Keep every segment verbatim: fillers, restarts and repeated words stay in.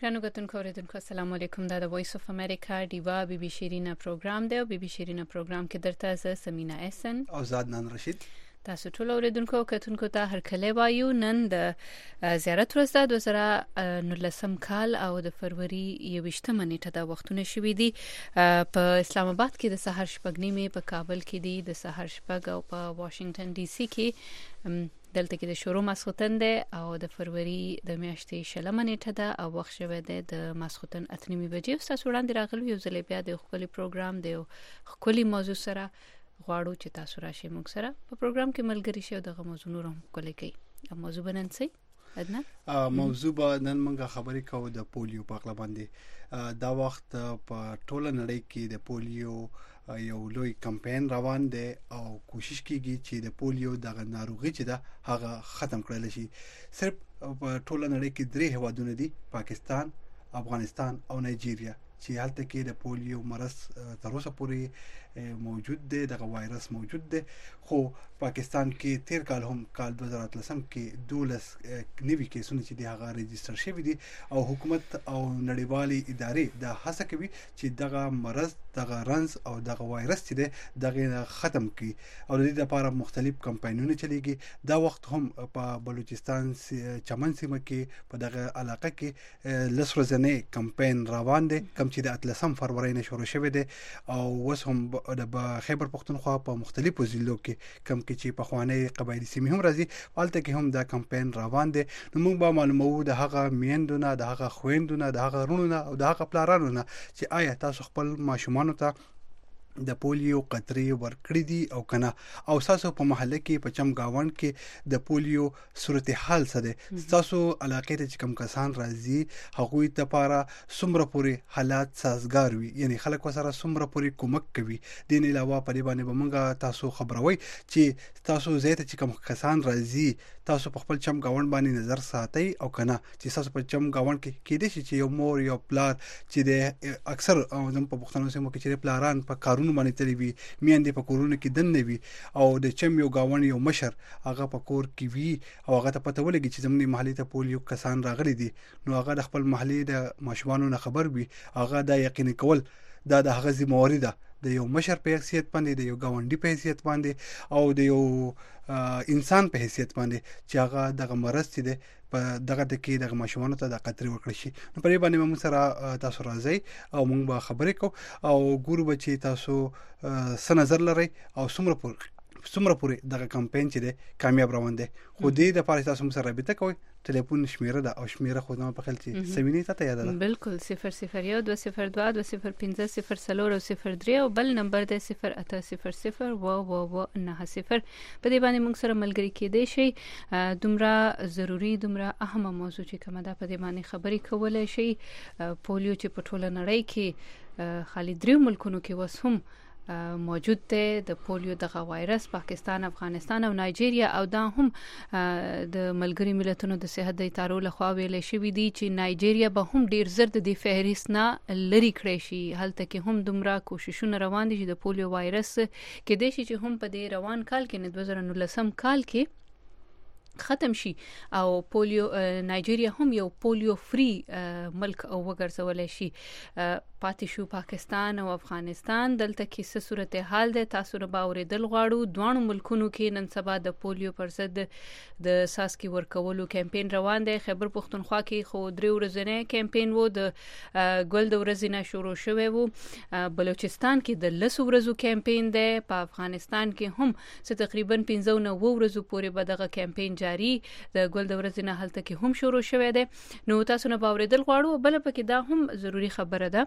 ګرانو کتونکو اوریدونکو السلام علیکم. دا د وایس اف امریکا دیوا بی بی شیرینا پروګرام دی او بی بی شیرینا پروګرام کې درته زه سمینا احسن او زاد نن رشید تاسو ټول اوریدونکو کتونکو ته هر کله وایو. نن د زیارت ورځ د دوه زره نولسم کال او د فروری یوویشتمه نیټه د وختونه شوې دي. په اسلام آباد کې د سحر شپږ نیمه، په کابل کې دی د سحر شپږ او په واشنگټن ډي سي کې دلته کې د شروع ماسختن ده او د فروری د میاشتې شلمه نیټه ده او وخت شوه ده د ماسختن اته نیمه بجې. تاسو وړاندې راغلو یو ځل بیا د خپل پروګرام دی خپل موضوع سره غواړو چې تاسو راشي موږ سره په پروګرام کې ملګری شئ او دغه موضوع نور هم کولای کی. موضوع بنن سي ادنا موضوع به نن موږ خبرې کوو د پولیو په اړه باندې. دا وخت په ټوله نړۍ کې د پولیو یو لوی کمپاین روان دی او کوشش کیږي چې د پولیو دغه ناروغي چې ده هغه ختم کړل شي. صرف په ټوله نړۍ کې درې هوادونه دي، پاکستان، افغانستان او نایجیریا، چې هلته کې د پولیو مرض تر اوسه پورې موجود دی، دغه وایرس موجود دی. خو پاکستان کې تیر کال هم کال دوه زره اتلسم کې دولس نوي کیسونه چې دی هغه ريجستره شوی دي او حکومت او نړیوالي ادارې د هڅه کوي چې دغه مرض، دغه رنز او دغه وایرس چې دی دغه ختم کړي او د دې لپاره مختلف کمپاینونه چلیږي. دا وخت هم په بلوچستان چمن سیمه کې په دغه علاقه کې لس ورځې کمپاین روان دی کوم چې د اتلسم فروری نه شروع شوی دی او اوس هم د خیبر پختونخوا په مختلفو ضلعو کې کم کې چې په خوانی قبایلی سیمې هم راځي حالت کې هم دا کمپاین روان دی. نو موږ به معلومو د هغه میندونه، د هغه خويندونه، د هغه رونونه او د هغه پلارانو نه چې آیا تاسو خپل ماشومان ته د پولیو قطرې ورکړې دي او کنه، او تاسو په محله کې په چمګاوند کې د پولیو صورتحال څه ده، تاسو علاقې ته چې کوم کسان راځي هغوی ته لپاره څومره پوري حالات سازگار وي، یعنی خلک وسره څومره پوري کومک کوي. دین علاوه په دې باندې موږ تاسو خبروي چې تاسو زیاته چې کوم کسان راځي تاسو په خپل چمګاوند باندې نظر ساتي او کنه چې تاسو په چمګاوند کې کې دي چې یو مور یو پلار چې د اکثر زم په پښتنو سیمو کې چې پلاران په کارونه باندې تللی وي، میندې په کورونو کې دننه وي او د چم یو گاون یو مشر هغه په کور کې وي او هغه ته پته ولګي چې زموږ محلي ته پولیو کسان راغلي دي، نو هغه د خپل محلي د ماشومانو نه خبر وي، هغه دا یقین کول دا د هغه ذمہواری ده د یو مشر په حیثیت باندې، د یو گاونډي په حیثیت باندې او د یو انسان په حیثیت باندې چې هغه دغه مرض چې ده په دغه د کې دغه ماشومانو ته د قطرې ورکړي شي. نو په دې باندې موږ سره تاسو راځي او موږ به خبرې کوو او ګورو به چې تاسو څه نظر لرئ او څومره پورې څومره پورې دغه کمپاین چې ده کامیاب روان دی. خو دې د پاره تاسو سره رابطه کوئ، ټلیفون شمیره ده او شمیره خو نو په خپل چې سوینې ته یاد ده بالکل صفر صفر یو دوه صفر دوه دوه صفر پنځه صفر څلور او صفر درې او بل نمبر ده صفر اته صفر صفر و و و نه صفر. په دې باندې موږ سره ملګری کېدې شي. دومره ضروری دومره اهمه موضوع چې کومه ده په دې باندې خبرې کولای شي. پولیو چې په ټوله نړۍ کې خالي درې ملکونو کې وس هم موجود دی د پولیو دغه وایرس، پاکستان، افغانستان او نایجیریا، او دا هم د ملګری ملتونو د صحت د ادارو لخوا ویل شوی دی چې نایجیریا به هم ډیر زر د فهرست نه لری کړی شي. هلته کې هم دومره کوششونه روان دي چې د پولیو وایرس کې د شي چې هم په دې روان کال کې نه دوه زره نولسم کال کې ختم شي او پولیو نایجیریا هم یو پولیو فری ملک او وګرځول شي. پاتې شو پاکستان او افغانستان. دلته کې څه صورتحال ده تاسو نه باورېدل غواړو. دوه ملکونو کې نن سبا د پولیو پر ضد د ساسکي ورکولو کمپاین روان دی. خیبر پختونخوا کې خو درې ورځې کمپاین وو، د ګل د ورځې نه شروع شوی وو. بلوچستان کې د لس ورځو کمپاین دی. په افغانستان کې هم څه تقریبا پنځه نه ورځو پورې به دغه کمپاین جاری د ګل د ورځې نه هلته کې هم شروع شوی دی. نو تاسو نه باورېدل غواړو. بل پکې دا هم ضروری خبره ده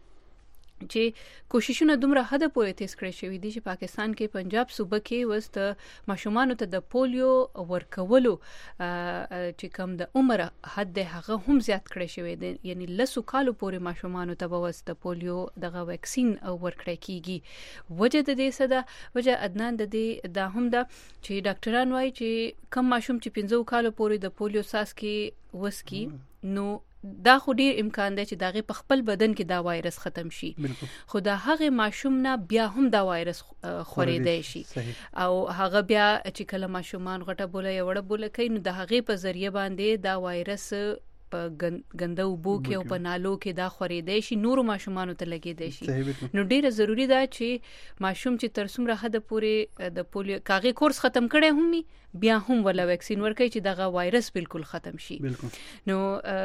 چې کوششونه دومره حد پورې تیز کړی شوی دي چې پاکستان کې پنجاب صوبه کې وست ماشومانو ته د پولیو ورکولو چې کم د عمر حد ده هغه هم زیات کړی شوی دی، یعنی لسو کالو پورې ماشومانو ته وست پولیو دغه ویکسین ورکړی کیږي. وجه د دې څه ده؟ وجه ادنان د دې دا هم ده چې ډاکټران وایي چې کم ماشوم چې پنځه کالو پورې د پولیو ساسکي وسکي نو دا خو ډیر امکان دی چې داغه په خپل بدن کې دا وایرس ختم شي، خو دا هغه ماشوم نه بیا هم دا وایرس خورېدای شي او هغه بیا چې کله ماشومان غټه بوله یا وړه بوله کوي نو د هغه په ذریعہ باندې دا وایرس په ګنده اوبو کې او په نالو کې دا خورېدای شي نورو ماشومانو ته لګېدای شي. نو ډیره ضروری ده چې ماشوم چې تر څومره حد پورې د پولیو کاغي کورس ختم کړي هم بیا هم ولا ویکسین ورکړي چې دغه وایرس بالکل ختم شي. نو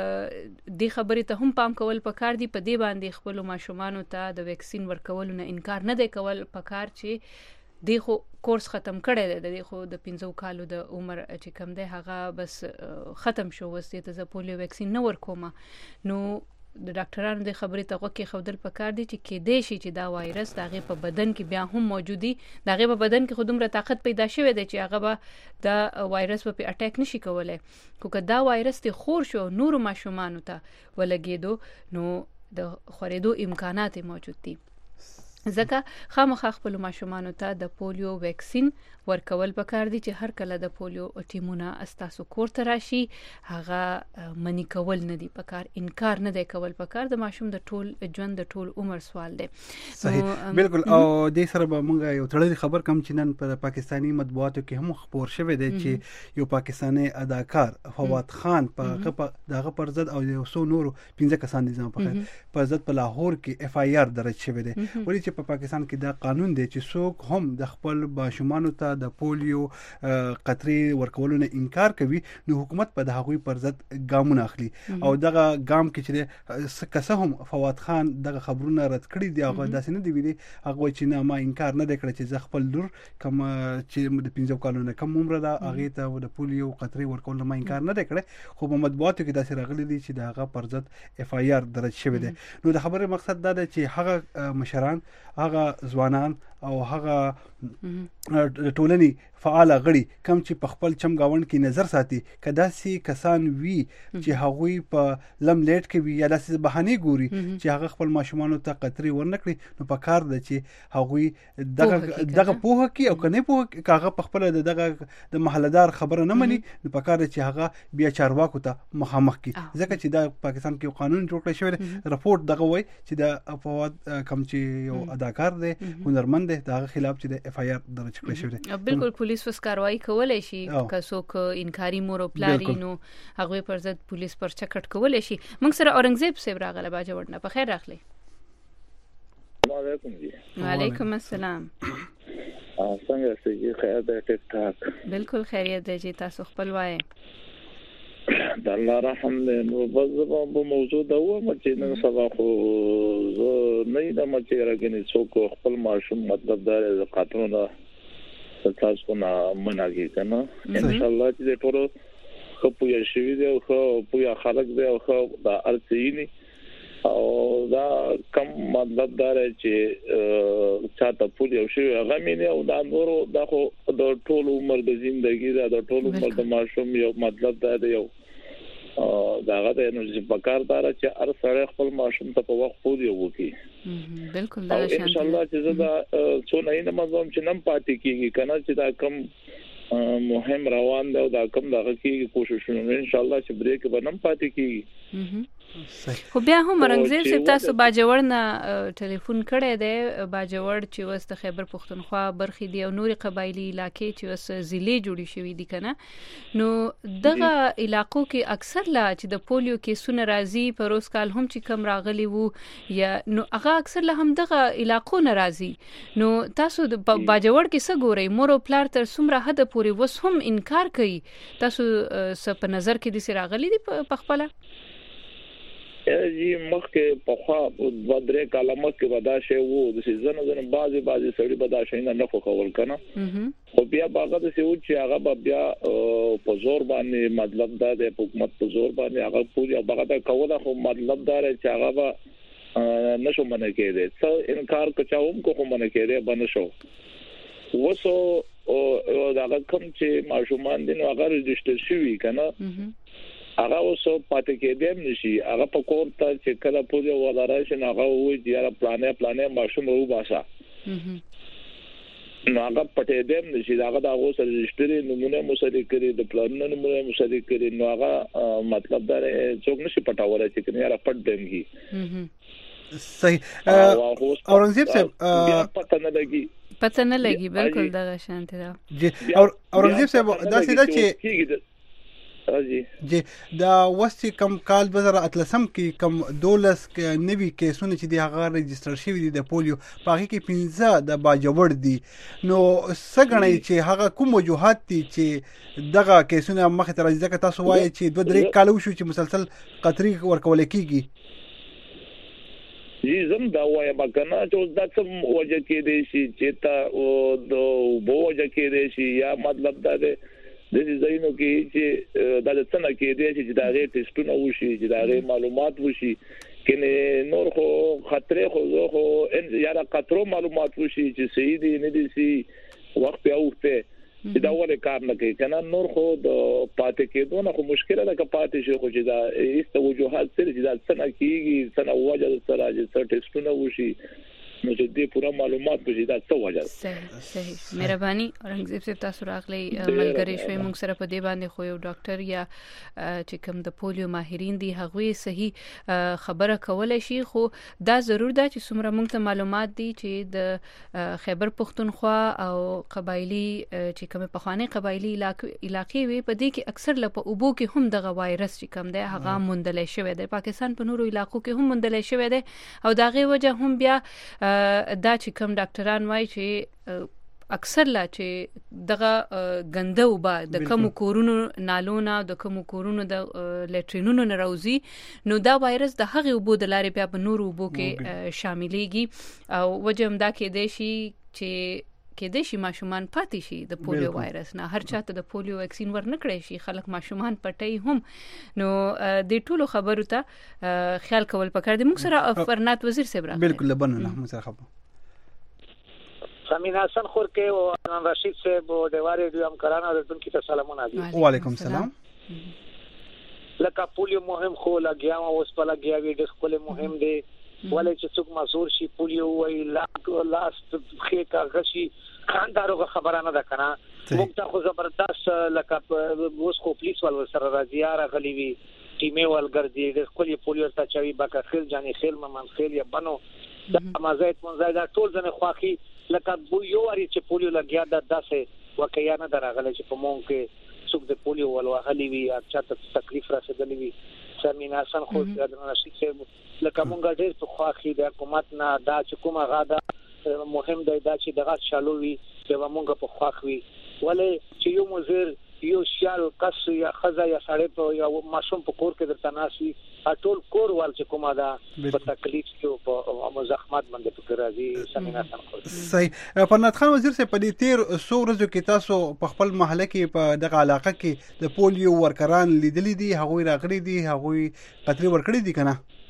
د خبرې ته هم پام کول پکار دی. په دې باندې خپل ماشومانو ته د ویکسین ورکول نه انکار نه دی کول پکار چې دغه کورس ختم کړي دی. دغه د پنځو کالو د عمر چې کم دی هغه بس ختم شو وسته ته ز پولیو ویکسین نه ورکوم. نو د ډاکټرانو د خبرې ته غوږ کې خودل پکار دي چې کې دې شي چې دا وایرس دغه په بدن کې بیا هم موجودي دغه په بدن کې خودمره طاقت پیدا شوی دی چې هغه به دا وایرس په اٹیک نشي کولای. کو که دا وایرس ته خور شو نور ماشومانو ته ولګېدو نو د خورېدو امکانات موجود دي. ځکه خامخا خپل ماشومانو ته د پولیو ویکسین ورکول پکار دي چې هر کله د پولیو ټیمونه استاسو کور ته راشي هغه منی کول نه دی پکار انکار نه دی کول پکار. د ماشوم د ټول ژوند د ټول عمر سوال دی. صحیح بالکل. او د سره به مونږه یو تړلې خبر کم چې نن په پاکستانی مطبوعاتو کې هم خبر شوه دی چې یو پاکستانی اداکار فواد خان په دغه پر ضد او یو څو نور پنځه کسان دي ځم په پر ضد په لاهور کې اف آی آر درج شوه دی. ولې په پاکستان کې دا قانون دی چې څوک هم د خپل ماشومانو ته د پولیو قطرې ورکولو نه انکار کوي نو حکومت په دغه پر ضد ګامونه اخلي. او دغه ګام کې چې کسه هم فواد خان دغه خبرونه رد کړی دی هغه داسې نه دی ویلي هغه چې نه ما انکار نه کړی چې ز خپل لور کوم چې د پنځو کالو نه کم عمر ده هغه ته د پولیو قطرې ورکول ما انکار نه کړی خو په مطبوعاتو کې داسې راغلي دي چې دغه پر ضد اف آی آر درج شوی دی. نو د خبرې مقصد دا دی چې هغه مشران هغه ځوانان او هغه ټولنی فعال غړي کم چې په خپل چم گاوند کې نظر ساتي کدا سي کسان وی چې هغوی په لم لیټ کې وی یا داسې بهانه ګوري چې هغه خپل ماشومان ته قطري ورنکړي نو په کار ده چې هغوی دغه دغه پوهه کې او کني پوهه کاغه په خپل دغه د محلدار خبره نه مني نو په کار ده چې هغه بیا چارواکو ته مخامخ کی ځکه چې د پاکستان کې قانون جوړ کړی شوی رپورت دغه وای چې د افواد کم چې یو اداکار دی هنرمند دی دغه خلاف چې د اف آی آر درج کړی شوی دی. بالکل پولیس وس کاروایی کولای شي که څوک انکاری مور او پلاری نو هغه پر ضد پولیس پر چکټ کولای شي. موږ سره اورنګزیب صاحب راغله باجه ورنه په خیر راغلی. وعلیکم جی. وعلیکم السلام. څنګه سې خیر ده ټیک ټاک. بالکل خیریت ده جی تاسو خپل وای. د الله رحم دې نو بس په موضوع دا و چې نن سبا خو زه نه یم چې راګنې څوک خپل ماشوم مطلب دا قانون تاسو نه مناګي کنه ان شاء الله چې ټول خو پوهه شوی دی او خو پوهه خلک دی او خو دا ارڅینی او دا کم مطلب دا چې چاته پوهه شوی هغه مینه او دا نورو دا خو د ټول عمر د ژوندۍ دا د ټول عمر د ماشوم یو مطلب دا دی یو دا غته نو چې پکار دار چې ار سره خپل ماشوم ته په وخت پوهه وکړي. بالکل دا شان ان شاء الله چې زدا څو نه نه مزوم چې نم پاتې کیږي کنه چې دا کم مهم روان دی او دا کم دغه کیږي کوششونه ان شاء الله چې بریک به نم پاتې کیږي. خو بیا هم رنگزیب صاحب تاسو باجوړ نه ټلیفون کړی دی باجوړ چې وست خیبر پښتونخوا برخې دی او نوري قبایلی علاقې چې وس ضلع جوړی شوې دي کنه نو دغه علاقو کې اکثر لا چې د پولیو کیسونه راځي په روز کال هم چې کم راغلي وو یا نو هغه اکثر لا هم دغه علاقو ناراضي نو تاسو د باجوړ کې څه ګورئ مور او پلار تر څومره حد پورې وس هم انکار کوي تاسو څه په نظر کې دي سي راغلي دي په خپل جی مخکې په خوا د درې کلمه کې ودا شی وو د سيزن زنه بازي بازي سړي ودا شي نه خو کول کنه خو بیا باغه د سيو چې هغه بیا په زور باندې مطلب دا د حکومت په زور باندې هغه پوری باغه دا کوله خو مطلب دا چې هغه نشو منه کېده څو انکار کچاوم کو خو منه کېده بنشو وسو او دا کوم چې ماشومان دین هغه رجستر شوی کنه هغه اوسو پاتې کېدم نشي هغه په کور ته چې کله پوجا ولا راشي هغه وې چې را پلانې پلانې ماشوم وو باسا نو هغه پټې دم نشي هغه دا اوس رجستري نمونه مسدي کړی د پلانونو نمونه مسدي کړی نو هغه مطلب دا څوک نشي پټاوله چې کنه را پټ دمږي. صحیح. اورنګزیب صاحب پته نه لګي پته نه لګي بالکل دا شانته دا جی اورنګزیب صاحب دا سیده چې جی دا وست کم کال دوه زره اتلسم کې کم دولس نوي کیسونه چې د هغه رجستر شوی دي د پولیو په هغه کې پنځه د باجوړ دي نو څنګه چې هغه کوم وجوهات دي چې دغه کیسونه مخ ته راځي ځکه تاسو وایي چې دوه درې کال وشو چې مسلسل قطري ورکول کیږي جی زم دا وایم کنه چې دا څه وجه کې دي چې تا او د بوجه کې دي چې یا مطلب دا دی د دې ځایونو کې چې د څنګه کې دي چې دا غي ټیسټونه وشي چې دا غي معلومات وشي کنه نور خو خطر خو خو یا دا قطرو معلومات وشي چې صحیح دي نه دي سي وخت په اوته چې دا ولې کار نه کوي کنه نور خو د پاتې کېدو نه خو مشکله ده که پاتې شي خو چې دا ایست وجوهات سره چې دا څنګه کیږي څنګه وجه سره چې ټیسټونه وشي نو چې دې پورا معلومات به دا څه وجه صحیح صحیح مهرباني اورنګزیب صاحب تاسو راغلي ملګری شوي موږ سره په دې باندې خو یو ډاکټر یا چې کوم د پولیو ماهرین دي هغه صحیح خبره کولای شي خو دا ضرور ده چې څومره موږ ته معلومات دي چې د خیبر پختونخوا او قبایلی چې کوم پخوانی قبایلی علاقې وي په دې کې اکثر لپاره اوبو کې هم دغه وایرس چې کوم دی هغه موندل شوی دی پاکستان په نورو علاقو کې هم موندل شوی دی او دغه وجه هم بیا دا چې کوم ډاکټران وایي چې اکثر لا چې دغه غنده وبا د کوم کورونو نالونه د کوم کورونو د لټرینونو نه راوځي نو دا وایرس د هغه وبو د لارې بیا په نورو وبو کې شاملېږي او وجه هم دا کې دی چې کې د شي ماشومان پاتې شي د پولیو وایرس نه هر چاته د پولیو ویکسین ورنکړي شي خلک ماشومان پټي هم نو د ټولو خبرو ته خیال کول پکار دي موږ سره فرنات وزیر صاحب راغلی بالکل لبنه موږ سره خبر سمین حسن خور کې او انان رشید صاحب او دیواره دوی هم کرانا رسون کی سلامونه دي وعلیکم السلام لکه پولیو مهم خو لګیا او اوس په لګیا وی د خپل مهم دي ولې چې څوک مزور شي پولیو وی لاک لاست خې کا غشي خاندارو خبره نه ده کنه موږ ته خو زبردست لکه اوس خو پولیس ول سره راځي راغلي وی ټیمه ول ګرځي د خپل پولیو ته چوي باکه خل جاني خل ممن خل یا بنو د مزایت منځای دا ټول ځنه خواخي لکه بو یو اړ چې پولیو لګیا د داسې وکیا نه دراغله چې په مونږ کې څوک د پولیو ول وهلي وي یا چاته تکلیف راسدلی وي سمین حسن خو د نشي چې لکه مونږ ډېر په خواخي د حکومت نه دا چې کومه غاده مهم دی دا چې دغه چالو وي چې مونږ په خواخوي ولې چې یو مزیر یو شال کس یا خزا یا سړی په یا ماشوم په کور کې درته ناشي ټول کور وال چې کومه دا په تکلیف کې په مزاحمت باندې فکر راځي سمینه سم خو صحیح فرنات خان وزیر صاحب په دې تیر څو ورځو کې تاسو په خپل محله کې په دغه علاقه کې د پولیو ورکران لیدلې دي هغه راغلي دي هغه قطري ورکړي دي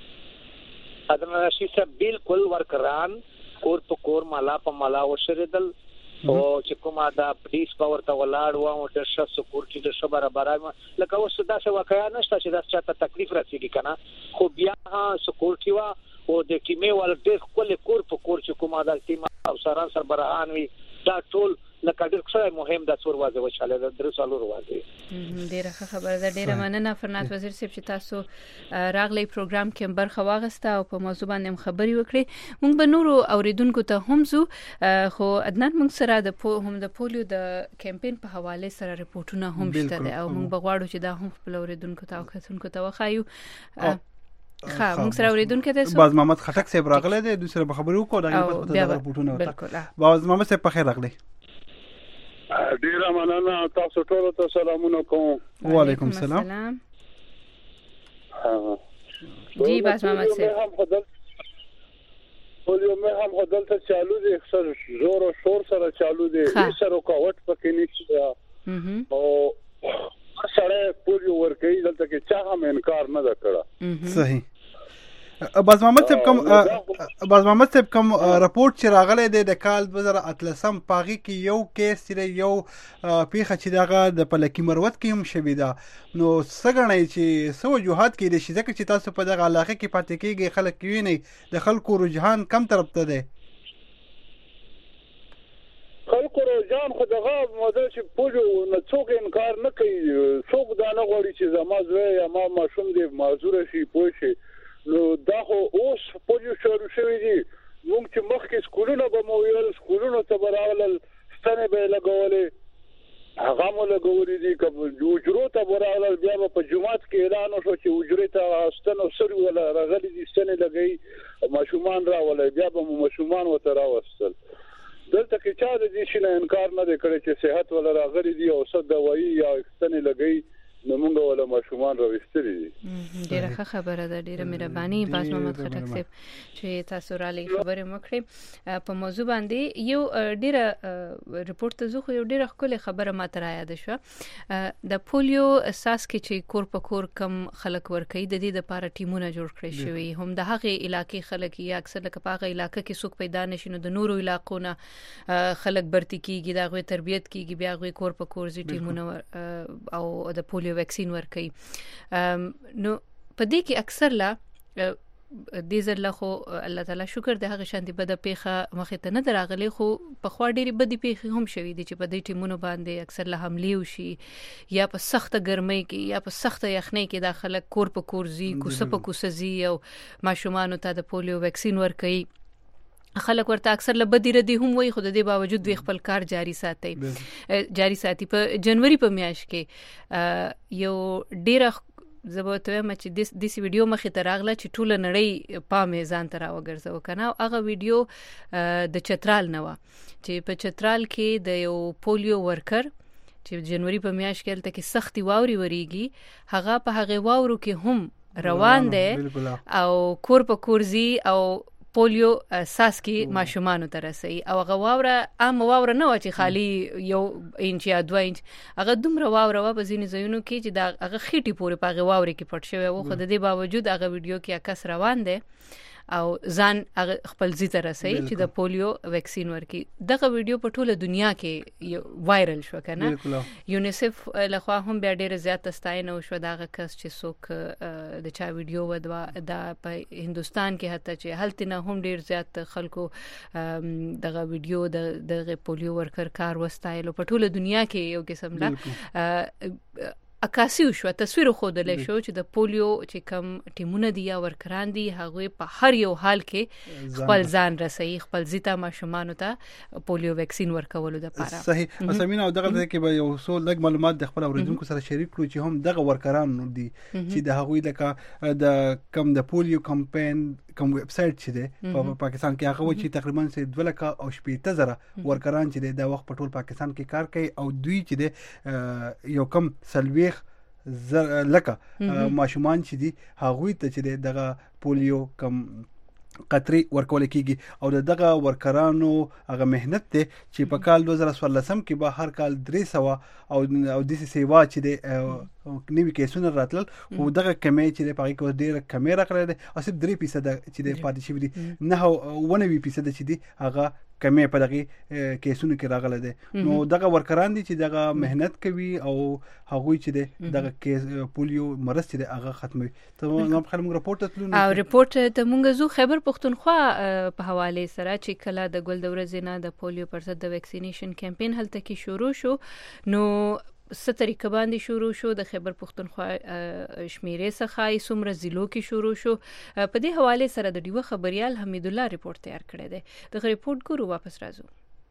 کنه اذن رشید صاحب بالکل ورکران کور په کور مالا په مالا وشریدل او چې کومه دا پولیس پاور ته ولاړ و او د شخص سکیورټي د شبره برابر لکه اوس دا څه واقعیا نشته چې دا چاته تکلیف راسيږي کنه خو بیا سکیورټي وا او د کیمه ول د خپل کور په کور چې کومه دا ټیم او سران سربراهان وي دا ټول لکه ډېر څه مهم د څور واځي وشاله د درې سالو واځي ډېره خبره ده ډېره مننه فرنات وزیر صاحب چې تاسو راغلی پروګرام کې برخه واغسته او په موضوع باندې خبري وکړي موږ به نورو اوریدونکو ته هم زو خو عدنان موږ سره د هم د پولیو د کمپاین په حواله سره رپورټونه هم شته او موږ بغواړو چې دا هم خپل اوریدونکو ته او کتونکو ته وخایو خا موږ سره اوریدونکو ته باز محمد خټک صاحب راغلی دی د سره خبرو کو دا رپورټونه بالکل باز محمد صاحب په خیر راغلی ډیره مننه تاسو ټول ته سلامونه کوم وعلیکم السلام جی باز محمد صاحب پولیو مې هم بدلته چالو دي اکثر زور او شور سره چالو دي سره کوټ پکې نشي او سره پولیو ورکې دلته کې چا هم انکار نه وکړه صحیح باز محمد صاحب کوم باز محمد صاحب کوم رپورت چې راغلی دی د کال دوه زره اتلسم پاغي کې یو کیس سره یو پیخه چې دغه د پلکی مروت کې هم شوی دا نو څنګه چې سو وجوهات کې د شي ځکه چې تاسو په دغه علاقه کې پاتې کېږي خلک کوي نه د خلکو رجحان کم طرف ته دی خلکو رجحان خو دغه موضوع چې پوجو نه څوک انکار نه کوي څوک دا نه غواړي چې زما زوی یا ما ماشوم دی معذور شي پوه شي نو دا خو اوس پولیو شروع شوی دي موږ چې مخکې سکولونه به مو ویل سکولونو ته به راغلل ستنې به یې لګولې هغه مولا ګوري دي کوم جوړو ته ورغل بیا په جمعات کې اعلان وشو چې وجري ته استنو سر ولا راغلي دي ستنه لګي ماشومان راولې بیا به ماشومان وته راوستل دلته کې چا د دې شنه انکار نه کړی چې صحت ولا راغلي دي او صد دوايي یا ستنه لګي نو موږ ولا ماشومان راوستلي دي ډیره ښه خبره ده ډیره مهرباني باز محمد خټک صاحب چې تاسو را لې خبره مکړې په موضوع باندې یو ډیره ریپورت ته زه خو یو ډیره خپل خبره ماته را یاد شو د پولیو اساس کې چې کور په کور کم خلک ورکې د دې لپاره ټیمونه جوړ کړی شوی هم د هغه علاقې خلک یا اکثر لکه په هغه علاقې کې څوک پیدا نشي نو د نورو علاقو نه خلک برتی کیږي دا غوي تربیت کیږي بیا غوي کور په کور زی ټیمونه او د پولیو ویکسین ورکي نو په دې کې اکثر لا دې زله خو الله تعالی شکر د هغه شانتي بده پیخه مخه ته نه دراغلي خو په خوا ډېری بدی پیخه هم شوې دي چې په دې ټیمونو باندې اکثر له حمله وشي یا په سخته ګرمۍ کې یا په سخته یخنۍ کې داخله کور په کور زی کوسه په کوسه زی او ماشومان ته د پولیو ویکسین ورکي خلک ورته اکثر لبدی ردی هم وي خو د دې باوجود وی خپل کار جاری ساتي جاری ساتي په جنوري په میاشت کې یو ډیره زبوتوي مچ د دې ویډیو مخې ته راغله چې ټول نړۍ په میزان تر راوګرځو کنه هغه ویډیو د چترال نه و چې په چترال کې د یو پولیو ورکر چې جنوري په میاشت کې تل کې سختي واوري وریږي هغه په هغه واورو کې هم روان دي او کور په کورزي او پولیو اساس کې ماشومان ته رسي او هغه واوره عام واوره نه و چې خالی یو انچ یا دوه انچ هغه دومره واوره و په ځینې ځایونو کې چې دا هغه خېټي پورې په هغه واوره کې پټ شوی و خو د دې باوجود هغه ویډیو کې عکس روان دی او ځان خپل زی ته رسي چې د پولیو ویکسین ورکي دغه ویډیو په ټوله دنیا کې وایرل شو کنه یونیسف لخوا هم بیا ډیره زیات ستاینه وشو دغه کس چې څوک د چا ویډیو ودوا د په هندستان کې حتی چې هلته نه هم ډیر زیات خلکو دغه ویډیو د پولیو ورکر کار وستایلو په ټوله دنیا کې یو قسم لا عکاسي شو تصویر خو دلې شو چې د پولیو چې کم ټیمونه دی یا ورکران دي هغه په هر یو حال کې خپل ځان رسي خپل زیتا ماشومان ته پولیو ویکسین ورکولو د لپاره صحیح اسمینه او دغه کې به یو څو لږ معلومات د خپل اوریدونکو سره شریک کړو چې هم دغه ورکران دي چې د هغوی لکه د کم د پولیو کمپاین کوم ویب سټ چې دی په پاکستان کې هغه چې تقریبا سه دوه لک او شپږ زره ورکران چې د وخت په ټول پاکستان کې کار کوي او دوی چې دی یو کم سلويخ لکه ماشومان چې دي هغوی ته چې دغه پولیو کم قطري ورکول کیږي او دغه ورکرانو هغه مهنت ته چې په کال دوه زره څوارلس کې به هر کال درې سوه او او د سیوا چې د نیوي کیسونه راتل خو دغه کمی چې په هغه کې ډیره کمی راغله او صرف درې فیصد چې د پاتې شوی دي نه او نوي فیصد چې دي هغه کمی په دغه کیسونو کې راغله دي نو دغه ورکران دي چې دغه مهنت کوي او هغه چې دغه پولیو مرض چې هغه ختموي ته نو خلک موږ راپورټ تلو او راپورټ ته موږ زو خبر پښتونخوا په حواله سره چې کله د ګل د ورځې نه د پولیو پر ضد د ویکسینیشن کمپاین هلته کې شروع شو نو ستریکه باندې شروع شو د خبر پښتونخوا شمیرې څخه سمره ضلعو کې شروع شو په دې حواله سره د ډیو خبريال حمید الله ریپورت تیار کړی دی د ریپورت ګورو واپس راځو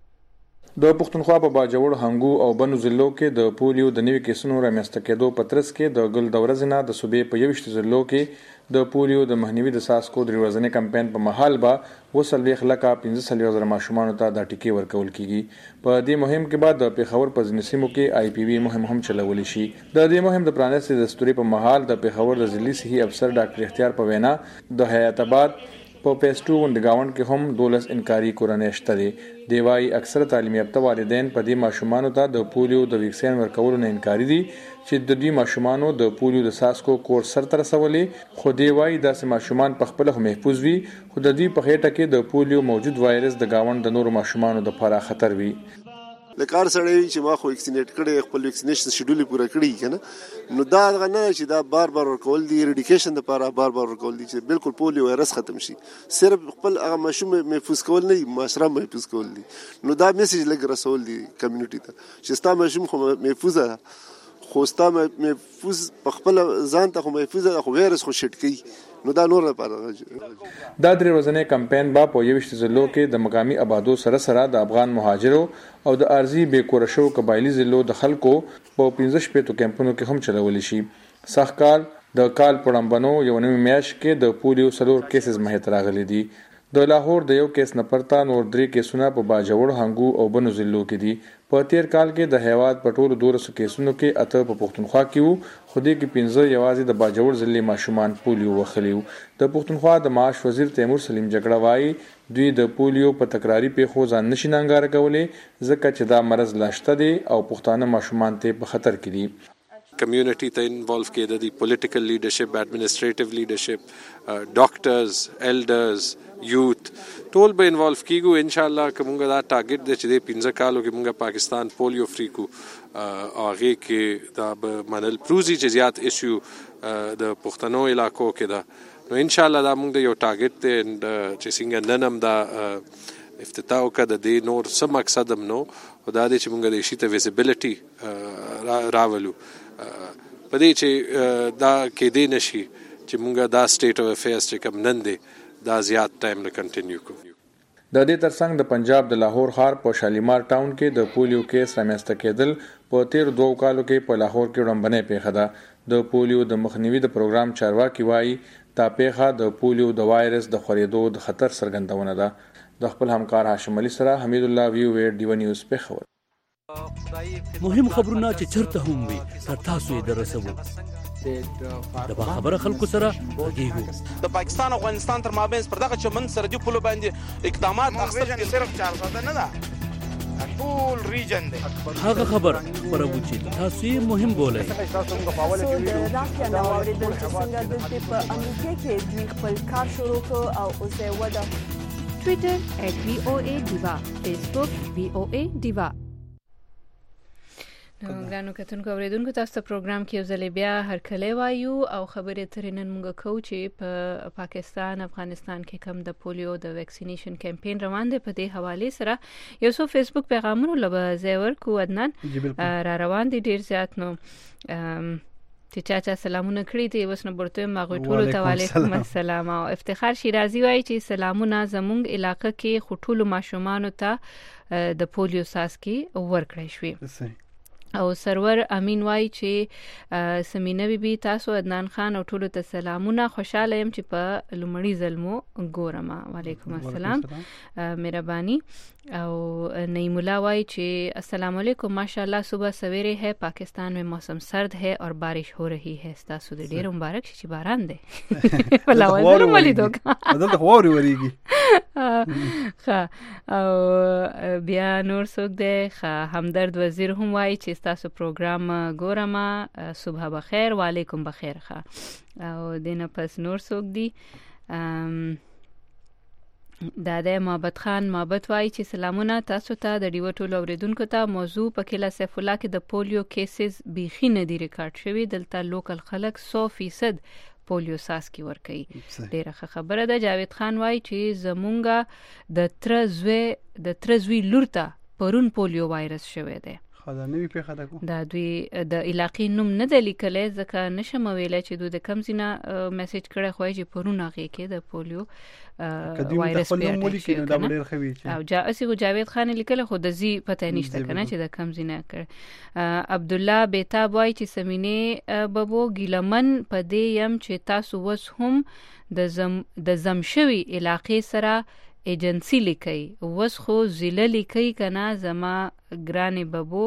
د پښتونخوا په باجوړ هنګو او بنو ضلعو کې د پولیو د نوي کیسونو رامنځته کېدو په ترڅ کې د ګل د ورځې نه د صوبې په یوشت ضلعو کې د پولیو د مخنیوي د ساسکو د ورځنی کمپاین په محل به وسلويخ لکه پنځه سلوي زره ماشومان ته د ټیکي ورکول کیږي په دې مهم کې بعد د پیښور په ځینې سیمو کې آی پی وی مهم هم چلول شي د دې مهم د پرانیستي د ستوري په محل د پیښور د ضلعي صحي افسر ډاکټر اختیار په وینا د حیات آباد په پیسټو وندګاون کې هم دولس انکاري کورنۍ شته دي دیوای اکثر تعلیم یافته والدین په دې ماشومان ته د پولیو د ویکسین ورکولو نه انکاري دي چې د دې ماشومان د پولیو د ساسکو کورس سر تر رسولې خو دیوای د ماشومان په خپل محفوظ وي خو د دې په خېټه کې د پولیو موجود وایرس د گاوند د نورو ماشومان د لپاره خطر وي لکار سره چې ما خو ویکسینیټ کړي خپل ویکسینیشن شیډول پوره کړی کنه نو دا نه چې دا بار بار ورکول دي ریډیکیشن لپاره بار بار ورکول دي چې بالکل پولیو وایرس ختم شي صرف خپل هغه مشوم محفوظ کول نه معاشره محفوظ کول دي نو دا میسج لګ رسول دي کمیونټي ته چې ستا مشوم خو محفوظه خو ستا محفوظ په خپل ځان ته خو محفوظ خو وایرس خو شټ کوي نو دا نور لپاره دا درې ورځې کمپاین با په یوشت ضلعو کې د مقامی آبادو سره سره د افغان مهاجرو او د ارزي بیکور شو قبایلی ضلعو د خلکو په پنځه شپږ کمپونو کې هم چلول شي. سخکال د کال پړمبنو یو نوې میاشت کې د پولیو سلور کیسز مه تر راغلي دي. د لاهور د یو کیس نه پرتا نور درې کیسونه په باجوړ هنګو او بنو ضلعو کې دي. په تیر کال کې د هیواد په ټولو دولس کیسونو کې اته په پښتونخوا کې وو خو دې کې پنځه یوازې د باجوړ ضلع ماشومان پولیو وخلیو. د پښتونخوا د معاش وزیر تیمور سلیم جګړه وایي دوی د پولیو په تکراری پیښو ځان نشي ننګاره کولای ځکه چې دا مرض لاشته دي او پښتانه ماشومان ته په خطر کې دي. کمیونټي ته انوالو کېده دي پولیټیکل لیډرشپ اډمنسټریټیو لیډرشپ ډاکټرز ایلډرز یوت ټول به انوالو کیږو ان شاء الله کومه دا ټارګټ دی چې د پنځه کالو کې موږ پاکستان پولیو فری کو هغه کې دا به منل پروزي چې زیات ایشو د پښتنو علاقو کې دا نو ان شاء الله دا موږ یو ټارګټ دی چې څنګه ننم دا افتتاح وکړه د دې نور څه مقصد هم نو خدا دې چې موږ د شي ته ویزیبিলিټي راولو پدې چې دا کې دې نشي چې موږ دا سټیټ اف افیرز چې کوم نن دی دا زیات ټایم نه کنټینیو کوو. د دې ترڅنګ د پنجاب د لاهور ښار په شالیمار ټاون کې د پولیو کیس رامنځته کېدل په تیر دوه کالو کې په لاهور کې وړاندې پیښه ده. د پولیو د مخنیوي د پروګرام چارواکي وایي دا پیښه د پولیو د وایرس د خورېدو د خطر څرګندونه ده. د خپل همکار هاشم علي سره حمید الله ویو ویډ دیو نیوز په خبر. مهم خبرونه چې چرته هم وي تر تاسو یې درسوو د با خبره خلکو سره غږیږو. د پاکستان او افغانستان تر مابین پر دغه چمن سرحدي پولو باندې اقدامات اخیستل صرف چار ساده نه ده ټول ریجن دی. هغه خبر خبرو چې تاسو یې مهم بولئ. تاسو د راکیا نو اوریدل چې څنګه د په امریکا کې دوی خپل کار شروع کړ او اوس یې وده. ټویټر ایٹ وی او ای دیوا، فیسبوک وی او ای دیوا. نو ګرانو کتونکو اوریدونکو تاسو ته پروګرام کې یو ځل بیا هرکلی وایو او خبرې ترې نن موږ کوو چې په پاکستان افغانستان کې کم د پولیو د ویکسینیشن کمپین روان دی. په دې حواله سره یو څو فیسبوک پیغامونه لبا زیور کو عدنان را روان دي ډیر زیات. نو چې چا چا سلامونه کړی دي اوس نو برته ما غوټولو ته وعلیکم السلام. او افتخار شیرازی وایي چې سلامونه زموږ علاقې کې خټولو ماشومان ته د پولیو ساسکی ورکړی شوی. او سرور امین وای چې سمینه بی بی تاسو عدنان خان او ټولو ته سلامونه. خوشاله يم چې په لومړی ظلمو ګورم. وعلیکم السلام مهرباني. او نعیم الله وای چې السلام علیکم ماشاءالله صبح سویرے ہے پاکستان میں موسم سرد ہے اور بارش ہو رہی ہے. تاسو دې ډیر مبارک شي چې باران دی ولا وزر ملي دوکا بدل خوري وريږي. ها او بیا نور څوک دی همدرد وزیر هم وای چې تاسو پروګرام ګورم صبح بخیر. وعلیکم بخیر. ښه او دینه پس نور څوک دی داده محبت خان محبت وای چې سلامونه تاسو ته د ډیو ټولو اوریدونکو ته. موضوع په کله سیف الله کې د پولیو کیسز بیخي نه دی ریکارډ شوی. دلته لوکل خلک سو فیصد پولیو ساسکی ورکي. ډیره خبره ده. جاوید خان وای چې زمونږه د ترزوی د ترزوی لورته پرون پولیو وایرس شوی دی. دا نوی پیښه ده کو دا دوی د علاقې نوم نه د لیکلې ځکه نشم ویلای چې دوی د کم زینه میسج کړی خو چې پرون هغه کې د پولیو وایرس پیټ او جا اسی جاوید خان لیکل خو د زی پته نشته کنه چې د کم زینه کړ. عبد الله بیتاب وای چې سمینه ببو ګیلمن په دې يم چې تاسو وس هم د زم د زمشوي علاقې سره ایجنسی لیکي وس خو ضلع لیکي کنه زما ګرانې ببو.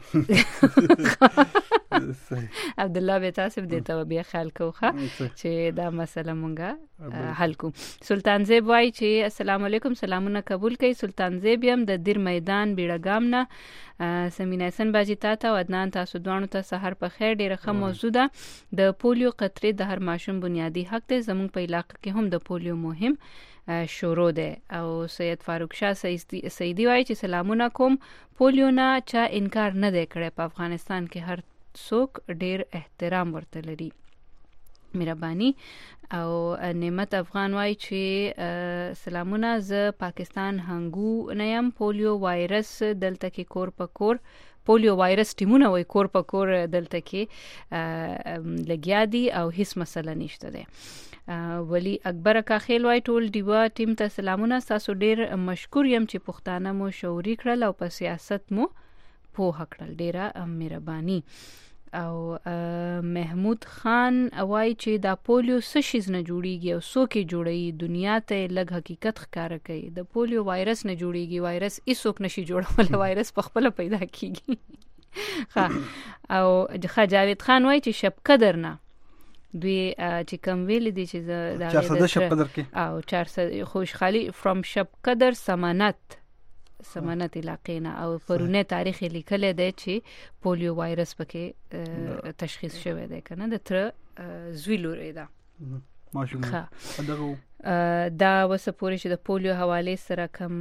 عبد الله بیتاسب دیتا بیا خیال کوخه چې دا مسله مونږه حل کو. سلطان زیب وای چې السلام علیکم سلامونه قبول کړئ. سلطان زیب هم د دیر میدان بیړګام نه. سمینه حسن باجی تاته او عدنان تاسو دوانو ته سحر په خیر. ډیره ښه موضوع ده. د پولیو قطرې د هر ماشوم بنیادی حق دی. زموږ په علاقې کې هم د پولیو مهم شروع ده. او سید فاروق شاه سیدی وای چې سلامونه کوم. پولیو نه چا انکار نه دی کړی. په افغانستان کې هر څوک ډیر احترام ورته لري. مهرباني. او نعمت افغان وای چې سلامونه ز پاکستان هنګو نیم پولیو وایرس دلته کې کور په کور پولیو وایرس ټیمونه وای کور په کور دلته کې لګیا دي او هیڅ مسله نشته ده. ولی اکبر کاخیل وای ټول دیوا ټیم ته سلامونه، تاسو ډیر مشکور یم چې پښتانه مو شعوري کړل او په سیاست مو پوه کړل، ډیره مهرباني. او محمود خان وای چې دا پولیو څه شیز نه جوړیږي او څوک یې جوړوي، دنیا ته لږ حقیقت ښکاره کوي. د پولیو وایرس نه جوړیږي، وایرس هیڅوک نشي جوړولی، وایرس په خپله پیدا کیږي. او ښه جاوید خان وای چې شب قدر نه دوی چې کم ویل دي چې چارصده شب قدر کې او چارصده خوشحالي فرام شب قدر سمانت سمانت علاقې نه، او پرونه تاریخ لیکل دی چې پولیو وایرس پکې تشخیص شوی دی کنه د تر زوی لوري دا ماشومان دغه دا وسپوري چې د پولیو حواله سره کم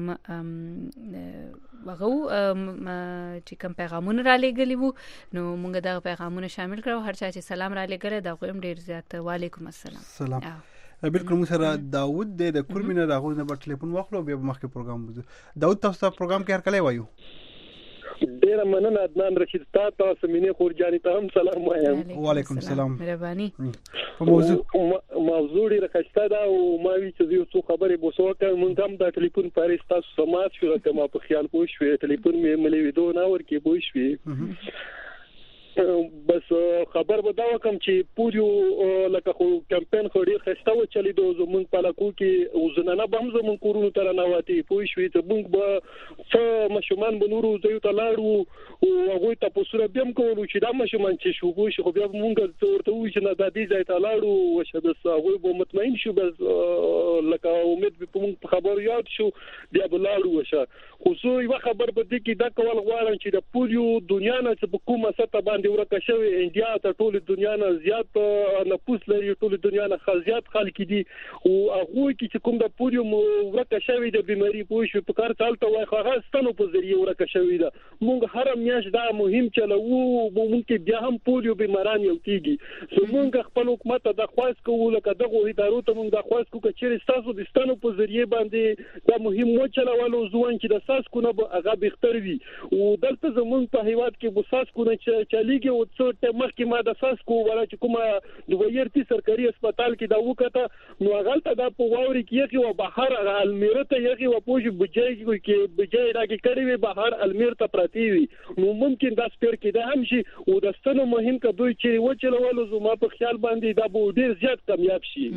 هغه چې کم پیغامونه را لګلی وو نو موږ دا پیغامونه شامل کړو. هر چا چې سلام را لګل دا غویم ډیر زیات وعلیکم السلام. سلام. بالکل موږ سره داوود دی د کورمینه راغونې نمبر ټلیفون واخلو بیا مخکې پروګرام وځو. داوود تاسو ته پروګرام کې هر کله وایو. ډیر مننه عدنان رشید تا تاسو مینه خورجانی ته هم سلام وایم. وعلیکم السلام. مهرباني. په موضوع موضوع ډیره ښه ده او ما وی چې یو څو خبرې بوسوکه مونږ هم د ټلیفون پاریس تاسو سمات شو راته ما په خیال پوه شو ټلیفون مې ملي ویډیو نه ورکې پوه شو. بس خبر به دا وکم چې پولیو لکه خو کمپاین خو ډیر خسته و چلی دو زمون په لکو کې وزنانه به هم زمون کورونو تر نه واتی پوه شوې ته مونږ به څه مشومان به نورو ځایو ته لاړو او هغه ته په صورت بیم کولو چې دا مشومان چې شو پوه شو بیا مونږ ورته وی چې نه د دې ځای ته لاړو او شه د هغه به مطمئن شو بس لکه امید به مونږ خبر یاد شو بیا به لاړو وشه. خو زه یو خبر به دي کې دا کول غواړم چې د پولیو دنیا نه چې په کومه سطح باندې ورکه شوی انډیا ته ټول دنیا نه زیات نفوس لري، ټول دنیا نه زیات خلک دي او هغه کې چې کوم د پولیو ورکه شوی د بیماری پوه شو په کار چالت وای خو هغه ستنو په ذریعہ ورکه شوی ده. مونږ هر میاش دا مهم چلو ممکن بیا هم پولیو بیماران یو کیږي. زمونږ خپل حکومت ته د خواست کوو لکه دغه ادارو ته مونږ د خواست کوو چې تاسو د ستنو په ذریعہ باندې دا مهم مو چلولو ځوان چې د ساس کو نه هغه بهتر وي او دلته زمونږ په هیواد کې بوساس کو نه چلیږي او څو مخکې ما د ساس کو ولا چې کومه د ویرتي سرکاري هسپتال کې دا وکړه نو هغه ته د پوغوري کې یو بهر المیره ته یو پوج بجای کې بجای راګي کړي وي بهر المیره ته پراتی وي نو ممکن دا سپیر کې دا هم شي او د ستنو مهم کدوې چې و چلولو زما په خیال باندې دا به ډیر زیات کامیاب شي.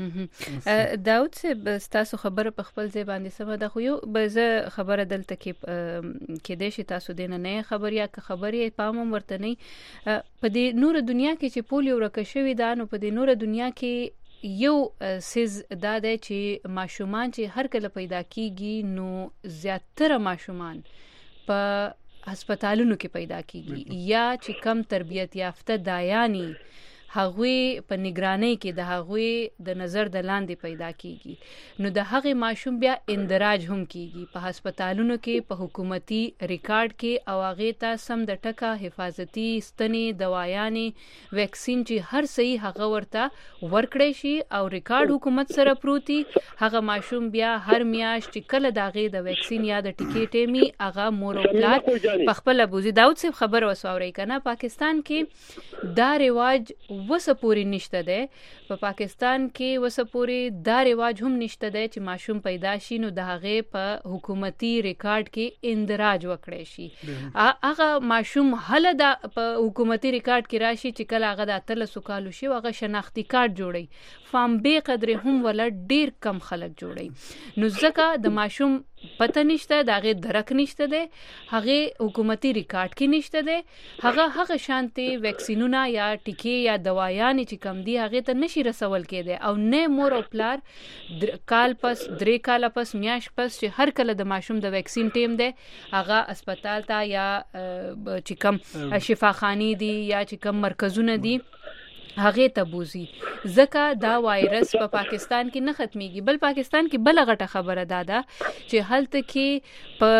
داود صاحب تاسو خبره په خپل ځای باندې سم ده خو یو به خبره دلته کې کې د شي تاسو دین نه خبر یا خبرې پام ورته نه په دې نور دنیا کې چې پولیو ورکشوي دا نو په دې نور دنیا کې یو سیز دا دی چې ماشومان چې هر کله پیدا کیږي نو زیاتره ماشومان په هسپتالونو کې پیدا کیږي یا چې کم تربیت یافته دایانی هغوی په نگرانی کې د هغوی د نظر د لاندې پیدا کیږي نو د هغه ماشوم بیا اندراج هم کیږي په هسپتالونو کې په حکومتي ریکارډ کې او هغه ته سم د ټکا حفاظتي ستنې دوايانې ویکسین چې هر صحیح هغه ورته ورکړی شي او ریکارډ حکومت سره پروتي هغه ماشوم بیا هر میاشت چې کله داغه د ویکسین یا د ټیکې ټیمي هغه مور او پلار په خپل ابوزي داود صاحب خبر وسوري کنه پاکستان کې دا رواج وسپوري نشته ده په پاکستان کې وسپوري دا رواج هم نشته ده چې ماشوم پیدا شي نو د هغه په حکومتي ریکارډ کې اندراج وکړي شي هغه ماشوم هله د په حکومتي ریکارډ کې راشي چې کله هغه د اتل سوکالو شي هغه شناختی کارت جوړي فام به قدر هم ولا ډیر کم خلک جوړي نو ځکه د ماشوم پته نشته داغه درک نشته ده هغه حکومتي ریکارډ کې نشته ده هغه هغه شانتي ویکسینونه یا ټیکې یا دوايان چې کم دي هغه ته نشي رسول کېده او نه مور او پلار کال پس درې کال پس میاش پس چې هر کله د ماشوم د ویکسین ټیم ده هغه هسپتال ته یا چې کم شفاخاني دي یا چې کم مرکزونه دي هغه ته بوزي ځکه دا وایرس په پا پاکستان کې نه ختميږي بل پاکستان کې بل غټه خبره ده چې هلته کې په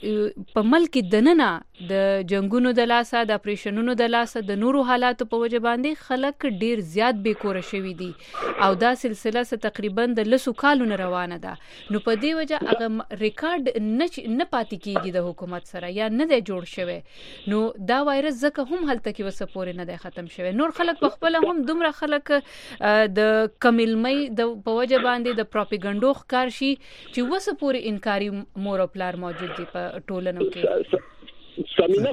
په ملک دننه د جنگونو د لاسه د اپریشنونو د لاسه د نورو حالاتو په وجه باندې خلک ډیر زیات بې کوره شوي دي او دا سلسله څه تقریبا د لسو کالونو روانه ده. نو په دې وجه هغه ریکارډ نه نه پاتې کیږي د حکومت سره یا نه دی جوړ شوی. نو دا وایرس ځکه هم هلته کې وسه پورې نه دی ختم شوی. نور خلک په خپل هم دومره خلک د کملمۍ د په وجه باندې د پروپاګاندا ښکار شي چې وسه پورې انکاري مور او پلار موجود دي په ټولنو کې. سمینا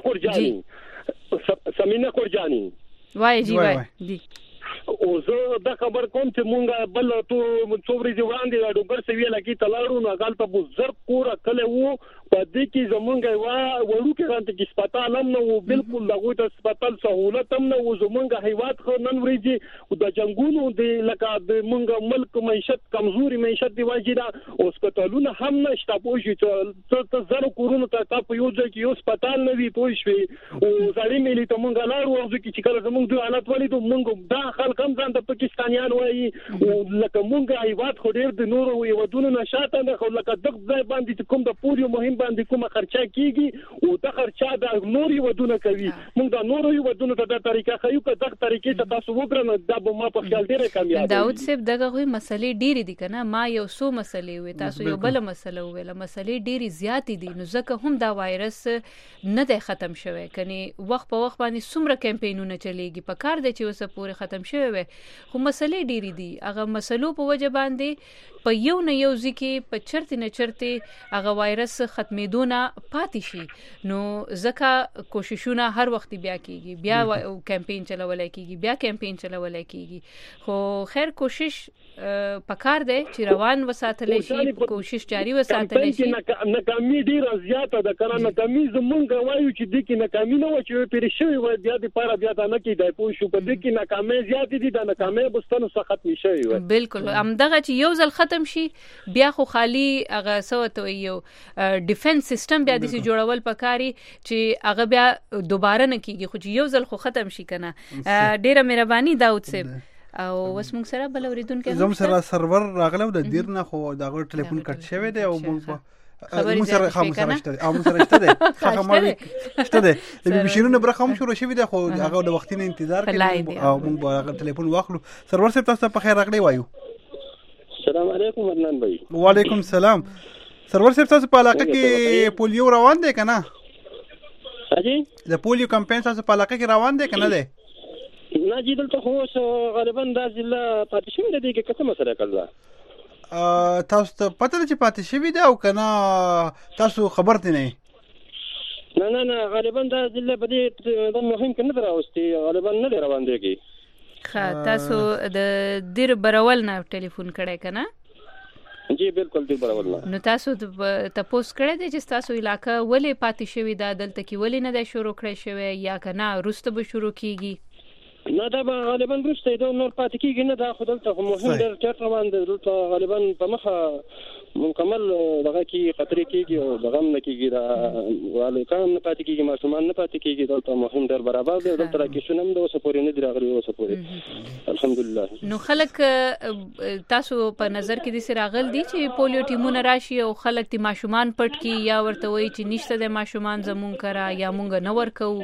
قرجانی سمینا قرجانی وای جی وای دی او زه دا خبر کوم چې مونږه بل تو څو ورځې وړاندې د ډوګر سویل کې تلاړو نو غال ته بزرګ کور کله وو په دې کې زمونږه وا وړو کې راته کې سپیټال هم نو بالکل دغه ته سپیټال سہولت هم نو زمونږه هیواد خو نن ورځې او د جنگونو د لکه د مونږه ملک معیشت کمزوري معیشت دی واجی دا او سپیټالونه هم نشته پوجي ته ته زره کورونو ته تاسو یو ځای کې یو سپیټال نه وی پوي شوي او ځړې ملي ته مونږه لار ورځو کې چې کله زمونږ د حالت ولیدو مونږ دا خلک هم ځان د پاکستانیان وایي او لکه مونږه هیواد خو ډېر د نورو هیوادونو نشاته نه خو لکه دغه ځای باندې کوم د پولیو مهم باندې کومه خرچه کیږي او د خرچه د نوري ودونه کوي. موږ د نوري ودونه ته د طریقه خيو که دغه طریقې ته تاسو وګورئ دا به ما په خیال ډیره کامیاب. داود صاحب دغه غوي مسلې ډېرې دي کنه ما یو څو مسلې وي تاسو یو بل مسله ویله مسلې ډېرې زیاتې دي نو ځکه هم دا وایرس نه دی ختم شوی کني وخت په وخت باندې څومره کمپاینونه چلیږي په کار دی چې وسه پورې ختم شوی وي خو مسلې ډېرې دي هغه مسلو په وجه باندې په یو نه یو ځکه په چرته نه چرته هغه وایرس ختمېدونه پاتې شي نو ځکه کوششونه هر وخت بیا کیږي بیا کمپاین چلولای کیږي بیا کمپاین چلولای کیږي خو خیر کوشش پکار دی چې روان وساتل شي کوشش جاری وساتل شي. ناکامي ډیره زیاته ده کنه ناکامي زمونږ وایو چې د کې ناکامي نه و چې پیر شوی و بیا د پاره بیا ته نه کیدای پوه شو په دې کې ناکامي زیاتې دي د ناکامي بستانو څخه ختم شوی و. بالکل همدغه چې یو ځل ختم شي بیا خو خالی هغه سوته یو ډیفنس سیستم بیا د سي جوړول پکاري چې هغه بیا دوباره نه کیږي خو یو ځل خو ختم شي کنه. ډیره مهرباني داود صاحب او وس موږ سره بل اوریدونکو زم سره سرور راغلو د دیر نه خو دغه ټلیفون کټ شوی دی او موږ موږ سره خاموش شته او موږ سره شته دی هغه ما شته دی د بي بي شیرونه برخه هم شروع شوی دی خو هغه د وختینه انتظار کوي او موږ هغه ټلیفون واخلو. سرور صاحب تاسو په خیر راغلی وایو. السلام علیکم عدنان بھائی. وعلیکم السلام. سرور صاحب تاسو په علاقه کې پولیو روان دی کنه؟ حاجی د پولیو کمپاین تاسو په علاقه کې روان دی کنه دی؟ نه جی دلته خو غالبا د ضلع پاتې شوی دی کې څه مسله کړل ا تاسو ته پته ده چې پاتې شوی دی او کنه تاسو خبر دي نه؟ نه نه نه غالبا د ضلع په دې د مهم کې نه دراوستي غالبا نه روان دی کې. ښه تاسو د دیر برول نه ټلیفون کړی کنه؟ جی بالکل دیر برول نه. نو تاسو تاسو کړی دی چې تاسو علاقہ ولې پاتې شوی دا دلته کې ولې نه د شروع کړی شوی یا کنه روسته به شروع کیږي؟ نه دا غالبا روسته دا نور پاتې کیږي نه دا خو دلته مهم ډېر چټ روان دی دلته غالبا په مخه مکمل دغه کې خطرې کیږي او دغه نه کیږي دا والکان نه پاتې کیږي ماشومان نه پاتې کیږي دلته مهم ډېر برابر دی دلته راکې شنم د وسپورې نه دی راغلي وسپورې الحمدلله. نو خلک تاسو په نظر کې د سراغل دي چې پولیو ټیمونه راشي او خلک تی ماشومان پټ کی یا ورته وایي چې نشته د ماشومان زمون کرا یا مونږ نه ورکو؟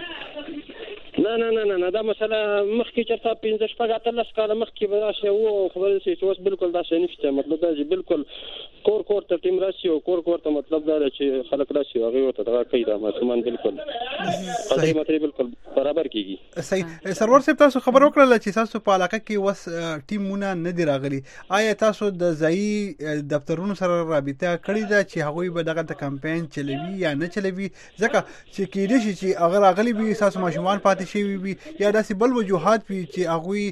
نه نه نه نه دا مسله مخکې چرته پنځه شپږ اتلس کاله مخکې به راشي او خبرې چې اوس بالکل دا شی نشته مطلب دا چې بالکل کور کور ته ټیم راشي او کور کور ته مطلب دا چې خلک راشي هغه ورته دغه کوي دا ماشومان بالکل صحیح مطلب بالکل برابر کیږي. صحیح. سرور صاحب تاسو خبر وکړل چې تاسو په علاقه کې وس ټیمونه نه دی راغلي آیا تاسو د ځای دفترونو سره رابطه کړې ده چې هغوی به دغه کمپاین چلوي یا نه چلوي ځکه چې کېدې شي چې اگر راغلي به تاسو ماشومان پاتې شي وي یا داسې بل وجوهات وي چې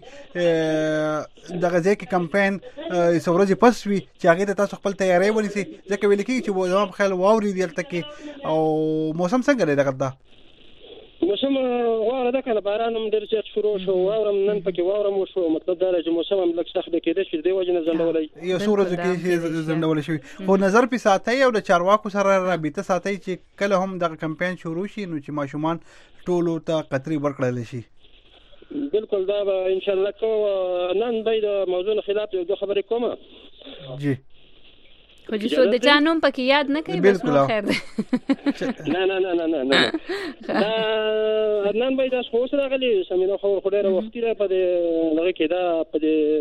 هغوی دغه ځای کې کمپاین څورځي پس وي چې هغه ته تاسو خپل تیاری ونیسئ ځکه ویل کېږي چې زما په خیال واوري دی هلته کې او موسم څنګه دی دغه دا موسم واوره ده کنه باران هم ډېر زیات شروع شو واورم نن پکې واورم وشو مطلب دا چې موسم هم لږ سخت کېدای شي د وجه نه ځنډولای یو څو ورځې کې ځنډول شي خو نظر په ساتي او د چارواکو سره رابطه ساتي چې کله هم دغه کمپاین شروع شي نو چې ماشومان ټولو ته قطري ورکړل شي. بالکل دا به ان شاء الله کو نن به د موضوع خلاف یو خبرې کومه. جی خو چې څو د چانوم پکې یاد نه کوي بس نو خیر دی. نه نه نه نه نه دا عدنان بھائی دا خو سره غلي سمینه خو ډېر وخت لري په دې لږه کې دا په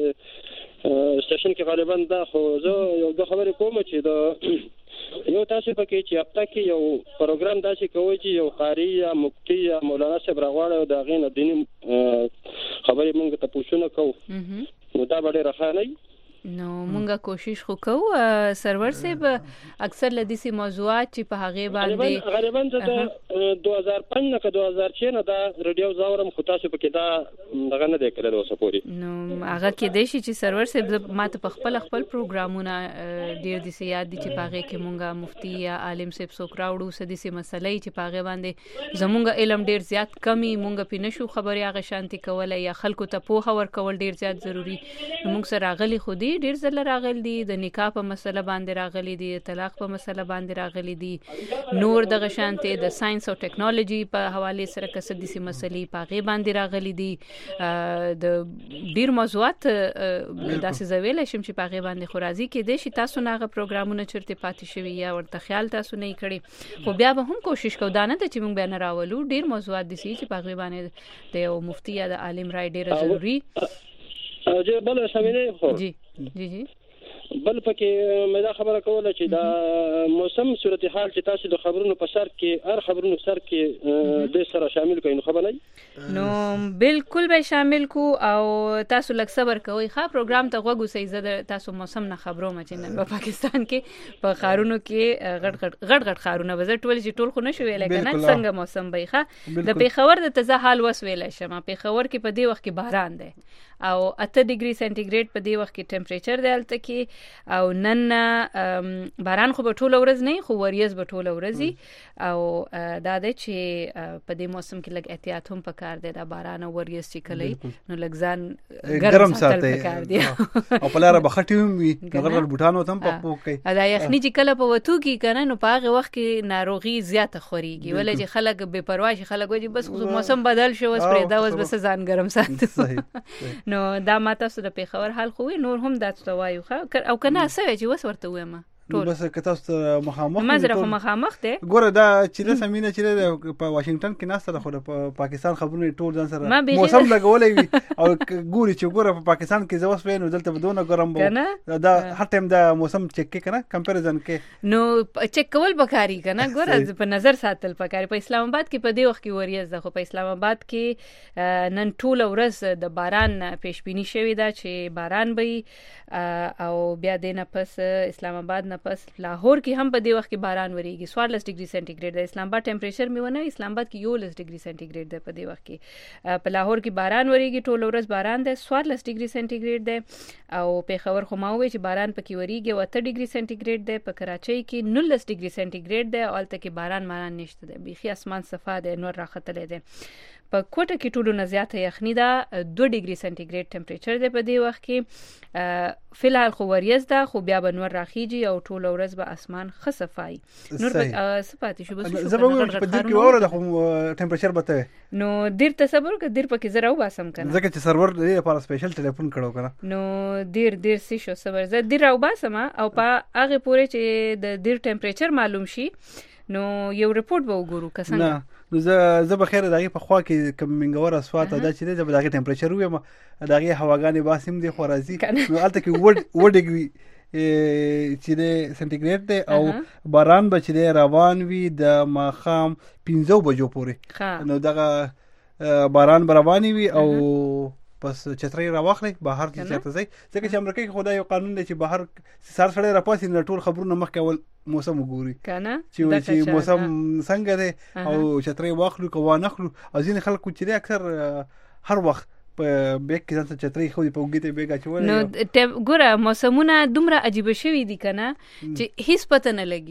دې سټیشن کې غالبا دا خو زه یو د خبرې کوم چې دا یو تاسو پکې چې هفته کې یو پروګرام داسې کوي چې یو قاری یا مفتی یا مولانا صاحب راغواړي دا غینه دیني خبرې موږ ته پوښتنه کوو نو دا ډېر ښه نه نو مونږه کوشش خو کوو سرور صاحب اکثر لدیسي موضوعات چې په هغه باندې غالبا د دوه هزار پنځه نه که دوه هزار شپږ نه دا رادیو زاورم خو تاسو پکې دا دغه نه دی کړی اوسه پورې نو هغه کې دی چې سرور صاحب ماته په خپل خپل پروګرامونه ډیر دي یاد دي چې پاغه کې مونږه مفتی یا عالم صاحب څوک راوړو سديسي مسلې چې پاغه باندې زمونږ علم ډیر زیات کمی مونږ په نشو خبري هغه شانتي کولای یا خلکو ته پوهه ورکول ډیر زیات ضروری مونږ سره غلي خودي ډیر زله راغلي دي د نکاح په مسله باندې راغلي دي طلاق په مسله باندې راغلي دي نور د غشانته د ساينس او ټیکنالوژي په حواله سره کسديسي مسلې پاغه باندې راغلي دي د ډیر موضوعات داسې زویل شم چې پاغه باندې خورازي کې دي چې تاسو ناغه پروګرامونه چرته پاتې شوی یا ورته خیال تاسو نه کړی خو بیا به هم کوشش کوو دا نه چې موږ به نه راولو ډیر موضوعات دي چې پاغه باندې د یو مفتی یا د عالم رائے ډیر ضروری اجه بل سمینه خو جی جی جی بل پکې مې دا خبره کوله چې دا موسم صورتحال چې تاسو د خبرونو په سر کې هر خبرونو سر کې د سره شامل کړئ نو خبر نه نو بالکل به شامل کو او تاسو لږ صبر کوئ ښه پروګرام ته غوږ وسئ زه تاسو موسم نه خبرو مچ نه په پاکستان کې په خارونو کې غټ غټ غټ غټ خارونه وزه ټول چې ټول خو نشو ویل کنه څنګه موسم به ښه د پیښور د تازه حال وس ویل شمه پیښور کې په دې وخت کې باران دی او اته ډیګري سنټیګریډ په دې وخت کې ټمپریچر دی الته کې او نن باران خو په ټوله ورځ نه خو وریځ په ټوله ورځ او دا د چې په دې موسم کې لږ احتیاط هم پکار دی دا باران او وریځ چې کلی نو لږ ځان ګرم ساتل پکار دی او په لاره بخټي هم وي نغړل بوټانو تم په پوک کوي دا یخني چې کله په وتو کې کنه نو په هغه وخت کې ناروغي زیاته خوريږي ولې چې خلک بے پروا شي خلک وایي بس موسم بدل شو اوس پرې دا اوس بس ځان ګرم ساتو نو دا ماته سره په خبر حال خو نور هم داتو وایو او کنه سوي چې وس ورته وایم ټول بس که تاسو مخامخ ما زره خو مخامخ ته ګوره دا چې د سمینه چې په واشنگټن کې ناسته خو د پاکستان خبرونه ټول ځان سره موسم لګولې وي او ګوري چې ګوره په پاکستان کې زوس وینو دلته بدونه ګرم بو دا هر ټیم دا موسم چک کې کنه کمپیریزن کې نو چک کول بکاری کنه ګوره په نظر ساتل پکاري په اسلام آباد کې په دې وخت کې وریځ ده خو په اسلام آباد کې نن ټول ورځ د باران پیشبینی شوی دا چې باران به او بیا دینه پس اسلام آباد پس لاهور کې هم په دې وخت کې باران وریږي چوارلس ډیګري سنټیګریډ د اسلام آباد ټمپریچر میونه اسلام آباد کې یو لس ډیګري سنټیګریډ ده په دې وخت کې په لاهور کې باران وریږي ټول ورځ باران ده چوارلس ډیګري سنټیګریډ ده او په خبر خو ما وې چې باران پکې وریږي او اته ډیګري سنټیګریډ ده په کراچۍ کې نولس ډیګري سنټیګریډ ده او الته کې باران ماران نشته ده بيخي اسمان صفا ده نور راختلې ده په کوټه کې ټولو نه زیاته یخني ده دوه ډیګري سنټیګریډ ټمپریچر ده په دې وخت کې فلحال خو وریځ ده خو بیا به نور راخیږي او ټول ورځ به اسمان خصفای نور په صفاتي شو بس زه به په دې کې اوره د ټمپریچر بته نو ډیر تصور ک ډیر پکې زراو باسم کنه ځکه چې سرور دې لپاره سپیشل ټلیفون کړو کنه نو ډیر ډیر سې شو صبر زه ډیر راو باسم او په هغه پورې چې د ډیر ټمپریچر معلوم شي نو یو ریپورت به وګورو کسان نو زه زه به خیر دغه په خوا کې کم منګور اسوات دا چې د دغه ټمپریچر وي دغه هواګانې باسم دي خو راځي نو الته کې وډ وډګوي چې د سنټیګریډ دی او باران به چې روان وي د ماخام پنځه بجو پورې نو دغه باران رواني وي او پس چتري راوخلي بهر چې چرته ځي ځکه چې امریکا کې خدای یو قانون دی چې بهر سر سره راپاسي نه ټول خبرونه مخ کول موسم وګوري کنه چې چې موسم څنګه دی او چتري واخلو کو نه خلو او ځین خلکو چې اکثر هر وخت په بیگ کې ځان چتري خو په وګیته بیگ اچول نو ګوره موسمونه دومره عجیب شوي دي کنه چې هیڅ پته نه لګي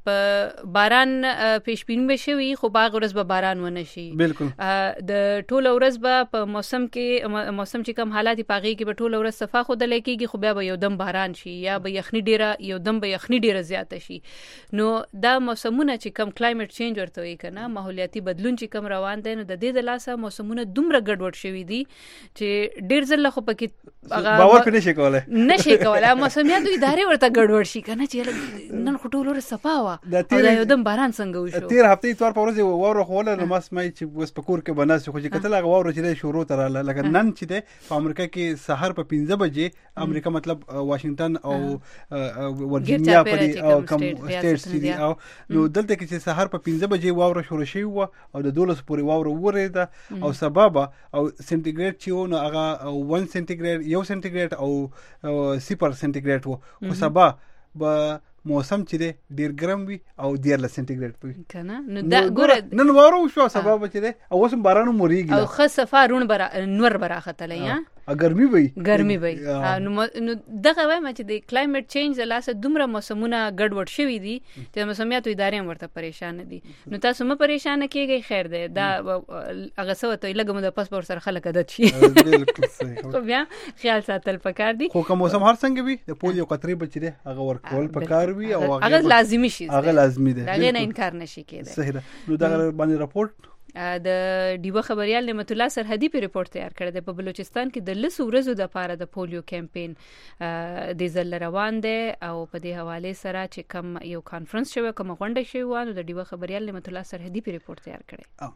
په باران پیشبینی به شوی خو باغ ورځ به باران ونه شي بالکل د ټول ورځ به په موسم کې موسم چې کم حالات پاغي کې به ټول ورځ صفا خو د لکېږي خو بیا به یو دم باران شي یا به یخني ډیره یو دم به یخني ډیره زیاته شي نو دا موسمونه چې کم کلایمټ چینج ورته وي کنه ماحولیاتي بدلون چې کم روان دي نو د دې د لاسه موسمونه دومره ګډوډ شوي دي چې ډیر ځله خو پکې باور پرې شي کولای نشي کولای موسمیاتو ادارې ورته ګډوډ شي کنه چې نن خو ټول ور صفا وا او دا یو دم باران څنګه وشو تیر هفته اتوار په ورځ ووره خو له ماس مې چې وس پکور کې بناس خو چې کتل هغه ووره چې شروع تر لکه نن چې ده په امریکا کې سحر په پنځه بجې امریکا مطلب واشنگټن او ورجینیا په او کوم سټیټس دي او نو دلته کې چې سحر په پنځه بجې ووره شروع شي او د دولس پورې ووره ورېده او سبب او سنټیګریډ چې نو هغه واحد سنټیګریډ یو سنټیګریډ او صفر سنټیګریډ وو خو سبب به موسم چې دی ډیر ګرم وي او ډیر ل سنټیګریډ وي کنه نو دا ګوره نن واره شو سبب چې دی او اوس بارانو موريږي او خ صفارون برا نور برا ختلې یا ګرمي وي ګرمي وي نو دغه وایم چې د کلایمټ چینج د لاسه دومره موسمونه ګډوډ شوي دي چې موسمیاتو ادارې ورته پریشان دي نو تاسو مې پریشان کیږئ خیر دی دا هغه څه ته لګم د پاسپورت سره خلک عادت شي بالکل صحیح خو بیا خیال ساتل پکار دي خو کوم موسم هر څنګه وي د پولیو قطري بچی دی هغه ورکول پکار وي او هغه لازمي شي هغه لازمي دی دا نه انکار نشي کېدای صحیح ده نو دا باندې راپورټ د ډیوه خبريال نعمت الله سرحدي په ریپورت تیار کړی دی په بلوچستان کې د لس ورځو د پاره د پولیو کمپاین د زل روان دی او په دې حواله سره چې کم یو کانفرنس شوی کوم غونډه شوی و نو د ډیوه خبريال نعمت الله سرحدي په ریپورت تیار کړی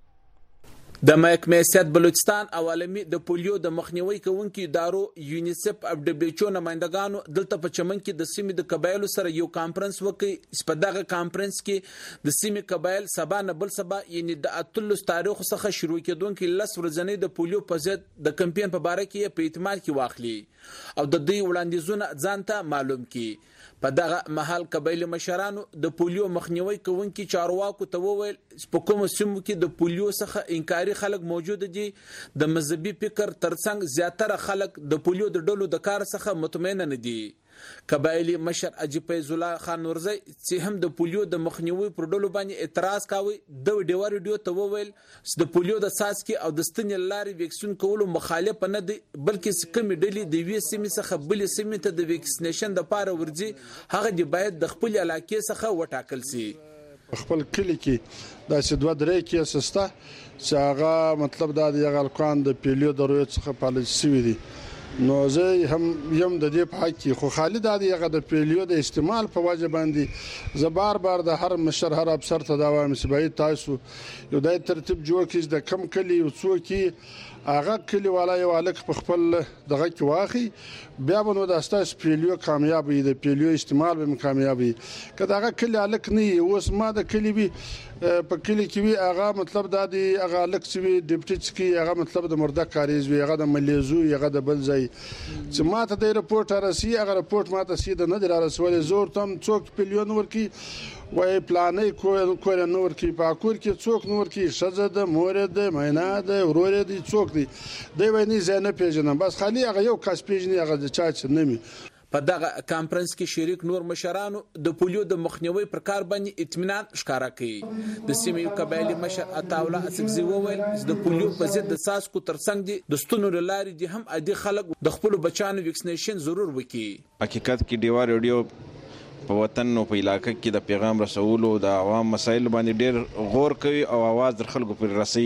د محکمه صحت بلوچستان عوالمي د پولیو د مخنیوي کوونکو ادارو یونیسف او دبليو ایچ او نمائندگانو دلته په چمن کې د سیمې د قبایلو سره یو کانفرنس وکړي په دغه کانفرنس کې د سیمې قبایل سبا نه بل سبا یعنی د اتلس تاریخ څخه شروع کېدونکو لس ورځې د پولیو په ضد د کمپاین په باره کې په اعتماد کې واخلي او د دوی وړاندیزونه ځانته معلوم کړي په دغه محل قبایلی مشرانو د پولیو مخنیوي کوونکو چارواکو ته وویل په کوم سیمو کې د پولیو څخه انکاري خلک موجود دي د مذهبي فکر ترڅنګ زیاتره خلک د پولیو د ډلو د کار څخه مطمئن نه دي قبایلی مشر اجي فیض الله خان نورزی چې هم د پولیو د مخنیوي پر ډلو باندې اعتراض کاوه د ډیوار ریډیو ته وویل د پولیو د ساسکي او د ستنې لارې ویکسین کولو مخالف نه دي بلکې کومې ډلې د وی سیمې څخه بل سیمې ته د ویکسینیشن د پاره ورځي هغه دی باید د خپل علاقې څخه وټاکل شي خپل کلی کې د سدوا درې کې سستا چې هغه مطلب دا دی هغه الکان د پیلیو د روی څخه پالیسي وي دي نو زه هم یم د دې په حق کې خو خالد دا هغه د پیلیو د استعمال په وجه باندې زه بار بار د هر مشر هر افسر ته دا وایم چې باید تاسو یو د ترتیب جوړ کړئ د کم کلی او څوک هغه کلی والا یو الک په خپل دغه کې واخی بیا به نو د استاس پیلیو کامیاب وي د پیلیو استعمال به کامیاب وي کله هغه کلی الک نه اوس ما د کلی وي په کلی کې وي هغه مطلب دا دی هغه الک چې وي ډیپټی چې هغه مطلب د مرده کاریز وي هغه د ملیزو هغه د بل ځای چې ما ته د رپورت راسي هغه رپورت ما ته سیده نه در رسول زور تم څوک پیلیون ورکی وای پلانې کو کور نور کې پاکور کې څوک نور کې شزه د مور د مینا د ورور د څوک دی دی ویني زنه پیژنم بس خالي هغه یو کس پیژني هغه د چا چې نمی په دغه کانفرنس کې شریک نور مشرانو د پولیو د مخنیوي پر کار باندې اطمینان ښکارا کړي د سیمې قبایلی مشر عطاوله اسقزي وویل د پولیو په ضد د ساسکو ترڅنګ دي د ستونو لاري دي هم عادي خلک د خپل بچانو ویکسینیشن ضرور وکړي حقیقت کې دیوار ریډیو په وطن او په علاقې کې د پیغام رسولو د عوام مسایل باندې ډېر غور کوي او आवाज در خلکو پر رسي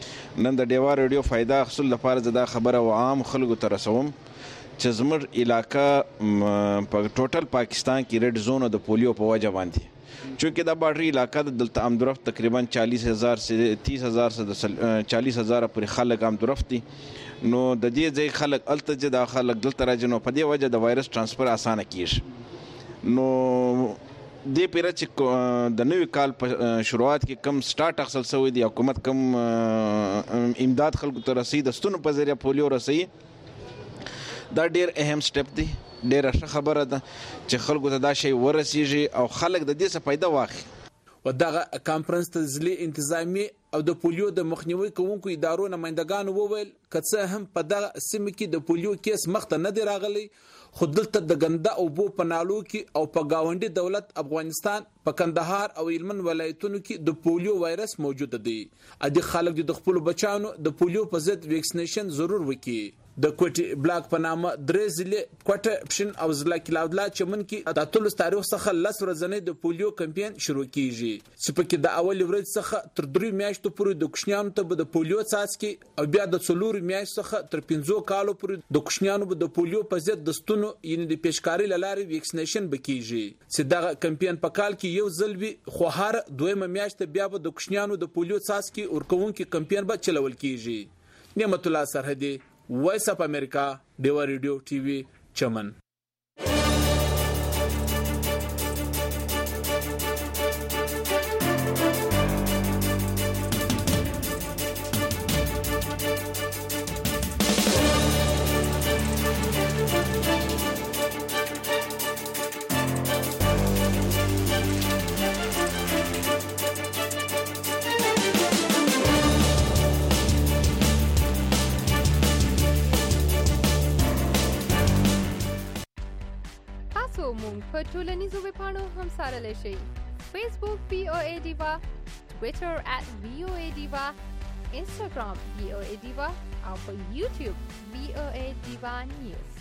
نن د ډیوار ریډیو فائدہ حاصل لپاره د خبره او عام خلکو ته رسوم چې زموږ علاقہ په ټوټل پاکستان کې ریډ زون د پولیو په وجه باندې چونکه دا باډري علاقہ د دلته امدرفت تقریبا چالیس هزار سے تیس هزار سے چالیس هزار پر خلک امدرفت دي نو د دې ځای خلک الته د خلک دلته راځي نو په دې وجه د وایرس ترانسفر اسانه کیږي نو د پیره چې د نوې کال په شروعات کې کم سٹارټ اخصل شوی دی حکومت کم امداد خلکو ته رسید ستونو په ذریعہ پولیو رسي دا ډیر اهم سټپ دی ډیر ښه خبره ده چې خلکو ته دا شی ورسیږي او خلک د دې څخه فائدہ واخلي و دغه کانفرنس ته ځلې انتظامی او د پولیو د مخنیوي کوونکو ادارو نمائندگان وویل کڅه هم په دغه سیمه کې د پولیو کیس مخته نه دی راغلی خو دلته د ګنده اوبو په نالو کې او په گاونډي دولت افغانستان په کندهار او هلمند ولایتونو کې د پولیو وایرس موجود دی. ادي خلک د خپل بچانو د پولیو په ضد ویکسینیشن ضرور وکړي. د کوټي بلاک په نامه درې ضلع کوټه پشن او ضلع کلاودلا چمن کې د اتلس تاریخ څخه لس ورځې د پولیو کمپاین شروع کیږي چې په کې د اول ورځ څخه تر درې میاشتو پورې د کوشنیانو ته د پولیو څاڅکي او بیا د څلور میاشتو څخه تر پنځو کالو پورې د کوشنیانو د پولیو په ضد د ستونو یعنی د پیشکاری لارې ویکسینیشن بکیږي چې دا کمپاین په کال کې یو ځل وي خو هر دویمه میاشت بیا به د کوشنیانو د پولیو څاڅکي ورکوونکي کمپاین به چلول کیږي. نعمت الله سرحدي، وایس اف امریکا، ډیوا ریډیو ټي وي، چمن. په ټولنیزو ویبپاڼو هم سارلی شئ. فیسبوک وی او ای ډیوا، ټویټر ات وی او ای ډیوا، انسټاګرام وی او ای ډیوا او په یوټیوب وی او ای ډیوا نیوز.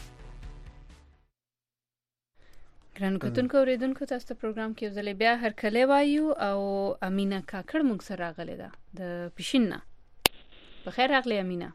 ګران کتونکو اوریدونکو، تاسو ته پروګرام کې ځلې بیا هر کله وایو او امینه کاکړ موږ سره راغله ده د پښینه. بخیر راغلی امینه.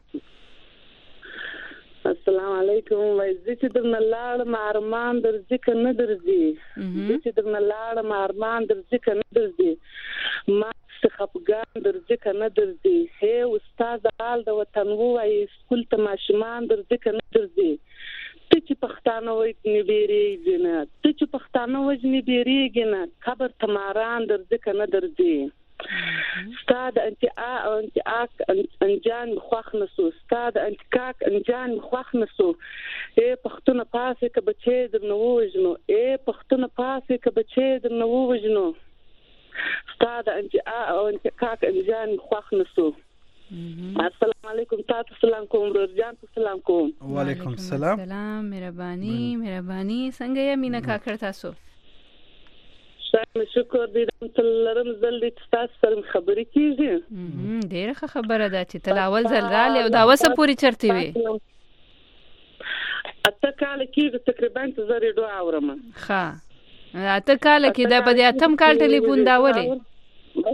السلام علیکم. وای چې درنه لاړ مارمان در ځکه نه درځي چې درنه لاړ مارمان در ځکه نه درځي ما خفګان در ځکه نه درځي. هي استاد حال د وطن وای سکول ته ماشومان در ځکه نه درځي. ته چې پښتانه وای نه بیریږي نه ته چې پښتانه وای نه بیریږي نه خبر تماران در ځکه نه درځي. استاد انت ا او انت اک انجان خوخ نسو استاد انت کاک انجان خوخ نسو اے پختونه پاسه ک بچی در نو وجنو اے پختونه پاسه ک بچی در نو وجنو استاد انت ا او انت کاک انجان خوخ نسو. السلام علیکم. تاسو سلام کوم ورجان سلام کوم. وعلیکم السلام. سلام مهرباني مهرباني. څنګه یې مینا کاکړ تاسو؟ شکر شکر دې تل لرم زل دې تاسو سره خبرې کیږي. ډیره ښه خبره ده چې تل اول ځل رااله او دا وسه پوری چرته وي. اته کال کې تقریبا زه ریډیو اورم. ښه اته کال کې دا په اتم کال ټلیفون دا ولې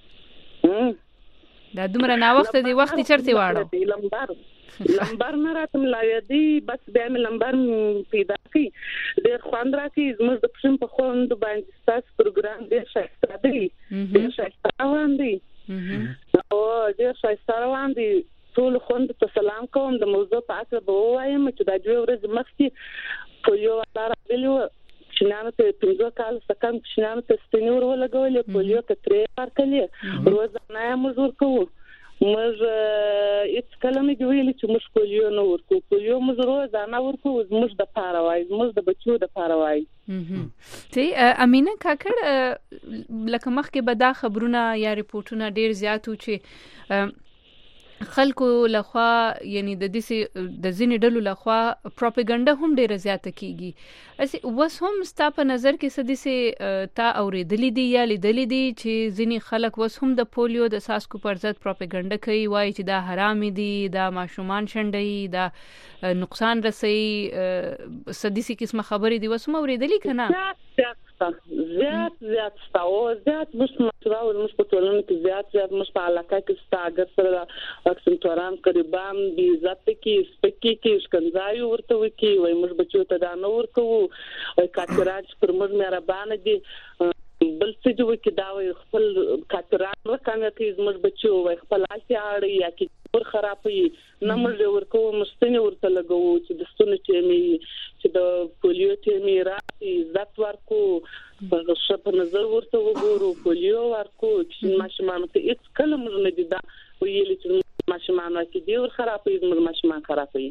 دا دومره نا وخت دی وخت چرته واړو لمبر لمبر نه راتم لا یدي بس به مې لمبر پیدا کی ډېر خوند راکې زموږ د پښم په خوند باندې تاسو پروګرام ډېر ښه دی ډېر ښه روان دی او ډېر ښه روان دی. ټول خوند ته سلام کوم. د موضوع په اړه به وایم چې دا دوه ورځې مخکې په یو لار غلیو شنانه ته پنځه کال سکم شنانه ته ستنور ولګولې په یو کترې ورکلې روزانه مزور کوو. موږ هیڅ کله نه دی ویلي چې موږ پولیو نه ورکو. پولیو موږ روزانه ورکو. موږ د پاره وای موږ د بچو د پاره وای. ته امینه کاکړ لکه مخکې به دا خبرونه یا ریپورتونه ډیر زیات و چې خلکو لخوا یعنی د دې د ځینې ډلو لخوا پروپاګاندا هم ډیره زیاته کیږي. اسی وس هم ستا په نظر کې څه دي تا اوریدلې دي یا لیدلې دي چې ځینې خلک وس هم د پولیو د ساسکو پر ضد پروپاګاندا کوي وایي چې دا حرام دي دا ماشومان شنډي دا نقصان رسي سديسي قسمه خبرې دي وس هم اوریدلې کنه زیات زیات ستاو زیات مش مشراو مش په ټولنه کې زیات زیات مش په علاقه کې ستاګر سره اکسنټوران قریبان دي عزت کې سپکی کې شکنځای ورته وکي وای مش بچو ته دا نو ورکو وای کاټراج پر مر مهربان دي بل څه دوی کې دا وای خپل کاټران ورکانه کې مش بچو وای خپل آسیاړي یا کې ور خرابې نه مړ ورکو مستنه ورته لګو چې د ستونې چې می چې د پولیو چې می راځي عزت ورکو په شپ نظر ورته وګورو پولیو ورکو چې ماشومان ته هیڅ کله مړ نه دي دا ویل چې ماشومان کې دی ور خرابې مړ ماشومان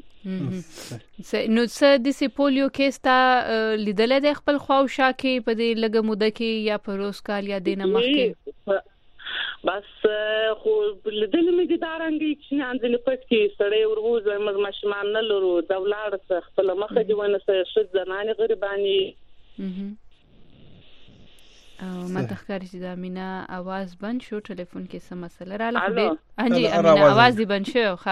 خرابې. نو څه د سی پولیو کیستا لیدل د خپل خواوشا کې په دې لګه موده کې یا په روز کال یا دینه مخ کې بس خو لیدل مې دي دا رنګ چې نه ځنې پټ کې سړی ورغوځي موږ ماشومان نه لرو دا ولاړ خپل مخه دی ونه څه زنانه غریبانی او ما تخکاری چې د امینا आवाज بند شو ټلیفون کې څه مسله رااله خو انجی امینا आवाज دی بند شو ښه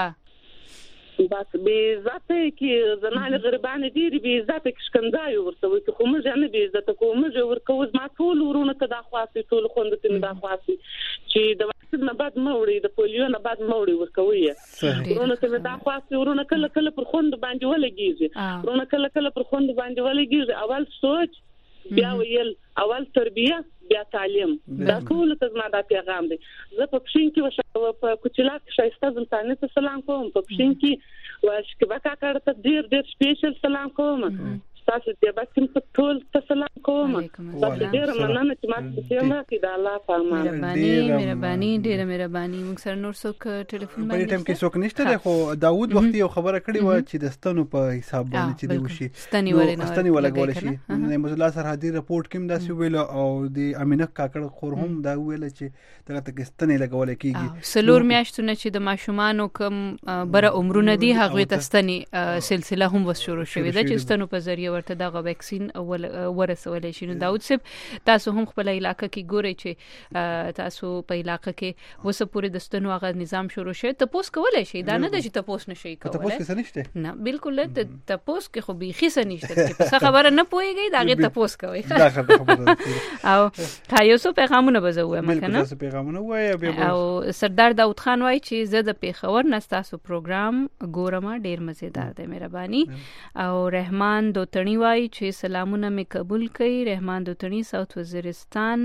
بس به عزت کې زنانه غریبانه دي به عزت کې شکنځای ورته وي خو موږ نه به عزت کوو موږ ورکو ما ټول ورونه کدا خاصه ټول خوند ته دا خاصه چې د واکسین نه بعد موړي د پولیو نه بعد موړي ورکوي ورونه ته دا خاصه ورونه کله کله پر خوند باندې ولګيږي ورونه کله کله پر خوند باندې ولګيږي اول سوچ بیا ویل اول تربیه بیا تعلیم دا ټول ته زما دا پیغام دی زه په پښین کې و په کوچلا کې شایسته زلطانه ته سلام کوم په پښین کې واشکبا کاکړ ته ډیر ډیر سپیشل سلام کوم تاسو ته به کوم ټول ته سلام کوم تاسو ډیر مننه چې ما ته ما کې دا الله فرمان مهرباني مهرباني ډیر مهرباني موږ سره نور څوک ټلیفون باندې په ټیم کې څوک نشته دی خو داوود وخت یو خبره کړې و چې د ستنو په حساب باندې چې دی وشي ستنی ولې ستنی ولګول شي نعمت الله سرحدي رپورت کې دا ویل او د امینه کاکړ خور هم دا ویل چې دغه ته ستنی لګول کیږي سلور میاشتونه چې د ماشومان کوم بره عمرونه دي هغه ته ستنی سلسله هم وشورو شوې ده چې ستنو په ذریعہ ورته دغه ویکسین اول ورسول شي نو داود صاحب تاسو هم خپل علاقې کې ګورئ چې تاسو په علاقې کې وسه پوری د ستنو هغه نظام شروع شي ته پوس کولای شي دا نه د چې ته پوس نشي کولای ته پوس کې نشته نه بالکل ته پوس کې خو بيخي څه نشته چې څه خبره نه پويږي دا غي ته پوس کوي دا خبره او تاسو پیغامونه بزوي مکنه تاسو پیغامونه وایي او سردار داود خان وایي چې زه د پیښور نه تاسو پروګرام ګورم ډیر مزیدار دی مهرباني او رحمان دوتنی وایي چې سلامونه می قبول کړئ رحمان دوتنی ساوث وزیرستان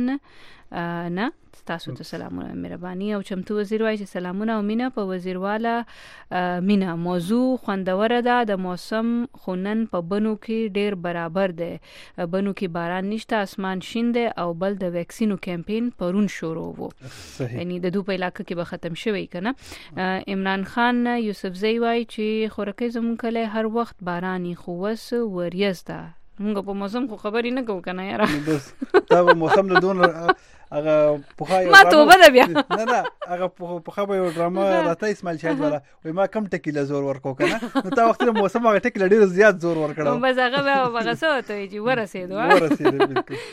نه تاسو ته سلامونه مهرباني او چمتو وزیر وایي چې سلامونه او مینا په وزیرواله مینا موضوع خوندوره ده د موسم خونن په بنو کې ډیر برابر ده بنو کې باران نشته اسمان شین ده او بل د ویکسینو کمپاین پرون شروع وو یعنی د دوه په علاقې کې به ختم شوی کنه عمران خان یوسف زئی وایي چې خورکې زمون کله هر وخت باراني خو وس وریځ ده موږ په موسم خو خبرې نه کوو کنه یاره بس دا موسم له دون هغه پوخای ما توبه ده بیا نه نه هغه پوخای یو ډراما راته اسماعیل شاهد والا وای ما کم ټکی له زور ورکو کنه نو تا وخت له موسم هغه ټکی ډیر زیات زور ورکړو بس هغه هغه څه ته چې ورسېدو ورسېدو بالکل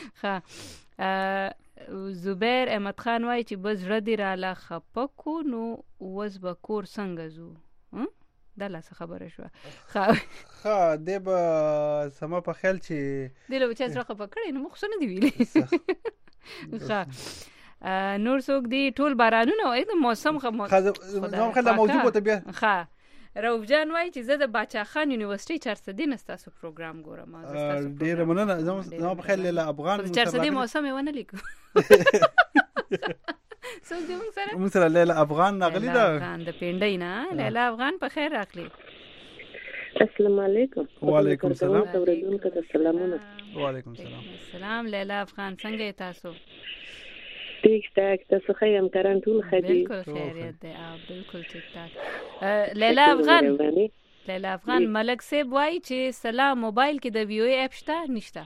ها زبیر احمد خان وای چې بس ردی را لا خپکو نو وز بکور څنګه زو دا لاس خبره شو خا خا د به سم په خیال چې دله چې سره خپکړې نو مخ سن دی ویلې خا نور څوک دی ټول بارانونه او د موسم خو نو خلا موضوع بوته بیا خا روف جان وای چې زه د باچا خان یونیورسيټي چارسده دین تاسو پروګرام ګورم تاسو ډیر مننه زما په خیال له افغان چارسده موسم ونه لیکو څوک دې موږ سره موږ سره لیلا افغان نغلی دا افغان د پینډای نه لیلا افغان په خیر راغلی السلام علیکم وعلیکم السلام اوریدونکو ته سلامونه وعلیکم السلام السلام لیلا افغان څنګه تاسو ٹھیک ٹھاک تاسو ښه یم کران ټول ښه دي بالکل خیریت دی او بالکل ټیک ټاک لیلا افغان لیلا افغان ملک صاحب وای چې سلام موبایل کې د ویو اپ شته نشته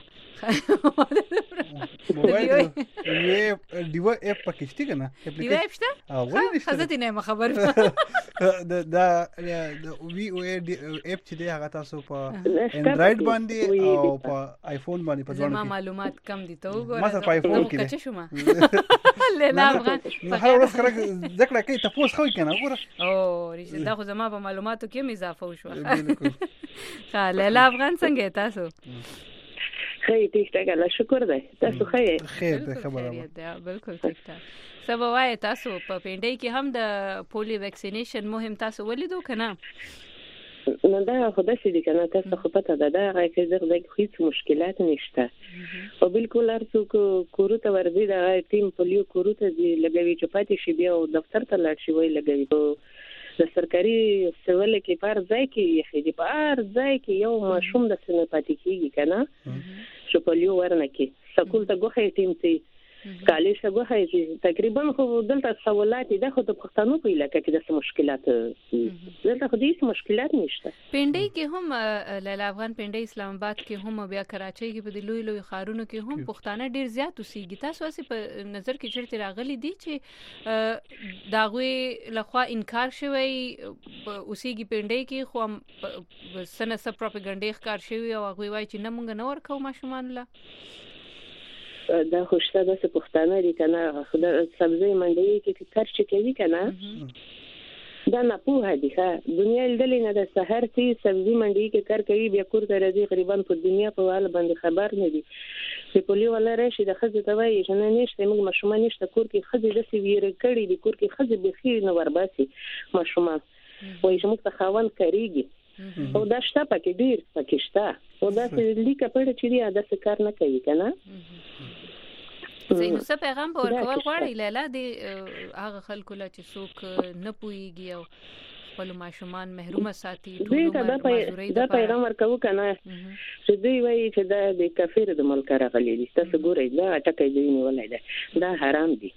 موبایل یې دیو اپ پکشتي کنه دیو اپ شته او ولې نشته حضرت نه خبر د دا د وی او اپ چې دی هغه تاسو په انډراید باندې او په آیفون باندې په ځوان زما معلومات کم دي ته وګوره ما سره په آیفون کې کچ شوم لیلا افغان هر ورځ خلک ذکر کوي تاسو خو کنه وګوره او رښتیا دا خو زما په معلوماتو کې اضافه وشو ها لیلا افغان څنګه تاسو خیر ټیک ټاک الله شکر دی تاسو خیر خیر ده خبره ده بالکل ټیک ټاک سبا وای تاسو په پینډای کې هم د پولیو ویکسینیشن مهم تاسو ولیدو کنه نه دا خدای دې کنه تاسو خو پته ده دا راځي زغ د هیڅ مشکلات نشته او بالکل ارڅو کورو ته ورځي دا ټیم پولیو کورو ته دی لګوي چې پاتې شي بیا او دفتر ته لاړ شي وای لګوي د سرکاري سوال کې پر ځای کې یخي دی پر ځای کې یو ماشوم د سنپاتیکي کنه شو پولیو ورنه کې سکول ته غوخه ټیم ته کالي شګو هي تقریبا خو دلته سوالات دي خو د پښتنو په علاقې کې د مشکلات دلته خو هیڅ مشکلات نشته. پنډي کې هم لاله افغان پنډي اسلام آباد کې هم بیا کراچۍ کې په لوی لوی ښارونو کې هم پښتانه ډیر زیات اوسېږي. تاسو اسی په نظر کې چیرته راغلي دي چې داغوی لخوا انکار شوی اوسېږي پنډي کې خو سنه سب پروپاګاندا ښکار شوی او هغه وایي چې نه مونږ نه ورکو ماشومان له دا خوشته د پښتانه دي کنه خدای سبزی منډي کې کار چې کوي کنه دا نه پوهه دي ښه دنیا دلې نه د سحر تی سبزی منډي کې کار کوي بیا کور ته راځي غریبان په دنیا په حال باندې خبر نه دي چې پولیو ولا راشي د خځې ته وایي چې نه نشته موږ ماشومان نشته کور کې خځې د سیویره کړي دي کور کې خځې بخیر نه ورباسي ماشومان وایي چې موږ ته خاون کړيږي او دا شته پکې ډیر پکې شته او دا چې لیکه پړ چې دی دا څه کار نه کوي کنه. زینو څه پیغام په ورکول غواړي لاله د هغه خلکو لا چې څوک نه پويږي او خپل ماشومان محروم ساتي ټول دا پیغام ورکوي کنه چې دوی وایي چې دا د کافر د ملک راغلي دي تاسو ګورئ دا ټکې دی نیولای دا دا حرام دي.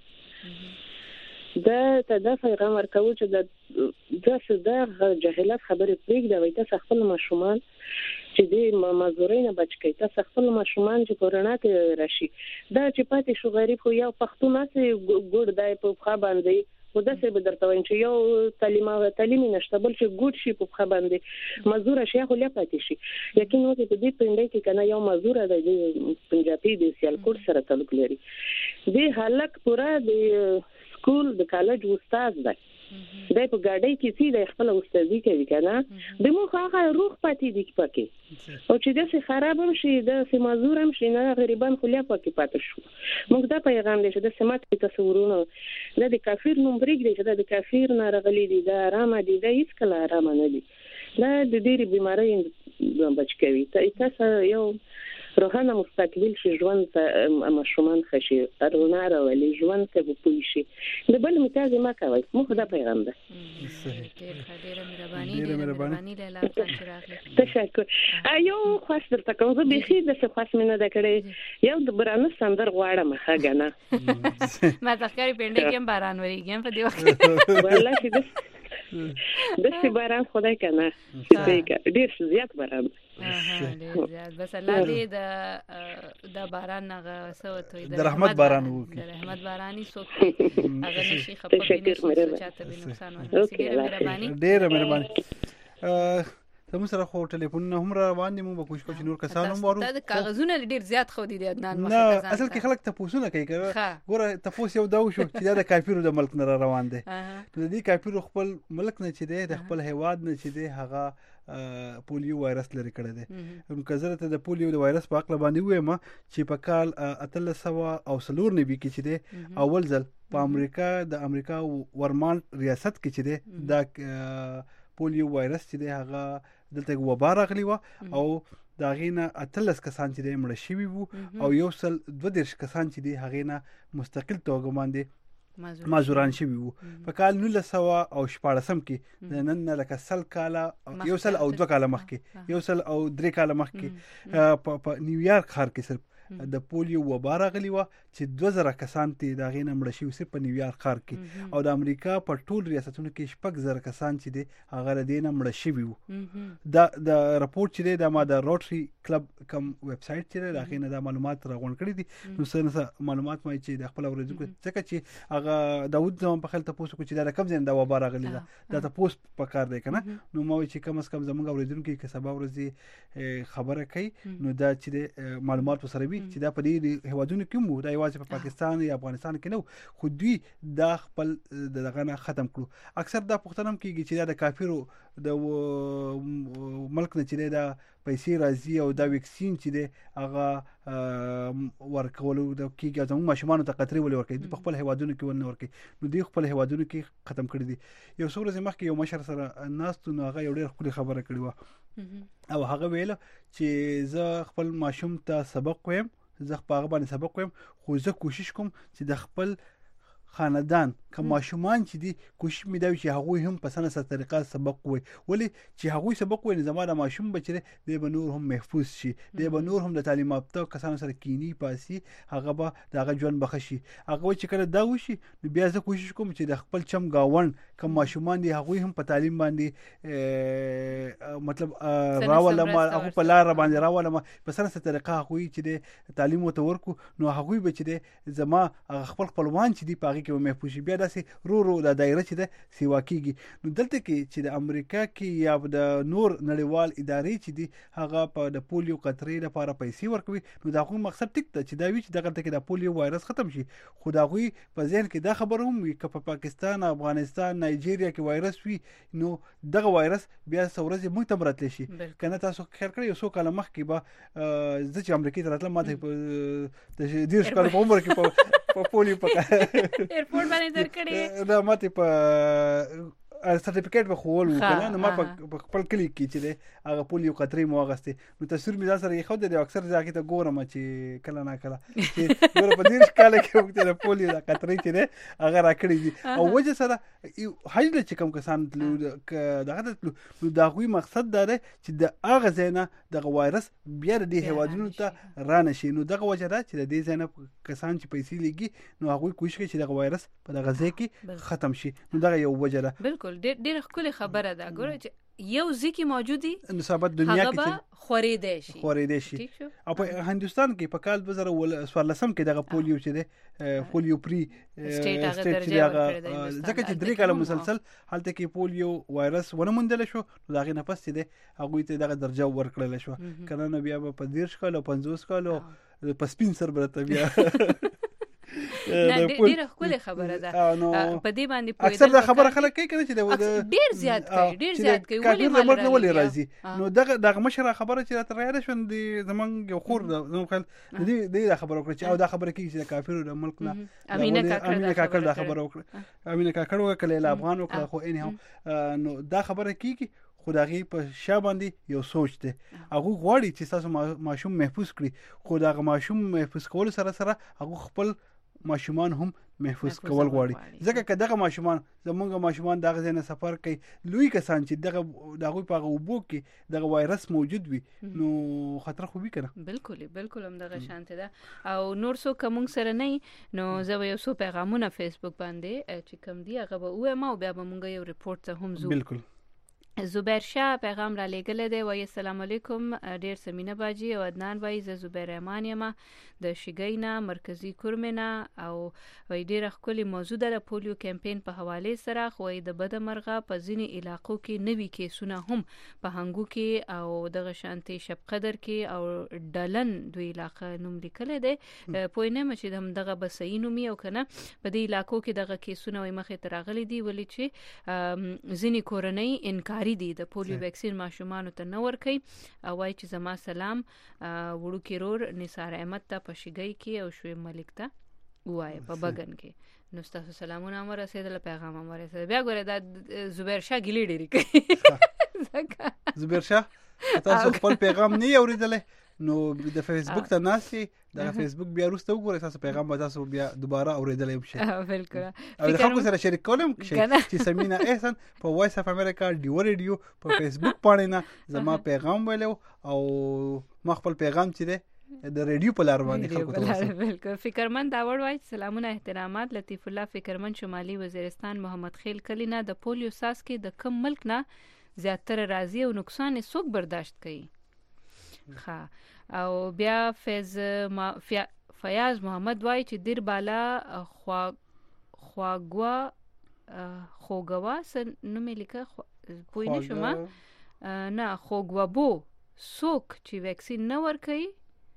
دا ته دا پیغام ورکوي چې دا د صدا جهالت خبرې پرېږدي وایي تاسو خپل ماشومان چې د مزورینه بچ کی تاسو خپل ماشومان چې کورونه کې راشي دا چې پاتې شو غریب خو یو پښتون نه ګډ دای په ښه باندې و دا څه به درته وایم چې یو تعلیم او تعلیم نشته بل چې ګډ شي په ښه باندې مزور شي خو لا پاتې شي یقین وکړئ په دې پندای کې کنه یو مزور د پنجابي د سیالکوټ سره تعلق لري د هلک پورا د سکول د کالج استاد دی دای په ګاډي کې سي د خپل استادي کوي کنه د مو هغه روح پاتې دي پکې او چې د څه خراب هم شي د څه مزور هم شي نه غریبان خو لا پکې پاتې شو. موږ دا پیغام دی چې د سمات تصورونه د کافر نوم برګ دی د کافر نه راغلي دي دا آرام دي دا هیڅ کله آرام نه دي دا د ډېری بیماری بچ کوي تاسو یو روحانه مستقبل شي ژوند ته مشرومان خشي ارونه راولي ژوند ته پوي شي د بل متاز ما کوي مو خدا پیغام ده. ډېر مهرباني ډېر مهرباني لاله تاسو راغلي تشکر. ایو خاص درته کوم زه به خې د څه خاص مینه ده کړې یو د برانه سندر غواړم هغه نه ما ځکه پنده کې باران وريږم په دی وخت والله چې د څه باران خدای کنه چې ډېر زیات باران اها ډېر زیات بس الله دې د د باران هغه سوتوي د رحمت باران وکړي د رحمت باراني سوک هغه نشي خپل نه چاته به نقصان ورسي. ډېر مهرباني ډېر مهرباني تاسو سره خو ټلیفون نه هم روان دي مو به کوشش کوو چې نور کسان هم وارو دا کاغذونه ډېر زیات خو دي د عدنان مخه نه اصل کې خلک تاسو نه کوي ګوره تاسو یو دا وشو چې دا کافیرو د ملک نه روان دي د دې کافیرو خپل ملک نه چې دی د خپل هیواد نه چې دی هغه پولیو وایرس لري کړی دی. نو کزره ته د پولیو د وایرس په اړه باندې وایم چې په کال اتلس سوه او څلور نوي کې چې دی اول ځل په امریکا د امریکا ورمان ریاست کې چې دی دا پولیو وایرس چې دی هغه دلته وبا راغلی و او دا غینه اتلس کسان چې دی مړ شوي وو او یو سل دوه دېرش کسان چې دی هغه نه مستقل توګه باندې مازوران شوي وو. په کال نولس سوه او شپاړسم کې د نن نه لکه سل کاله یو سل او دوه کاله مخکې یو سل او درې کاله مخکې په نیویارک ښار کې صرف د پولیو وبا راغلی و چې دوه زره کسان ته دا غینه مړ شوي صرف په نیویارک ښار کې او د امریکا په ټول ریاستونو کې شپږ زره کسان چې دی هغه له دې نه مړ شوي وو. دا د راپورټ چې دی دا ما د روټري کلب کم ویب سایټ چې دا غینه دا معلومات راغونډ کړي دي نو څه معلومات مې چې د خپل ورځو څخه چې هغه داوود زمون په خپل تاسو کو چې دا کم ځین دا وبا راغلی دا د تاسو په کار دی کنه نو مو چې کم اس کم زمونږ ورځو کې کسبه ورځي خبره کوي نو دا چې معلومات سره چې دا په دې هوادونو کې مو دا یوازې په پاکستان یا افغانستان کې نو خو دوی دا خپل دغه نه ختم کړو. اکثر دا پښتنه کېږي چې دا د کافرو د ملک نه چې دا پیسې راځي او دا ویکسین چې دی هغه ورکولو د کېږي زموږ ماشومانو ته قطرې ولې ورکوي په خپل هوادونو کې ونه ورکوي نو دوی خپل هوادونو کې ختم کړي دي. یو څو ورځې مخکې یو مشر سره ناست نو هغه یو ډېر ښکلې خبره کړې وه او هغه ویل چې زه خپل ماشوم ته سبق وایم زه په هغه باندې سبق وایم خو زه کوشش کوم چې د خپل خاندان کوم ماشومان چې دي کوشش مې دا چې هغه هم په سنه سره طریقه سبق وي ولی چې هغه سبق وي زموږ ماشوم بچره دی به نور هم محفوظ شي دی به نور هم د تعلیم یافته کسانو سره کینی پاسي هغه به دغه ژوند بخشي هغه چې کله دا وشي بیا زه کوشش کوم چې د خپل چم گاوند کوم ماشومان دي هغه هم په تعلیم باندې مطلب راول ما هغه په لار باندې راول ما په سنه سره طریقه هغه چې د تعلیم او ورکو نو هغه به چې د زما خپل خپلوان چې دی پاږي کې محفوظ بیا داسې رو رو د دایره چې د سیوا کیږي نو دلته کې چې د امریکا کې یا د نور نړیوال ادارې چې دی هغه په د پولیو قطرې لپاره پیسې ورکوي نو دا خو مقصد ټیک ته چې دا وی چې دغه کې د پولیو وایرس ختم شي خو دا غوي په ځین کې دا خبر هم وي چې په پاکستان افغانستان نایجیریا کې وایرس وي نو دغه وایرس بیا څورځي موږ ته مرتلی شي کنه تاسو خیر کړی یو څو کال مخکې به د چې امریکا ته راتلم ماته د ډیر ښکار په عمر کې په په پولیو په ایرپورټ باندې درکړي دا ماته په سرټیفیکټ به خول وکنه نو ما په خپل کلی کې چې هغه پولیو قطرې مو واغسته نو تصویر مې سره یې خو د اکثر ځکه ته ګورم چې کله نه کله چې ګور په دې ښکاله کې وخت د پولیو د قطرې چې هغه راکړي دي او وجه سره حج له چې کوم کسان دغه نو دا غوي مقصد دا دی چې د هغه زینه د وایرس بیا د هوادونو ته رانه شي نو دغه وجه دا چې د دې زینه کسان چې پیسې لګي نو هغه کوشش کوي چې د وایرس په دغه ځای کې ختم شي نو دغه یو وجه ده بالکل ډېر ښکلې خبره ده ګوره چې یو ځکه موجودي نسبت دنیا کې خورېدې شي خورېدې شي او په هندستان کې په کال دوه زره څوارلسم کې دغه پولیو چې ده پولیو پری سټیټ هغه درجه ورکړه ځکه چې درې کاله مسلسل هلته کې پولیو وایرس ونه موندل شو دا غي نه پس چې ده هغه ته دغه درجه ورکړل شو کنه نو بیا په دیرش کال او پنځوس کال او په سپین سر برته بیا ډیره ښکلې خبره ده په دې باندې پوهېدل اکثر دا خبره خلک کوي کنه چې ډیر زیات کوي ډیر زیات کوي ولې مال ولې راځي نو دغه دغه مشره خبره چې راته راځي شون دي زمونږ یو خور د خل دې دې خبره وکړه چې او دا خبره کوي چې کافرو د ملک نه امینه کاکړ دا خبره وکړه امینه کاکړ وکړه افغان وکړه خو ان هم نو دا خبره کوي خدایي په شا باندې یو سوچ دی هغه غواړي چې تاسو ماشوم محفوظ کړي خو دا ماشوم محفوظ کول سره سره هغه خپل ماشومان هم محفوظ کول غواړي ځکه که دغه ماشومان زمونږ ماشومان دغه ځای نه سفر کوي لوی کسان چې دغه دغه په اوبو کې دغه وایرس موجود وي نو خطر خو وي کنه بالکل بالکل هم دغه شانته ده او نور څو کوم سره نه نو زه یو څو پیغامونه فیسبوک باندې چې کوم دی هغه به وایم او بیا به مونږ یو ریپورت ته هم زو بالکل زبیر شاه پیغام را لېږلی دی وایي السلام علیکم ډېر سمینه باجی او عدنان وایي زه زبیر رحمان یم د شګۍ نه مرکزي کورمې نه او وایي ډېره ښکلې موضوع ده د پولیو کمپین په حوالې سره خو وایي د بدمرغه په ځینې علاقو کې نوي کیسونه هم په هنګو کې او دغه شانتي شب قدر کې او ډلن دوی علاقه نوم لیکلی دی پوه نه یم چې همدغه به صحیح نوم وي او که نه په دې علاقو کې دغه کیسونه وایي مخې ته راغلي دي ولې چې ځینې کورنۍ انکار دي د پولیو ویکسین ماشومان ته نه ورکي او وايي چې زما سلام وړو کې رور نثار احمد ته په شګۍ کې او شوی ملک ته وایي په بغن کې نو تاسو سلامونه امر رسیدل پیغام امر رسیدل بیا ګوره دا زبیر شاه ګلی ډېری کوي زبیر شاه تاسو خپل پیغام نه اوریدل نو د فیسبوک ته ناسي د فیسبوک بیا وروسته وګورئ تاسو پیغام به تاسو بیا دوباره اوریدلای شئ بالکل او د خلکو سره شریک کولم چې سمینا احسن په وایس اف امریکا ډیو ریډیو په فیسبوک باندې نه زما پیغام ویلو او ما خپل پیغام چې ده د ریډیو په لار باندې خلکو ته ورسوي بالکل فکرمند داوړ وای سلامونه احترامات لطیف الله فکرمند شمالي وزیرستان محمد خیل کلینا د پولیو ساس کې د کم ملک نه زیاتره راضي او نقصان یې څوک برداشت کوي ها او بیا فیض ما فیاض محمد وای چې دیر بالا خوا خواګوا خوګوا سن نو ملکه پوی نه شوم نه خوګوابو څوک چې ویکسین نه ور کوي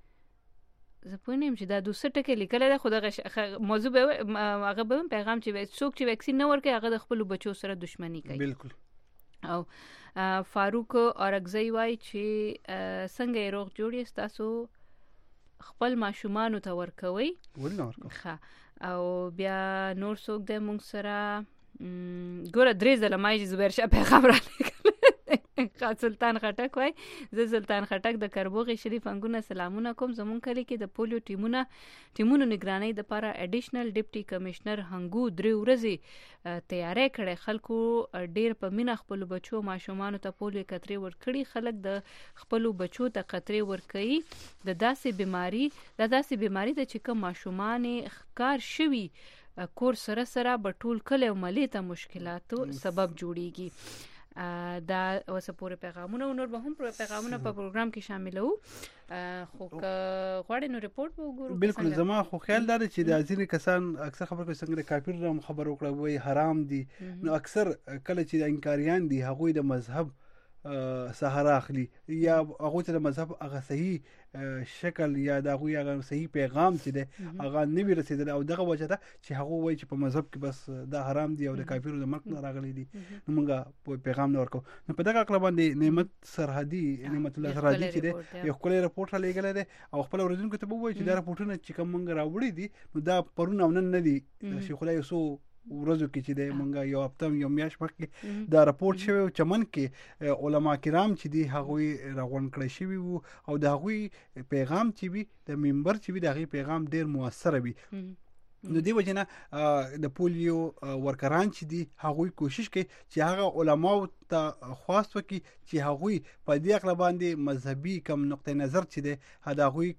زه پوینم چې دا دوسه ټکه لیکل ده خو دغه موضوع به هغه به پیغام چې څوک چې ویکسین نه ور کوي هغه د خپل بچو سره دښمنی کوي بالکل او فاروق اورګزی وای چې څنګه یې روغ جوړی تاسو خپل ماشومان ته ورکوي ولنه ورکو او بیا نور څوک د مونږ سره ګوره درې ځله مای زبیر شاه پیغام را لیکل سلطان خټک وای زه سلطان خټک د کربوغي شریف انګونه سلامونه کوم. زمون کلی کې د پولیو ټیمونه ټیمونو نگرانۍ د لپاره اډیشنل ډیپټي کمشنر هنګو درې ورځې تیاری کړي. خلکو ډیر په مینا خپل بچو ماشومان ته پولیو کتري ورکړي. خلک د خپل بچو ته کتري ورکړي. د داسې بیماری د داسې بیماری د چې کوم ماشومان ښکار شوي کور سره سره بټول کله ملي ته مشکلاتو سبب جوړيږي. دا اوسه پورې پیغامونه او نور به هم پورې پیغامونه په پروګرام کې شاملو. خو غواړي نو ریپورت وګورو. بالکل زما خو خیال دا چې د ځینې کسان اکثر خبر کوي څنګه کافر رم خبر وکړه وای حرام دي. نو اکثر کله چې د انکاریان دي هغه د مذهب سهارا اخلي یا هغه ته د مذهب هغه صحیح شکل یا د هغه هغه صحیح پیغام چې ده هغه نه وی رسیدل او دغه وجه ده چې هغه وایي چې په مذهب کې بس دا حرام دي او د کافرو د مرګ نه راغلي دي. نو موږ پیغام نه ورکو. نو په دغه اقلا باندې نعمت سرحدي نعمت الله سرحدي چې ده یو خپل رپورت را لګل دي او خپل اوریدونکو ته وایي چې دا رپورټونه چې کوم موږ راوړي دي نو دا پرونه نن نه دي شیخ الله یوسف ورځو کې چې د منګه یو هفته یو میاش مخکې دا راپورټ شوی چمن کې علما کرام چې دی هغه راغون کړی شوی وو او د هغه پیغام چې وي د منبر چې وي د هغه پیغام ډیر موثر وي. نو دی وجنه د پولیو ورکران چې دی هغه کوشش کوي چې هغه علما ته خواست وکړي چې هغه په دې اقلا باندې مذهبي کم نقطه نظر چې دی دا هغه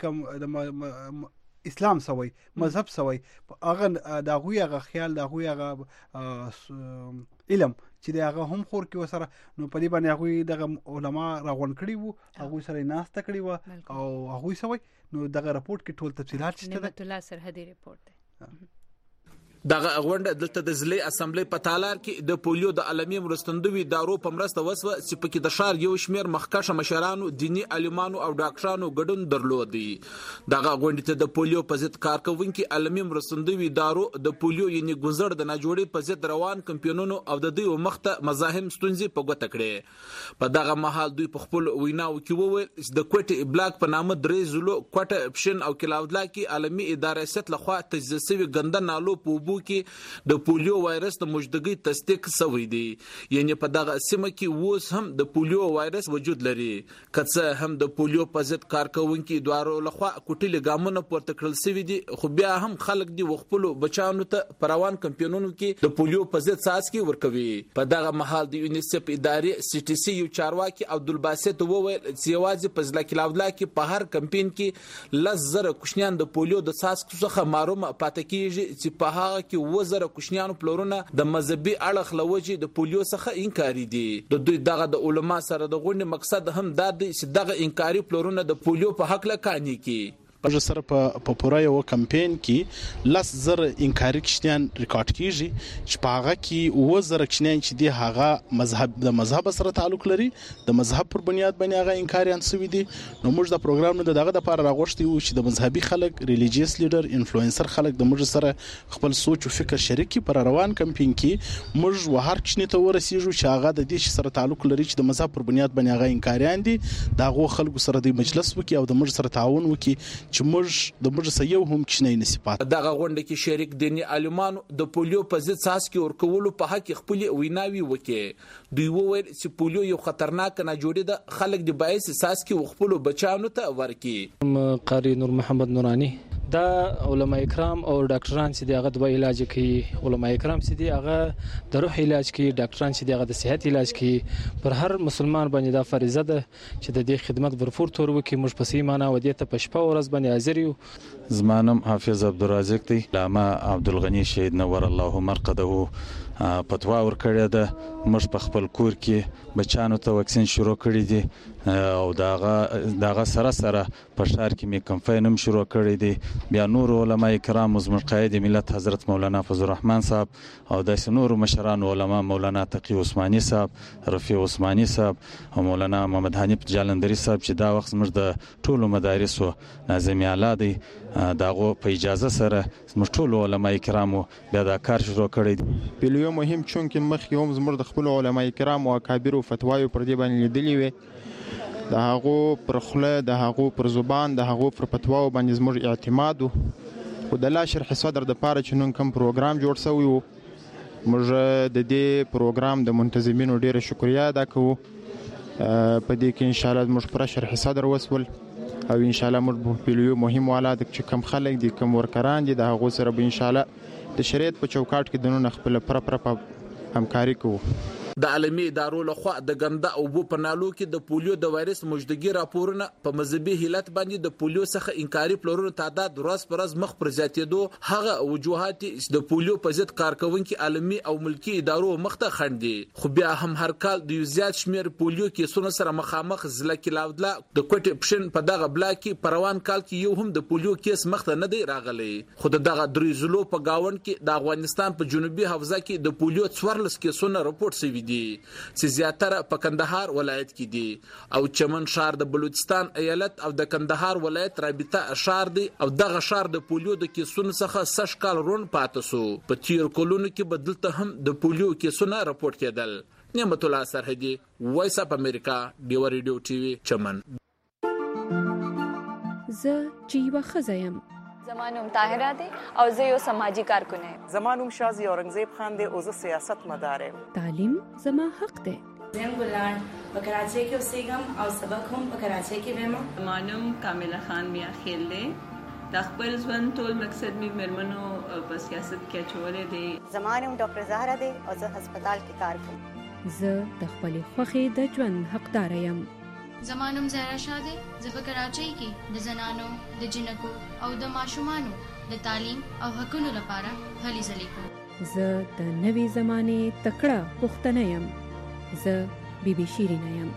کم اسلام سوی مذهب سوی هغه د هغه هغه خیال د هغه هغه علم چې دا هغه هم خور کې وسره. نو په دې باندې هغه د علما راغون کړي وو هغه سره ناشته کړي وو او هغه سوی. نو دغه رپورت کې ټول تفصيلات شته. نعمت الله سرحدي رپورت دی. دغه غونډه دلته د ضلع اسمبلی په تالار کې د پولیو د عالمي مرستندوي دارو په مرسته وسوه چې پکې د شار یو شمیر مخکشه مشرانو دینی عالمانو او ډاکټرانو ګډون درلودي. دغه غونډه ته د پولیو په ضد کارکونکو عالمي مرستندوي دارو د پولیو یعنی ګنزړ د ناجوړي په ضد روان کمپاینونو او د دوی مخته مزاحم ستونزې په ګوته کړې. په دغه مهال دوی په خپل ویناو کې وویل چې د کوټي بلاک په نامه درې زلو کوټه اپشن او کلاودلا کې عالمي ادارې ست لخوا تجزیه شوی ګنده نالو په کې د پولیو وایرس د موجودګۍ تصدیق شوی دی. یعنی په دغه سیمه کې اوس هم د پولیو وایرس وجود لري. کڅه هم د پولیو په ضد کارکونکو دوارو لخوا کوټلې ګامونه پورته کړل شوی دي خو بیا هم خلک دی خپل بچانو ته پروان کمپاینونو کې د پولیو په ضد ساسکي ورکوي. په دغه محل د یونیسف ادارې سی ټي سی یو چارواکي عبدالباسط وویل چې یوازې په ځل کې لاودلا کې په هر کمپاین کې لس زره کوشنیان د پولیو د ساسکو څخه محروم پاتې کیږي چې په هغه کې وزره کوشنیانو پلورونه د مذهبي اړخ لوجي د پولیو څخه انکاري دي. د دوی دغه د علما سره د غونډې مقصد هم دا دی چې دغه انکاري پلورونه د پولیو په حق لکاني کی. په سره په پوره یو کمپاین کې لس زره انکاري کشتیان ریکارډ کیږي چې په هغه کې و زره کشتیان چې دی هغه مذهب د مذهب سره تعلق لري د مذهب پر بنیاد باندې هغه انکاریان سوي دي. نو موږ د پروګرام نه دغه د لپاره راغوښتي وو چې د مذهبي خلک ریلیجیس لیډر انفلوئنسر خلک د موږ سره خپل سوچ او فکر شریکي پر روان کمپاین کې موږ و هر کشنی ته ورسیږو چې هغه د دې سره تعلق لري چې د مذهب پر بنیاد باندې هغه انکاریان دي دغه خلکو سره د مجلس وکي او د موږ سره تعاون وکي چې موږ د موږ سره یو هم کښنی نصيبات. دغه غونډه کې شریک دینی عالمانو د پولیو په ضد ساسکي ورکولو په حق خپل ویناوي وکړي. دوی وویل چې پولیو یو خطرناک ناجوړي ده خلک د باعث ساسکي خپل بچانو ته ورکړي. قاری نور محمد نورانی دا علماء کرام او ډاکټران چې دغه د علاج کوي علماء کرام چې دغه د روح علاج کوي ډاکټران چې دغه د صحت علاج کوي پر هر مسلمان باندې دا فریضه ده چې د دې خدمت ورفور تور وکي. موږ په سیمانه ودیته په شپه ورځ باندې حاضر یو. زمانم حافظ عبدالرازق دی علامه عبدالغنی شهید نور الله مرقده پتوا ورکړی ده. موږ په خپل کور کې بچانو ته واکسین شروع کړی دي او داغه داغه سره سره په شهر کې می کمپاین هم شروع کړی دي. بیا نور علماء کرام زموږ قائد ملت حضرت مولانا فضل الرحمن صاحب او د نور مشران علما مولانا تقی عثماني صاحب رفیع عثماني صاحب او مولانا محمد حنیف جالندری صاحب چې دا وخت موږ د ټولو مدارسو ناظم اعلی دی داغه په اجازه سره موږ ټول علماء کرامو بیا دا کار شروع کړی دي. پلیو مهم چون کې مخ یوم زموږ د خپل علماء کرام او اکابر او فتواوی پر دې باندې لیدلې وي. د هغه پر خله د هغه پر زبان د هغه پر فتواو باندې زموږ اعتماد او د لا شرح صدر د پاره چې نن کوم پروګرام جوړ شوی وو موږ د دې پروګرام د منتظمینو ډیره شکریا ادا کوو په دې کې ان شاء الله موږ پر شرح صدر وسول او ان شاء الله موږ پولیو مهم والات چې کم خلک دي کم ورکران دي د هغه سره به ان شاء الله د شریعت په چوکاټ کې د نن خپل پر پر همکاري کوو. د عالمي ادارو لخوا د ګنده او بو پنالو کې د پولیو د وایرس مجدګي راپورونه په مذهبي حالت باندې د پولیو څخه انکاري پلورونو تعداد ورځ پر ورځ مخ پر زیاتېدو هغه وجوهات د پولیو په ضد کارکونکو عالمي او ملکی ادارو مخته خندي خو بیا هم هر کال د یوزیات شمیر پولیو کیسونو سره مخامخ ځله کې لاودلا د کوټ پشن په دغه بلا کې پروان کال کې یو هم د پولیو کیس مخته نه دی راغلی خو دغه درې زلو په گاوند کې د افغانستان په جنوبي حوزه کې د پولیو څوارلس کیسونه راپورټ شوي دي چې زیاتره په کندهار ولایت کې دي او چمن شهر د بلوچستان ایالت او د کندهار ولایت رابطه شهر دی او دغه شهر د پولیو د کیسونو څخه سش کال رون پاتې سو په تیر کلونو کې بدلته هم د پولیو کیسونه راپورټ کېدل. نعمت الله سرحدي وایس اپ امریکا ډیو ریډیو ټي وي چمن. ز جیوا خزایم زمانوم طاهره دی او زه یو سماجی کارکون یم. زمانوم شازی اورنګزیب خان دی او زه سیاست مدار یم. تعلیم زما حق دی. زم ګلان په کراچۍ کې اوسېږم او سبق هم په کراچۍ کې وایم. زمانوم کامله خان میا خیل دی. د خپل ژوند ټول مقصد می مرمنو په سیاست کې اچولې دی. زمانوم ډاکټر زهرا دی او زه هسپتال کې کار کوم. زه د خپل خوخي د ژوند حقدار یم. زمانوم زهرا شاه دی. زه په کراچۍ کې د زنانو د جنکو او د ماشومانو د تعلیم او حقوقو لپاره هلې ځلې کوم. زه د نوې زمانه تکړه پښتنه یم. زه بیبي شیرینه یم.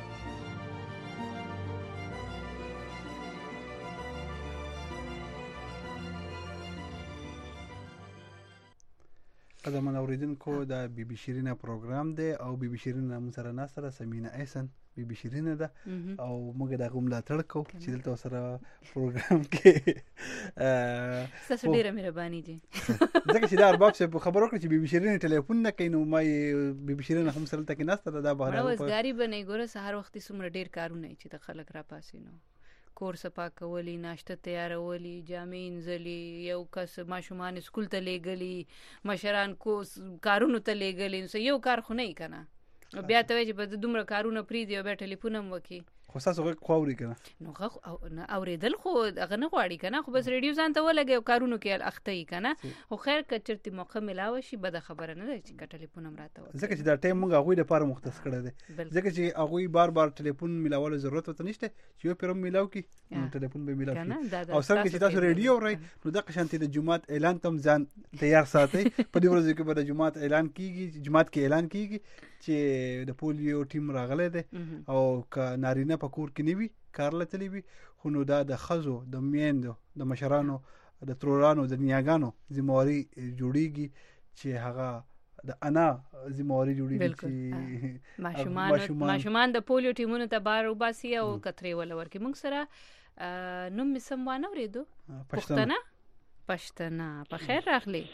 قدم اوریدونکو د بیبي شیرینه پروګرام دی او بیبي شیرینه موږ سره ناسره سمینا احسن بیبي شیرینه ده او موږ د غوم لا تړکو چې دلته سره پروګرام کې تاسو ډیره مهرباني دي ځکه چې دا ارباب څه خبرو کړی چې بیبي شیرینه ټلیفون نه کوي نو ما بیبي شیرینه هم سره تک ناسته ده بهر اوس غاری بنې ګوره سهار وخت سمره ډیر کارونه چې د خلک را پاسې نو کور صفا کولی ناشته تیارولی جامې انځلي یو کس ماشومان سکول ته لېږلي مشران کو کارونو ته لېږلي نو یو کار خو نه یې کنه بیا ته چې په دومره کارونه پریږدي او بیا ټلیفون هم وکړي خو تاسو غوږ خوري کنه نو غوږ اورېدل خو هغه نه غواړي کنه خو بس ریډیو ځان ته ولګي او کارونو کې اخته یې کنه خو خیر کچرتي موقع ملاوي شي بده خبره نه ده چې ټلیفون هم راته وکړي ځکه چې دا ټایم موږ هغوی لپاره مختص کړی دی ځکه چې هغوی بار بار ټلیفون ملاولو ضرورت ورته نشته چې یو پیرم ملاو کی نو ټلیفون به ملاو کی او څنګه چې تاسو ریډیو اورئ نو د قشانتي د جمعات اعلان تم ځان تیار ساتئ په دې ورځو کې به د جمعات اعلان کیږي جمعات کې اعلان کیږي چې د پولیو ټیم راغلی دی او ک نارینه په کور کې نیوي کار لته وي خو نو دا د خزو د میندو د مشرانو د ترورانو د نیاګانو ذمہواری جوړیږي چې هغه د انا ذمہواری جوړیږي چې ماشومان ماشومان د پولیو ټیمونو ته بار وباسي او کترې ولور کې موږ سره نوم مسم وانه ورېدو پښتنه پښتنه په خیر راغلی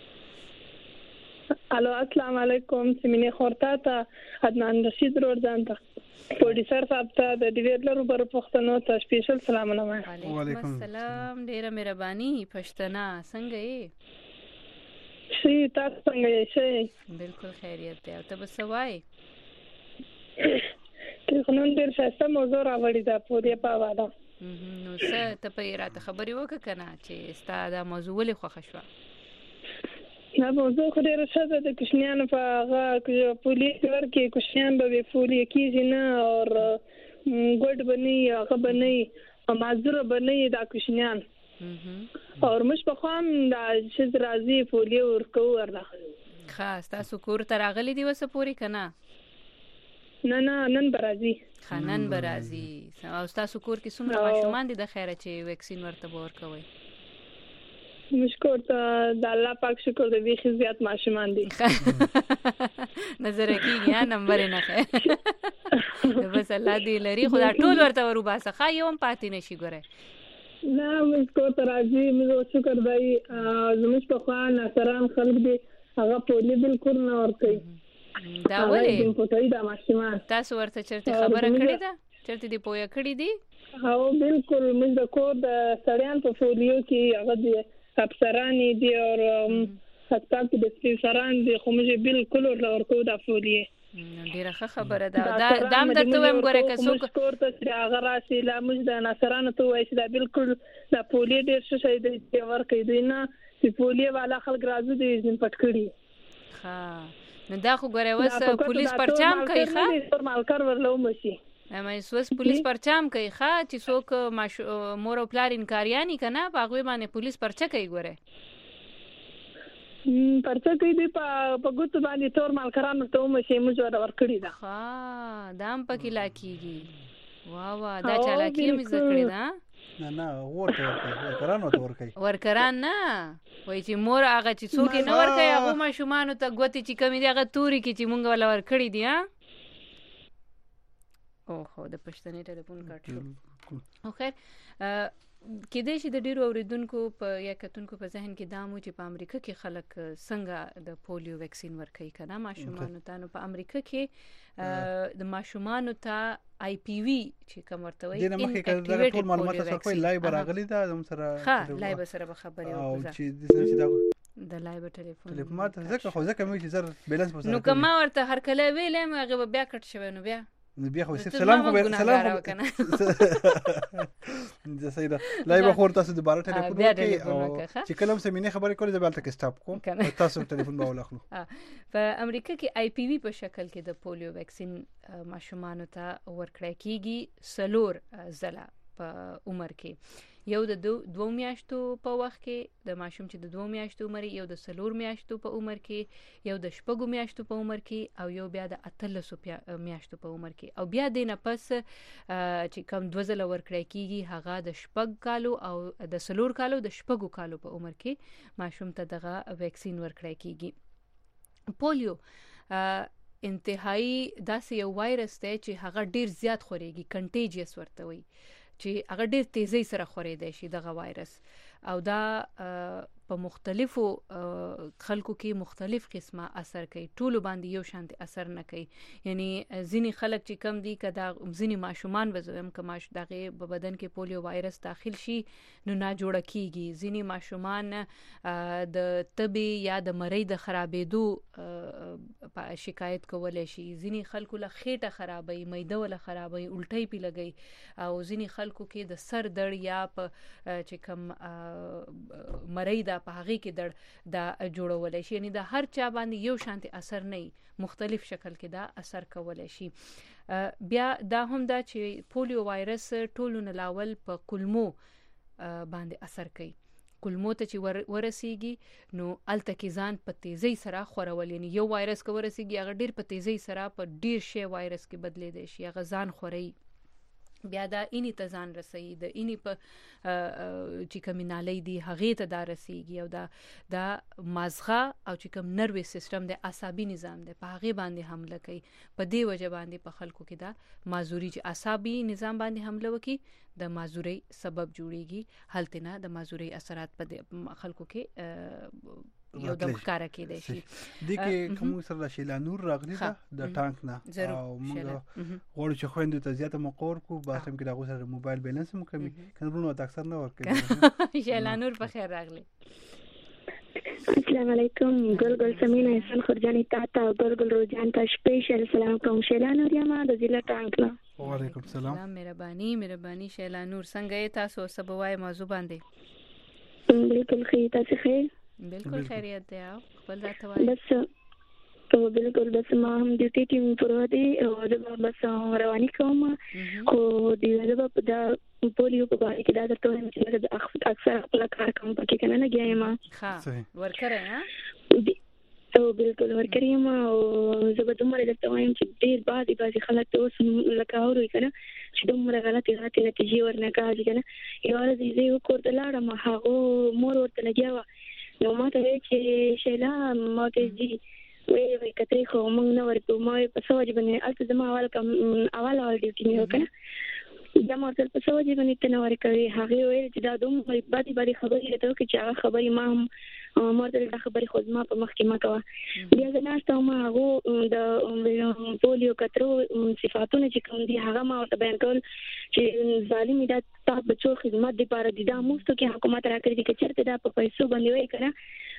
الو السلام علیکم سیمینه خورتا ته عدنان رشید روزان ته پروډوسر صاحب ته د ډیویډلر پر پښتنو ته سپیشل سلامونه وایم وعلیکم السلام ډیره مهرباني پښتنه څنګه یې شي تاسو څنګه یې شي بالکل خیریت دی او ته بسوای ته نن ډیر ښه موضوع راوړی دا پوری په واده نو څه ته په راته خبرې وکړه کنه چې ستا دا موضوع ولې خوښ شو نه موضوع خو ډېره ښه ده د کوچنیانو په هغه پولیس ورکې کوچنیان به بې پولیه کېږي نه اور ګوډ به نه وي هغه به نه وي معذوره به نه وي دا کوچنیان اور موږ پخوا هم دا ښځې راځي پولیو ورکوو ورله ښه ستاسو کور ته راغلي دي اوسه پورې که نه نه نه نن به راځي ښه نن به راځي او ستاسو کور کې څومره ماشومان دي د خیره چې ویکسین ورته به ورکوئ مشکور ته د الله پاک شکر د بیخي زیات ماشومان دي نظر کېږي نمبر نه ښه بس الله دې لري خو دا ټول ورته وروباسه ښه یو هم پاتې نشي ګوره نه مشکور ته راځي موږ شکر دی زموږ پخوا ناصران خلک دي هغه پولیو بالکل نه ورکوي دا ولې پټوي دا ماشومان تاسو ورته چېرته خبره کړې ده چېرته دې پوهه کړې دي او بالکل موږ د کور د سړیان په پولیو کې هغه دي افسرانی دي او هسپتال کې د سپیسران دي خو موږ بالکل ورکو د پولیو ډیره ښه خبره ده. دا دام درته وایم ګوره که څوک مشکور ته چې هغه راشي لا موږ د ناصرانو ته وایي چې دا بالکل دا پولیو ډېر ښه شی دی چې ورکوي دوی نه چې پولیو والا خلک راځي دوی ځین پټ کړي. ښه نو دا خو ګوره اوس پولیس پرچام کوي ښه مالکر ورله ومشي مې اوس پولیس پرچام کوي ښه چې څوک مور او پلار انکاریاني که نه په هغوی باندې پولیس پرچه کوي ګوره پرچه کوي دوی په ګوتو باندې تور مالکرانو ته ومشي موږ ور ورکړي ده. ښه دا هم پکې لا کېږي. واه واه دا چالاکي هم زده کړې ده. نه نه ورته ورکوي ورکرانو ته ورکوي ورکران نه وایي چې مور هغه چې څوک یې نه ورکوي هغو ماشومانو ته ګوتې چې کمې دي هغه تورې کړي چې مونږ وله ورکړي دي. اوهو د پښتنې ټلیفون کټ شو. خو خیر کېدای شي د ډیرو اوریدونکو په یا کتونکو په ذهن کې دا مو چې په امریکا کې خلک څنګه د پولیو ویکسین ورکوي که نه ماشومانو ته. نو په امریکا کې د ماشومانو ته آی پی وي چې کوم ورته وایي دې نه مخکې که دغه ټول معلومات تاسو ورکوئ لایو به راغلي ده زموږ سره ښه لایو سره به خبرې وکړو او چې داسې دا د لایو ټلیفون ټلیفون ما ته ځکه خو ځکه مې چې زر بیلانس به سره نو که ما ورته هرکلی ویلی یم هغې به بیا کټ شوی نو بیا نو بیا خو سلام خو سلام خو صحیح ده لایو خو تاسو دوباره ټلیفون وکړئ او چې کله هم سمینه خبرې کولې زه به هلته کې سټاپ کوم تاسو ټلیفون به واخلو. په امریکا کې آی پی وي په شکل کې د پولیو ویکسین ماشومانو ته ورکړی کېږي څلور ځله په عمر کې. یو د دوو میاشتو په وخت کې د ماشوم چې د دوو میاشتو عمر یو د څلور میاشتو په عمر کې یو د شپږو میاشتو په عمر کې او یو بیا د اتلسو میاشتو په عمر کې او بیا دې نه پس چې کم دوه ځله ورکړی کېږي هغه د شپږ کالو او د څلور کالو د شپږو کالو په عمر کې ماشوم ته دغه ویکسین ورکړی کېږي. پولیو انتهایی داسې یو وایرس دی چې هغه ډیر زیات خورېږي کنټیجیس ورته وایي چې هغه ډیر تیزی سره خورېدای شي دغه وایرس او دا په مختلفو خلکو کې مختلف قسمه اثر کوي ټولو باندې یو شانتي اثر نه کوي. یعنی ځینی خلک چې کم دي که دا ځینی ماشومان وزویم که ماش دغه په بدن کې پولیو وایرس داخل شي نو نه جوړه کیږي. ځینی ماشومان د تبې یا د مری د خرابېدو شکایت کولای شي. ځینی خلکو له خېټه خرابوي معده ولا خرابوي الټۍ پی لګي او ځینی خلکو کې د سر درد یا په چې کم مری دا په هغې کې دړ دا جوړولی شي. یعنی دا هر چا باندې یو شانتي اثر نه مختلف شکل کې دا اثر کولی شي. بیا دا هم دا چې پولیو وایرس ټولو نه لاول په کولمو باندې اثر کوي. کولمو ته چې ورسیږي نو هلته کې ځان په تیزۍ سره خورول. یعنی یو وایرس که ورسیږي هغه ډېر په تیزۍ سره په ډېر شی وایرس کې بدلیدی شي هغه ځان خوري. بیا دا اینی ته ځان رسوي د اینی په چې کومې نالۍ دي هغې ته دا رسیږي او دا دا مازغه او چې کوم نروي سیستم د اعصابي نظام دی په هغې باندې حمله کوي. په دې وجه باندې په خلکو کې دا مازوري چې اعصابي نظام باندې حمله وکړي د مازوري سبب جوړیږي. هلته نه د مازوري اثرات په خلکو کې یو دم ښکاره کېدای شي. دې کې کوم سره شیلا نور راغلی ده د ټانک نه او موږ غواړو چې خویندو ته زیاته موقع ورکړو بس هم کې دغه سره موبایل بیلانس هم کمی کنه برونو اکثر نه ورکوي. شیلا نور په خیر راغلی. السلام علیکم ګلګل سمینا احسان خرجانی تاتا ګلګل روزان ته سپیشل سلام کوم. شیلا نور یم د ضلع ټانک نه. وعلیکم السلام. مهرباني مهرباني شیلا نور څنګه یې تاسو سبوای موضوع باندې؟ بالکل خیر تاسو خیر بالکل خیریت دی او خپل راته وایي. بس او بالکل بس ما هم ډیوټي کې پروه دي او زه بس رواني کوم خو د زه په دا پولیو په اړه کې دا درته وایم چې زه اکثر خپل کار کوم پکې کنه نه ګیایم. ها ورکره ها او بالکل ورکره ما او زه به دومره درته وایم چې ډیر بعضې بعضې خلک ته اوس لکه اورئ که نه چې دومره غلطې غلطې نتیجې ورنه کاږي که نه. یوه ورځ زه یو کور ته لاړم هغو مور ورته لګیا وه نو ما ته ویل چې شیلا ما ته ځي ویې وایي کترې خو موږ نه ورکوو. ما وایي په څه وجې باندې هلته زما اول کم اول اول ډیوټي مې وکړه بیا ما ورته په څه وجې باندې ته نه ورکوې. هغې ویل چې دا دومره بدې بدې خبرې راته وکړې چې هغه خبرې ما هم ما ورته دا خبرې خو زما په مخ کې مه کوه. بیا زه ناسته وم هغو د پولیو کترو صفاتونه چې کوم دي هغه ما ورته بیان کول چې ظالمې دا ستا بچو خدمت دپاره دي دا مفتو کې حکومت راکړي دي که چېرته دا په پیسو باندې وایي که نه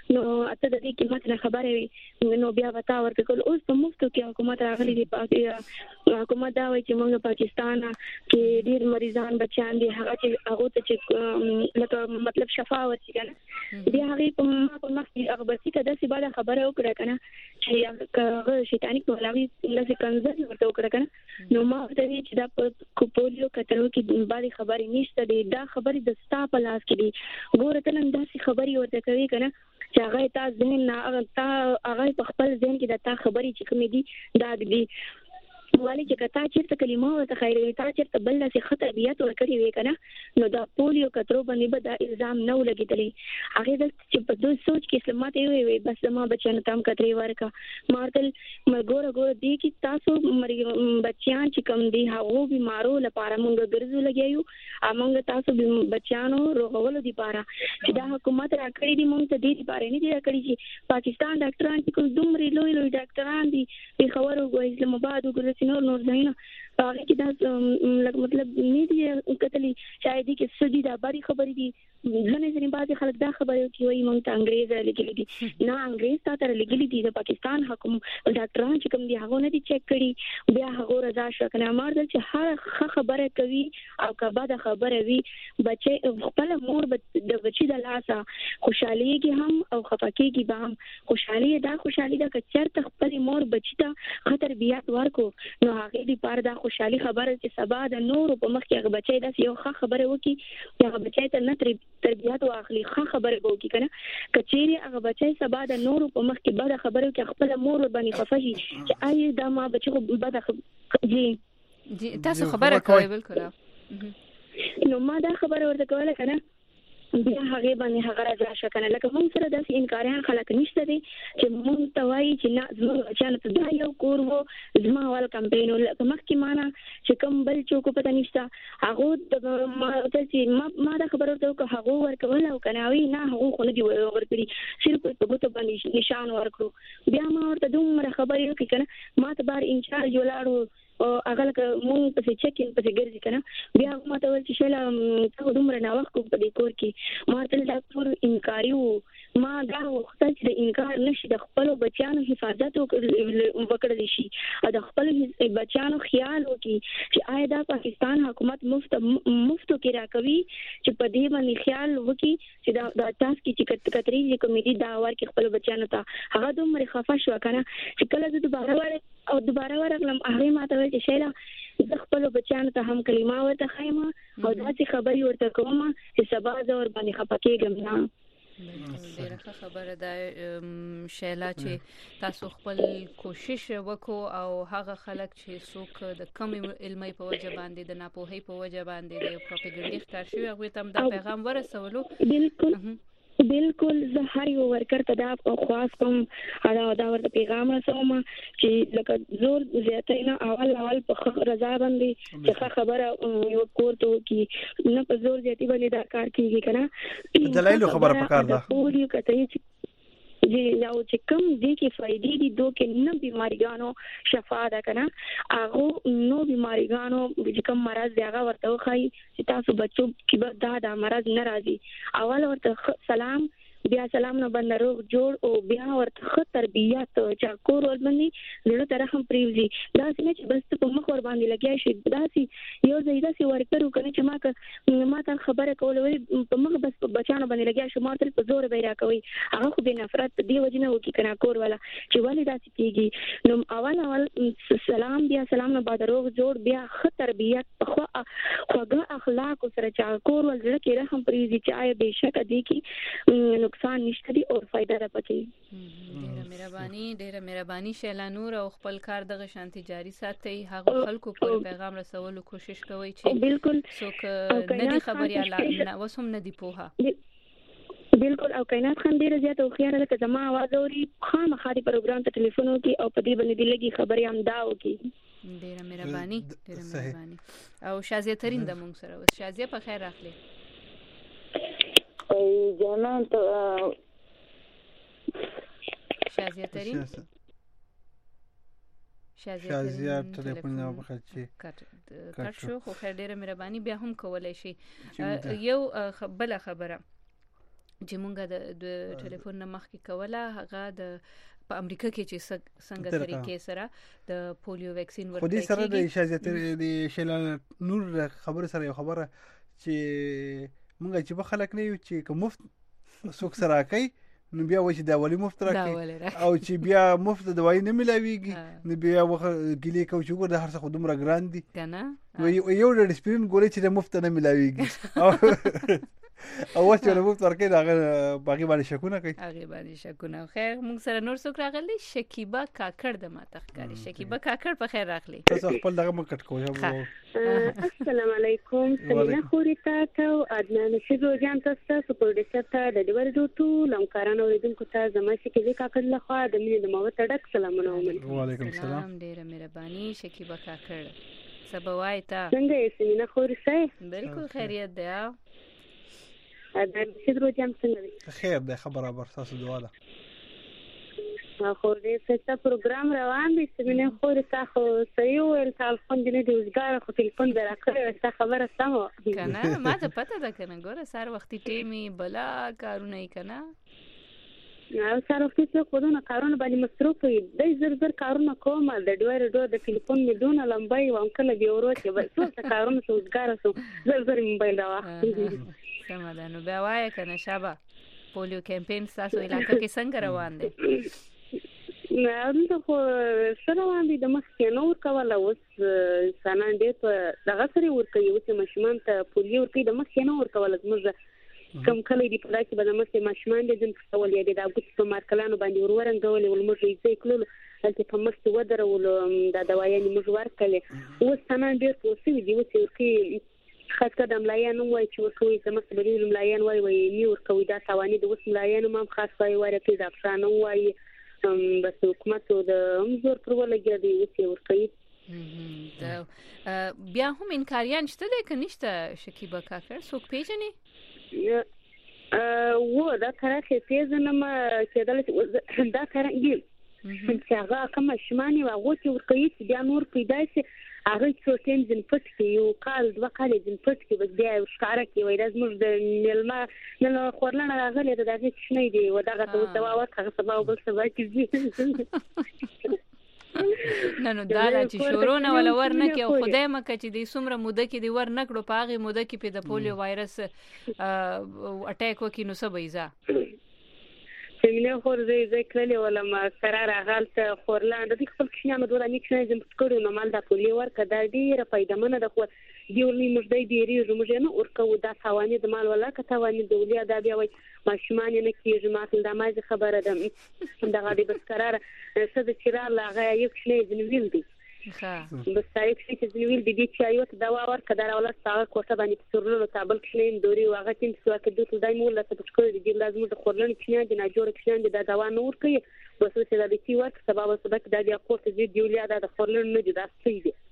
نو اته د دې قیمت نه خبره وي نو بیا وتا ورکول اوس په مفتو کې حکومت راغلي دی حکومت دا وایي چې موږ پاکستان کې ډیر مریضان بچیان دي هغه چې هغه ته چې لکه مطلب شفا ورسي کنه بیا هغه په په مخ کې هغه بسيطه د سی بالا خبره وکړه کنه چې هغه شیطانی کولاوي لږه کنځل ورته وکړه کنه نو ما ته چې دا په پولیو کترو کې باندې خبرې نشته دي دا خبرې د ستا په لاس کې دي ګوره ته نن داسې خبرې ورته کوي کنه چې هغه تا ذهن نه هغه تا هغه په خپل ذهن کې د تا خبرې چې کومې دي دا دي والی چې کتا چیرته کلمه ورته خیرې تا چیرته بل څه خطر بیات ورکړي وي کنه نو دا پولیو کترو باندې به دا الزام نه ولګیدلی هغه د چې په دوی سوچ کې اسلامات وي وي بس ما بچنه تام کتري ورکا مارتل مرګور ګور دی کې تاسو بچیان چې کم دي هغه بیمارو لپاره مونږ ګرځو لګیو امونږ تاسو بچیانو روغولو دی پاره چې دا حکومت راکړي دي مونږ ته دې لپاره نه دی راکړي چې پاکستان ډاکټران چې کوم دومره لوی لوی ډاکټران دي په خبرو غو اسلام آباد وګورئ نور نور ځایونه هغه کې دا مطلب نه دي کتلی شاید کې سدي دا باري خبرې دي ځنه ځنه بعض خلک دا خبرې کوي مونږ ته انګريز لګلې دي نه انګريز ته تر لګلې دي د پاکستان حکومت ډاکټران چې کوم دي هغه نه دي چیک کړي بیا هغه رضا شو کنه مار دل چې هر خبره کوي او کبا د خبره وی بچي خپل مور د بچي د لاسه خوشحالي کې هم او خفقي کې به هم خوشحالي دا خوشحالي دا کچر ته خپل مور بچي ته خطر بیات ورکو نو هغه دی پر دا خوشحالي خبره چې سبا د نور په مخ کې هغه بچي داس یو ښه خبره وکي هغه بچي ته نه تربيات واخلي ښه خبره وکي کنه کچيري هغه بچي سبا د نور په مخ کې بد خبره وکي خپل مور باندې خفشي چې آی دا ما بچي بد جی جی تاسو خبره کوي بالکل نو ما دا خبره ورته کوله کنه بیا هغه باندې هغه راځه شکنه لکه مونږ سره داسې انکاریان خلک نشته دي چې مونږ ته وایي چې نه زموږ چانه ته دا یو کور وو زما ول کمپاین لکه مخکې معنا چې کوم بل چوک پته نشته هغه ما ته چې ما ما دا خبره ورته هغه ورکول او کناوي نه هغه خو نه دی ورکړي صرف په ګوتو باندې نشان ورکړو بیا ما ورته دومره خبرې وکړه کنه ما ته بار انچارج ولاړو او هغه لکه مونږ په چیک ان په ګرځي کنه بیا ما ته ول چې شله ته دومره نه وخت کو په دې کور کې ما ته ډاکټر انکاریو ما دا وخت چې د انکار نشي د خپل بچیانو حفاظت وکړل شي او د خپل بچیانو خیال وکړي چې آیا دا پاکستان حکومت مفت مفتو کې راکوي چې په دې باندې خیال وکړي چې دا د تاسو کې چې کتري کمیټي دا ورکه خپل بچیانو ته هغه دومره خفه شو کنه چې کله زه دوباره ور او دوباره ورغلم هغه ماته چې شیلا زه خپل بچیانو ته هم کلمه ورته خایم او داسې خبرې ورته کوم چې سبا زه ور باندې خفه کېږم نه ډیره خبره ده شیلا چې تاسو خپل کوشش وکړو او هغه خلک چې څوک د کم علمي په وجه باندې د ناپوهي په وجه باندې د پروپاګاندا ښکار شوی هغه ته هم دا پیغام ورسولو بالکل بالکل زه هر یو ورکر ته دا خواست کوم دا دا ورته پیغام رسوم چې لکه زور زیاته نه اول اول په رضا باندې چې خبره یو کوړته کی نه په زور زیاتی باندې دا کار کیږي کنه دلایل خبره پکار ده پوری کته جی یو چې کوم دي کې فائدې دي دوه کې نه بیماریانو شفا ده کنه هغه نو بیماریانو چې کوم مرز دی هغه ورته وخی چې تاسو بچو کې به دا د مرز نه راځي اول ورته سلام بیا سلام نو باندې روغ جوړ او بیا ورته خ تربیات چا کور ور باندې زړه تر هم پریوزي دا څنګه چې بس په مخ ور باندې لګیا شي دا سي یو ځای دا سي ورکرو کنه چې ما که ما ته خبره کول وي په مخ بس په بچانو باندې لګیا شي ما تر په زور به را کوي هغه خو به نفرت دی وجنه وکي کنه کور والا چې ولې دا سي کیږي نو اول اول سلام بیا سلام نو بعد روغ جوړ بیا خ تربیات په خو خوګه اخلاق سره چا کور ول زړه کې رحم پریوزي چې آیا بهشکه دي کی نقصان نشته دي او فائدہ را پکې ډیره مهرباني ډیره مهرباني شیلا نور او خپل کار دغه شانتي جاری ساتي هغه خلکو پر پیغام رسولو کوشش کوي چې بالکل څوک نه دي خبري الله وسوم نه دي پوها بالکل او کائنات خان ډیره زیاته خو خیال لکه زما आवाज اوري خامخا دي پروګرام ته ټلیفون وکي او په دې باندې دی لګي خبري هم دا وکي ډیره مهرباني ډیره مهرباني او شازیه ترين د مونږ سره وس شازیه په خیر راخلي ای جانان ته شازیه ترين شازیه ټلیفون نه وخت کټ شو خو خیر ډیره مهرباني بیا هم کولای شي یو بل خبره چې مونږ د ټلیفون نه مخکې کوله هغه د په امریکا کې چې څنګه طریقې سره د پولیو ویکسین ورکړي. خو دې سره د شاجت د شیلان نور خبره سره یو خبره چې مونږ چې په خلک نه یو چې کوم مفت څوک سره کوي نو بیا وایي د اولی مفت راکړي او چې بیا مفت دوايي نه ملاويږي نو بیا وخت ګلې کو چې ګور د هر څه خودمره ګران دي کنه یو د ډسپلین ګولې چې د مفت نه ملاويږي او واسه له مفت ورکې دا باقي باندې شکونه کوي هغه باندې شکونه. خیر موږ سره نور څوک راغلي؟ شکیبا کاکړ د ماته ښکاری. شکیبا کاکړ په خیر راغلی. تاسو خپل دغه مکټ کوی. السلام علیکم. سمینا خوري تاسو ادنان شګو جان تاسو په دې سره د ډیور ډوټو لمکارانو لیدونکو ته زما شکیبا کاکړ له خوا د مینې د مو ته ډک سلامونه ومن. وعلیکم السلام. ډیره مهرباني شکیبا کاکړ. سبوای تا څنګه یې سمینا خوري سای؟ بالکل خیریت ده. دا شګو جام څنګه دی؟ خیر ده خبره بر تاسو دعا ده. خو دې څه پروګرام روان دي سمینه خوري تاسو سيو ول تاسو خوندې نه دی وزګار خو ټلیفون درکړی څه خبره سمو کنه ما ته پته ده کنه ګوره سار وختي ټیمي بلا کارونه یې کنه نو سار وختي څه خودونه کارونه باندې مصروف وي د زر زر کارونه کوم د ډویر ډو د ټلیفون مدونه لمبای و انکل دی ورته بس څه کارونه څه وزګار سو زر زر موبایل راوخ سمه ده. نو بیا وایه کنه شابه پولیو کمپین تاسو علاقې کې څنګه روان دي؟ نه خو سره روان دي د مخکې نور کوله اوس سنان دې په دغه سره ورکوي اوس ماشومان ته پولیو ورکوي د مخکې نور کوله زموږ کم کلی دی په داسې به د مخکې ماشومان دي ځین کول یې د ګوت په مارکلانو باندې ورورنګول ول موږ یې ځای کړل هلته په مخکې ودرول د دوايانې موږ ورکړل اوس سنان ډېر پوسې دي اوس ورکوي خاصه د ملایان وای چې ورکوي د مخبري ملایان وای وای نی ورکوي دا توانی د وس ملایان هم خاص وای ورته د افغان وای بس حکومت د امزور پر ولګي دی وسی ورکوي. بیا هم انکاریان شته ده که نشته شکیبا کاکړ څوک پیژني؟ و دا طرفه پیژنم کېدل دا طرف چې هغه کوم شماني واغو چې ورکوي چې بیا نور پیدا شي هغه څو ټیم ځن پټ کې یو کال دوه کال ځن پټ کې بس بیا ښکارا کې وای راز موږ د نیلما نن خورلنه راغلی د دغه شنه دی و دغه ته دوا ورکړه سبا او بل سبا کې نه نو دا چې شورونه ولا ورنه کې او خدای مکه چې د سمره موده کې دی ور نکړو پاغه موده کې په د پولیو وایرس اٹیک وکي نو سبایزا سمینه خور زی زی کړلې ولا ما قرار غلط خورلاند د خپل کښینه دوه نه کښینه زم پټکړو نو مال د پولیو ورکړه دا ډیره پیدامنه د خو دیولې مجدي ډیری زموږ نه ورکو دا ثواني د مال ولا که ثواني د ولیا دا بیا وای ماشومان نه کیږي ماته د ماځ خبره ده دا غادي بس قرار څه د چیرې لاغه یو کښینه زنویل دي ښه بس تایک چې زنویل دي چې یو ته دوا ورکړه دا ولا ساغه کوټه باندې څورلو تابل کښینه دوري واغه تیم څو کې دوه دای مولا ته پټکړو دي لازم د خورلن کښینه د ناجوړ کښینه د دوا نور کوي بس چې دا د تی ورک سبب سبب د دې کوټه دي دیولیا د خورلن نه دي دا څه دي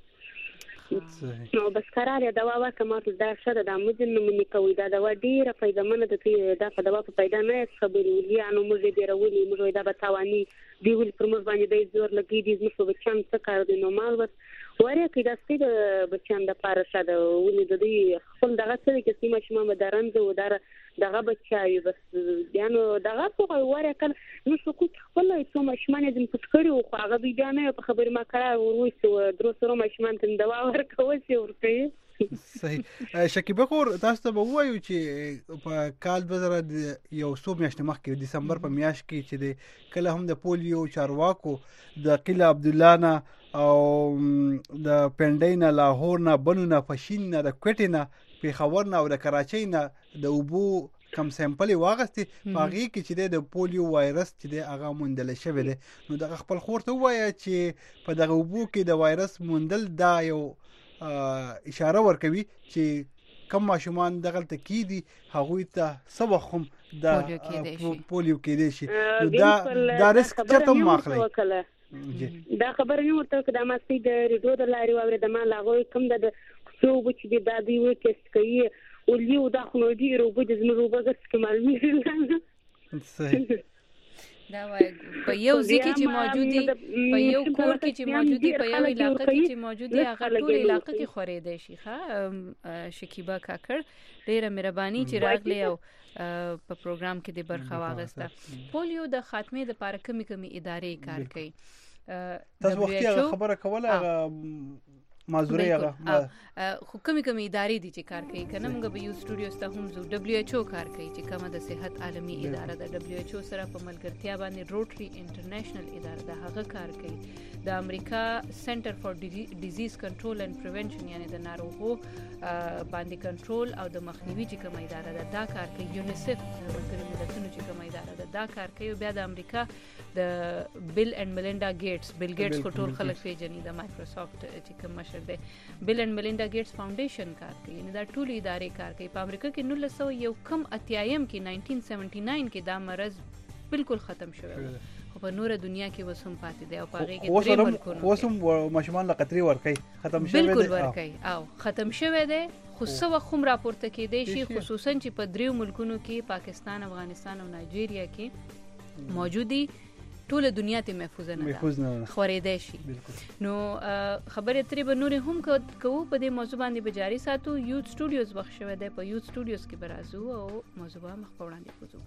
نو بس قرار دوا ورکړه دا شته د مجن منی کوي دا دوا ډیره پیدامنه ده دا په دوا په پیدا نه خبرې ولیا نو موږ دې راولي موږ دا به توانی دی ول پر موږ باندې د زور لګي دي موږ په چم څه کار دي نورمال بس وره کې دا ستې بچان د پاره شاده ولې د دې خپل دغه څه کې سیمه شمه مدارند و دغه دغه بچای بس بیان دغه په وره کله نو څه کو خپل څو مشمانه دې پټکړو خو هغه بیا نه په خبرې ما کړه وروي درو سره مشمان ته دوا ورکوي ورکوي صحیح. شکیبا خور تاسو ته وایو چې په کال دوه زره یو څو میاشتې مخکې د دسمبر په میاشت کې چې د کله هم د پولیو چارواکو د قلعه عبدالله او د پندینا لاهور نه بنونه پښین نه د کوټینا پیښور نه او د کراچۍ نه د اوبو کم سیمپل واغستې باغې کې چې د پولیو وایرس چې د هغه موندل شوی دی نو د خپل خور ته وایي چې په دغه اوبو کې د وایرس موندل دا یو اشاره ورکوي چې کم ماشومان دغه ته کی دي هغه ته سبق هم د پولیو کې دي شي دا دا ریسک چته ماخلي دا خبره نه ورته د ماسي د ریډیو د لاري وره د ما لاغوي کوم د څو بچ دي د دی و ټیسټ کوي او لیو دا خو دي روبو د زمرو بغس کمال مې صحیح دا وای په یو ځکه چې موجودي په یو کور کې چې موجودي په یو علاقې کې چې موجودي هغه ټول علاقې کې خورېدای شي. ښه شکیبا کاکړ ډیره مهرباني چې راغلی او په پروګرام کې د برخه واغسته. پولیو د خاتمې د لپاره کمی کمی ادارې کار کوي. تاسو وختي خبره کوله مازوري هغه خو کمی کمی ادارې دي چې کار کوي کنه. موږ به یو سټوډیوز ته هم زو دبليو ایچ او کار کوي چې کومه د صحت عالمي اداره ده. دبليو ایچ او سره په ملګرتیا باندې روټري انټرنیشنل اداره ده هغه کار کوي. د امریکا سنټر فار ډیزیز کنټرول اند پریونشن یعنی د ناروغو باندې کنټرول او د مخنیوي چې کومه اداره ده دا کار کوي. یونیسف د ملګرو ملتونو چې کومه اداره ده دا کار کوي. بیا د امریکا د بیل اینڈ میلینډا ګیټس بیل ګیټس کو ټول خلک پیژني د مایکروسافټ چې کوم مشر دی بیل اینڈ میلینډا ګیټس فاونډیشن کار کوي. یعنی دا ټول ادارې کار کوي. په امریکا کې نولس سوه یو کم اتیایم کې نایزدین سیونټی ناین کې دا مرض بالکل ختم شوی و خو په نوره دنیا کې وسوم پاتې دی او په هغې کې درې ملکونه وسوم ماشومان له قطري ورکوي ختم شوی دی بالکل ورکوي او ختم شوی دی. خو څه وخت هم راپورته کېدی شي خصوصا چې په دریو ملکونو کې پاکستان افغانستان او نایجیریا کې موجودي ټول دنیا ته محفوظ نه ده خورېدای شي. نو خبرې ترې به نورې هم کوو په دې موضوع باندې به جاري ساتو. یوت سټوډیوز وخت شوی دی په یوت سټوډیوز کې به راځو او موضوع به مخ په وړاندې کوو.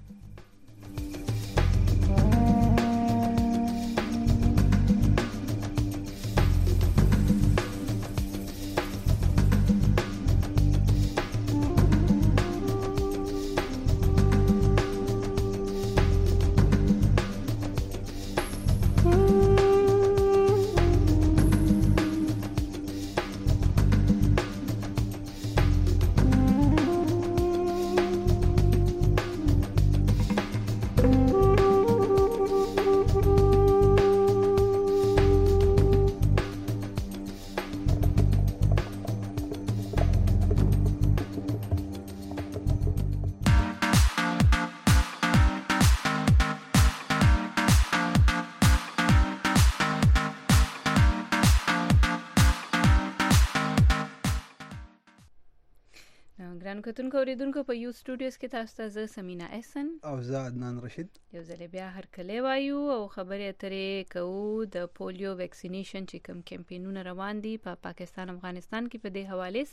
ګرانو کتونکو اوریدونکو په یو سټوډیوز کې تاسو ته زه سمینا احسن او زه عدنان رشید یو ځل بیا هرکلی وایو او خبرې اترې کوو د پولیو ویکسینیشن چې کوم کمپینونه روان دي په پا پاکستان افغانستان کې په دې حواله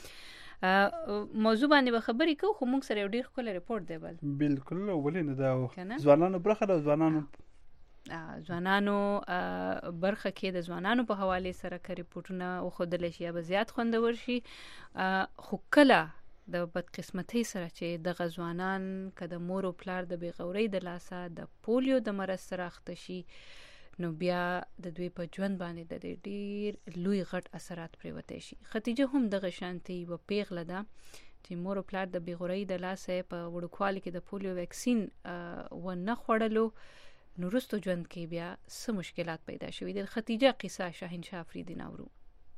سره موضوع باندې به خبرې کوو. خو موږ سره یو ډیر ښکلی ریپورت دی. بل بالکل ولې نه دا ځوانانو برخه د ځوانانو ځوانانو برخه کې د ځوانانو په حواله سره که ریپورټونه وښودلی شي یا به زیات خوندور شي. خو کله د بدقسمتۍ سره چې دغه ځوانان که د مور او پلار د بېغورۍ د لاسه د پولیو د مرض سره اخته شي نو بیا د دوی په ژوند باندې د ډېر لوی غټ اثرات پرېوتی شي. ختیجه هم دغه شانتې یوه پیغله ده چې مور او پلار د بېغورۍ د لاسه په وړوکوالي کې د پولیو ویکسین ونه خوړلو نو وروستو ژوند کې بیا څه مشکلات پیدا شوي دي. ختیجه قصه شاهنشاه افریدي ناورو.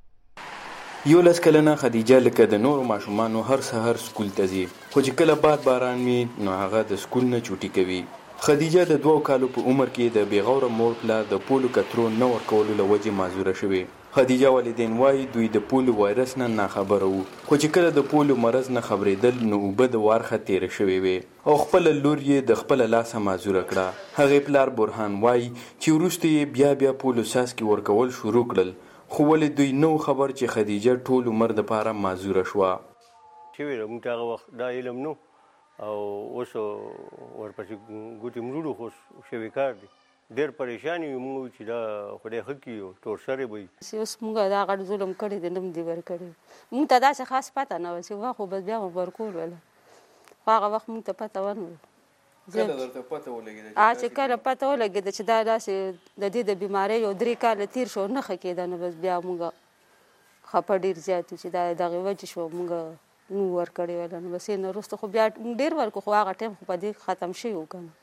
یولس کلنه خدیجه لکه د نورو ماشومانو هر سهار سکول ته ځي خو چې کله باد باران وي نو هغه د سکول نه چوټي کوي. خدیجه د دوو کالو په عمر کې د بېغوره مور پلار د پولو کترو نه ورکولو له وجې معذوره شوې. خدیجه والدین وایي دوی د پولو وایرس نه ناخبره وو خو چې کله د پولو مرض نه خبرېدل نو اوبه د وارخه تېره شوې وې او خپله لور یې د خپله لاسه معذوره کړه. هغې پلار برهان وایي چې وروسته یې بیا بیا پولو څاڅکي ورکول شروع کړل خو ولې دوی نو خبر چې خدیجه ټول عمر دپاره معذوره شوه. چې ویله موږ ته هغه وخت دا علم نو او اوس ورپسې ګوتې مروړو خو شوی کار دی. ډېر پریشان یو موږ چې دا خدای ښه کړي ټورسرې به وي. اوس موږ دا غټ ظلم کړی دی نه م دې ورکړی. موږ ته داسې خاص پته نه وه چې وه خو بس بیا مو ورکول وله خو هغه وخت موږ ته پته ونه وه. کله درته پته ولګېده چې کله پته ولګېده چې دا داسې د دې د بیمارۍ یو درې کاله تېر شو نه ښه کېده نو بس بیا موږ خفه ډېر زیات وو چې دا دغې وجې شو موږ نو ورکړې وله نو بس یې نه وروسته خو بیا ډېر ورکړو خو هغه ټایم خو په دې ختم شوي وو که نه.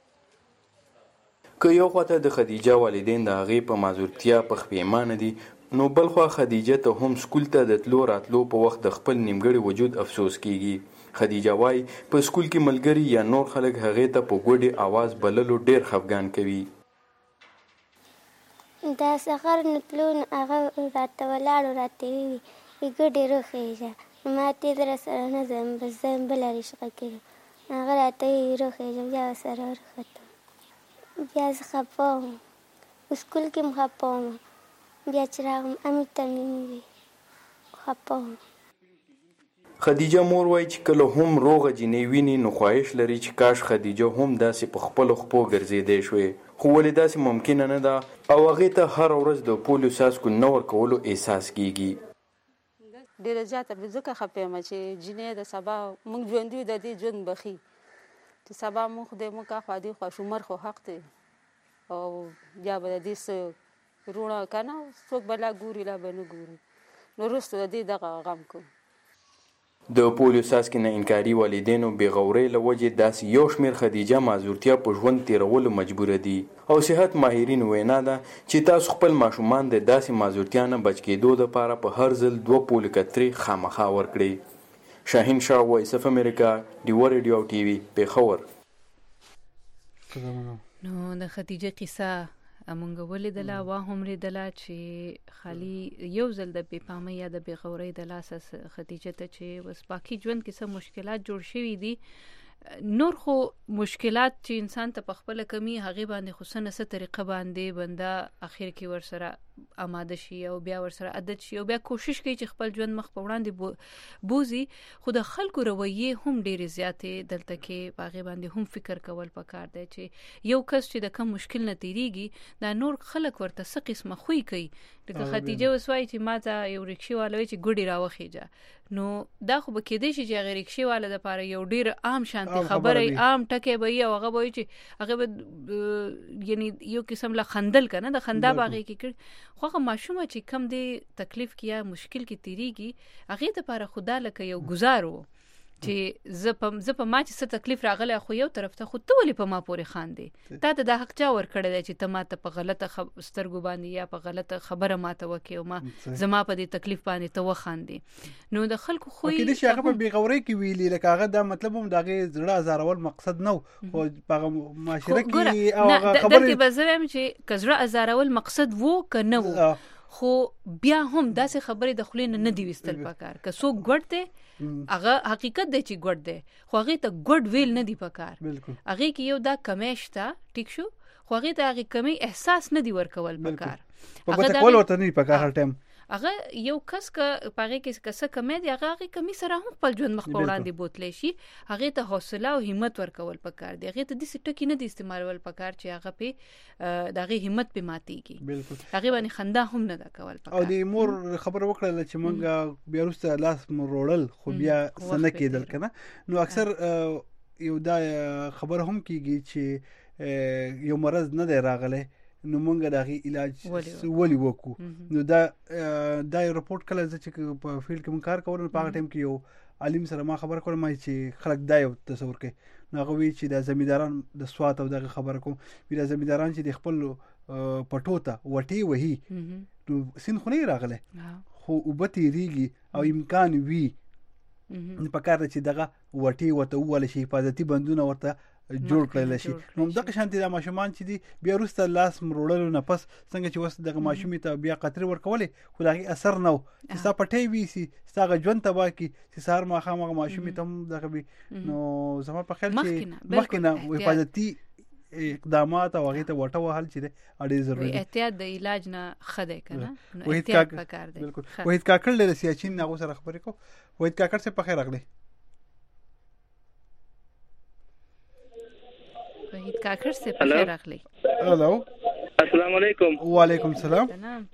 که یو خواته د خدیجه والدین د هغې په معذورتیا پښپیمانه دي نو بل خوا خدیجه ته هم سکول ته د تلو راتلو په وخت د خپل نیمګړي وجود افسوس کیږي. خدیجه وایي په سکول کې ملګري یا نور خلک هغې ته په ګوډې آواز بللو ډېر خفګان کوي. دا سفر نه تلو نو هغه راته ولاړ و راته ویې وي ګوډې روخېږه ما ته در سره نه ځم بس زه بله رشقه کېږم هغه راته ویې روخېږه بیا ورسره ورختم. بیا زه خفه وم په سکول کې هم خفه وم بیا چې راغلم امې ته مې وویل خفه وم. خدیجه مور وایي چې کله هم روغه جینۍ ویني نو خواهش لري چې کاش خدیجه هم داسې په خپلو خپو ګرځېدی شوې، خو ولې داسې ممکنه نه ده او هغې ته هره ورځ د پولیو څاڅکو نه ورکولو احساس کیږي. ډېره زیاته مې ځکه خفه یم چې جینۍ د سبا موږ ژوندي یو د دې ژوند بخي چې سبا مونږ خدای مونږ کا خوا دې خوا شمر خو حق دی او بیا به د دې څه روڼه که نه څوک به لا ګوري لا به نه ګوري نو وروسته د دې دغه غم کوم. د پولیو څاڅکي نه انکاري والدینو بېغورۍ له وجې داسې یو شمېر خدیجه معذورتیا په ژوند تېرولو مجبوره دي او صحت ماهرین وینا ده چې تاسو خپل ماشومان د داسې معذورتیا نه بچ کېدو دپاره په هر ځل دوه پولیو کترې خامخا ورکړئ. شاهین شاه وایس اف امریکا ډیوه ریډیو او ټي وي پېښور. نو د خدیجه قصه مونږ ولیدله وا هم لیدله چې خالي یو ځل د بې پامۍ یا د بې غورۍ د لاسه خدیجه ته چې اوس باقي ژوند کې څه مشکلات جوړ شوي دي نور خو مشکلات چې انسان ته په خپله کمی هغې باندې خو څه نه څه طریقه باندې بنده اخر کې ورسره آماده شي او بیا ورسره عادت شي او بیا کوشش کوي چې خپل ژوند مخ په وړاندې بوزي خو د خلکو رویې هم ډېرې زیاتې دلته کې په هغې باندې هم فکر کول پکار دی چې یو کس چې د کم مشکل نه تېرېږي دا نور خلک ورته څه قسمه خوی کوي. لکه خدیجه اوس وایي چې ما ته یو رکشې والا وایي چې ګوډې راوخېجه نو دا خو به کېدی شي چې هغې رکشې والا دپاره یو ډېر عام شانتې خبره عام ټکی به وي او هغه به وایي چې هغه به یعنی یو قسم له خندل که نه د خندا به هغې کې کړي خو هغه ماشومه چې کم دی تکلیف کې یا مشکل کې تېرېږي هغې دپاره خو دا لکه یو ګزار و چې زه په زه په ما چې څه تکلیف راغلی خو یو طرف ته خو ته ولې په ما پورې خاندې تا ته دا حق چا ورکړی دی چې ته ما ته په غلطه سترګو باندې یا په غلطه خبره ما ته وکړې او ما زما په دې تکلیف باندې ته وخاندې نو د خلکو خوی کېدای شي هغه په بېغورۍ کې ویلي لکه هغه دا مطلب هم د هغې زړه ازارول مقصد نه و خو په هغه معاشره کې او هغه خبرې درکې به زه وایم چې که زړه ازارول مقصد و که نه و خو بیا هم داسې خبرې د خولې نه نه دي ویستل پکار که څوک ګوډ دی هغه حقیقت دی چې ګوډ دی خو هغې ته ګوډ ویل نه دي پکار هغې کې یو دا کمی شته ټیک شو خو هغې ته هغې کمی احساس نه دي ورکول پکار په ګوته کول ورته نه دي پکار هر ټایم هغه یو کس که په هغې کې که څه کمی دی هغه هغې کمی سره هم خپل ژوند مخ په وړاندې بوتلی شي هغې ته حوصله او همت ورکول پکار دی هغې ته داسې ټکي نه دي استعمالول پکار چې هغه پې د هغې همت پې ماتېږي هغې باندې خندا هم نه ده کول پکار او د مور خبره وکړله چې موږ بیا وروسته لاس مو روړل خو بیا څه نه کېدل که نه نو اکثر یو دا خبره هم کېږي چې یو مرض نه دی راغلی نو مونږ د هغې علاج ولې وکړو نو دا دا یو رپورټ کله زه چې په فیلډ کې مونږ کار کولو په هغه ټایم کې یو عالم سره ما خبره کوله ما چې خلک دا یو تصور کوي نو هغه وایي چې د زمینداران د سوات او دغه خبره کوم وي د زمینداران چې د خپل پټو ته وټې وهي نو سیند خو نه راغلی خو اوبه تېرېږي او امکان وي په کار ده چې دغه وټې ورته ووهلی شي حفاظتي بندونه ورته جوړ کړلی شي نو همدغه شانتې دا ماشومان چې دي بیا وروسته لاس مروړلو نه پس څنګه چې اوس دغه ماشومې ته بیا قطرې ورکولې خو د هغې اثر نه و چې ستا پټۍ ویسي ستا هغه ژوند تباه کړي چې سهار ماښام هغه ماشومې ته هم دغه وي نو زما په خیال چې مخکې نه حفاظتي اقدامات او هغې ته وټه وهل چې دی ډېر ضروري دی احتیاط د علاج نه ښه دی که نه احتیاط پکار دی وحید کاکړ له سیاچین هغو سره خبرې کوو وحید کاکړ صاحب په خیر راغلی وحید کاکړ صاحب په خیر راغلی هلو السلام علیکم وعلیکم السلام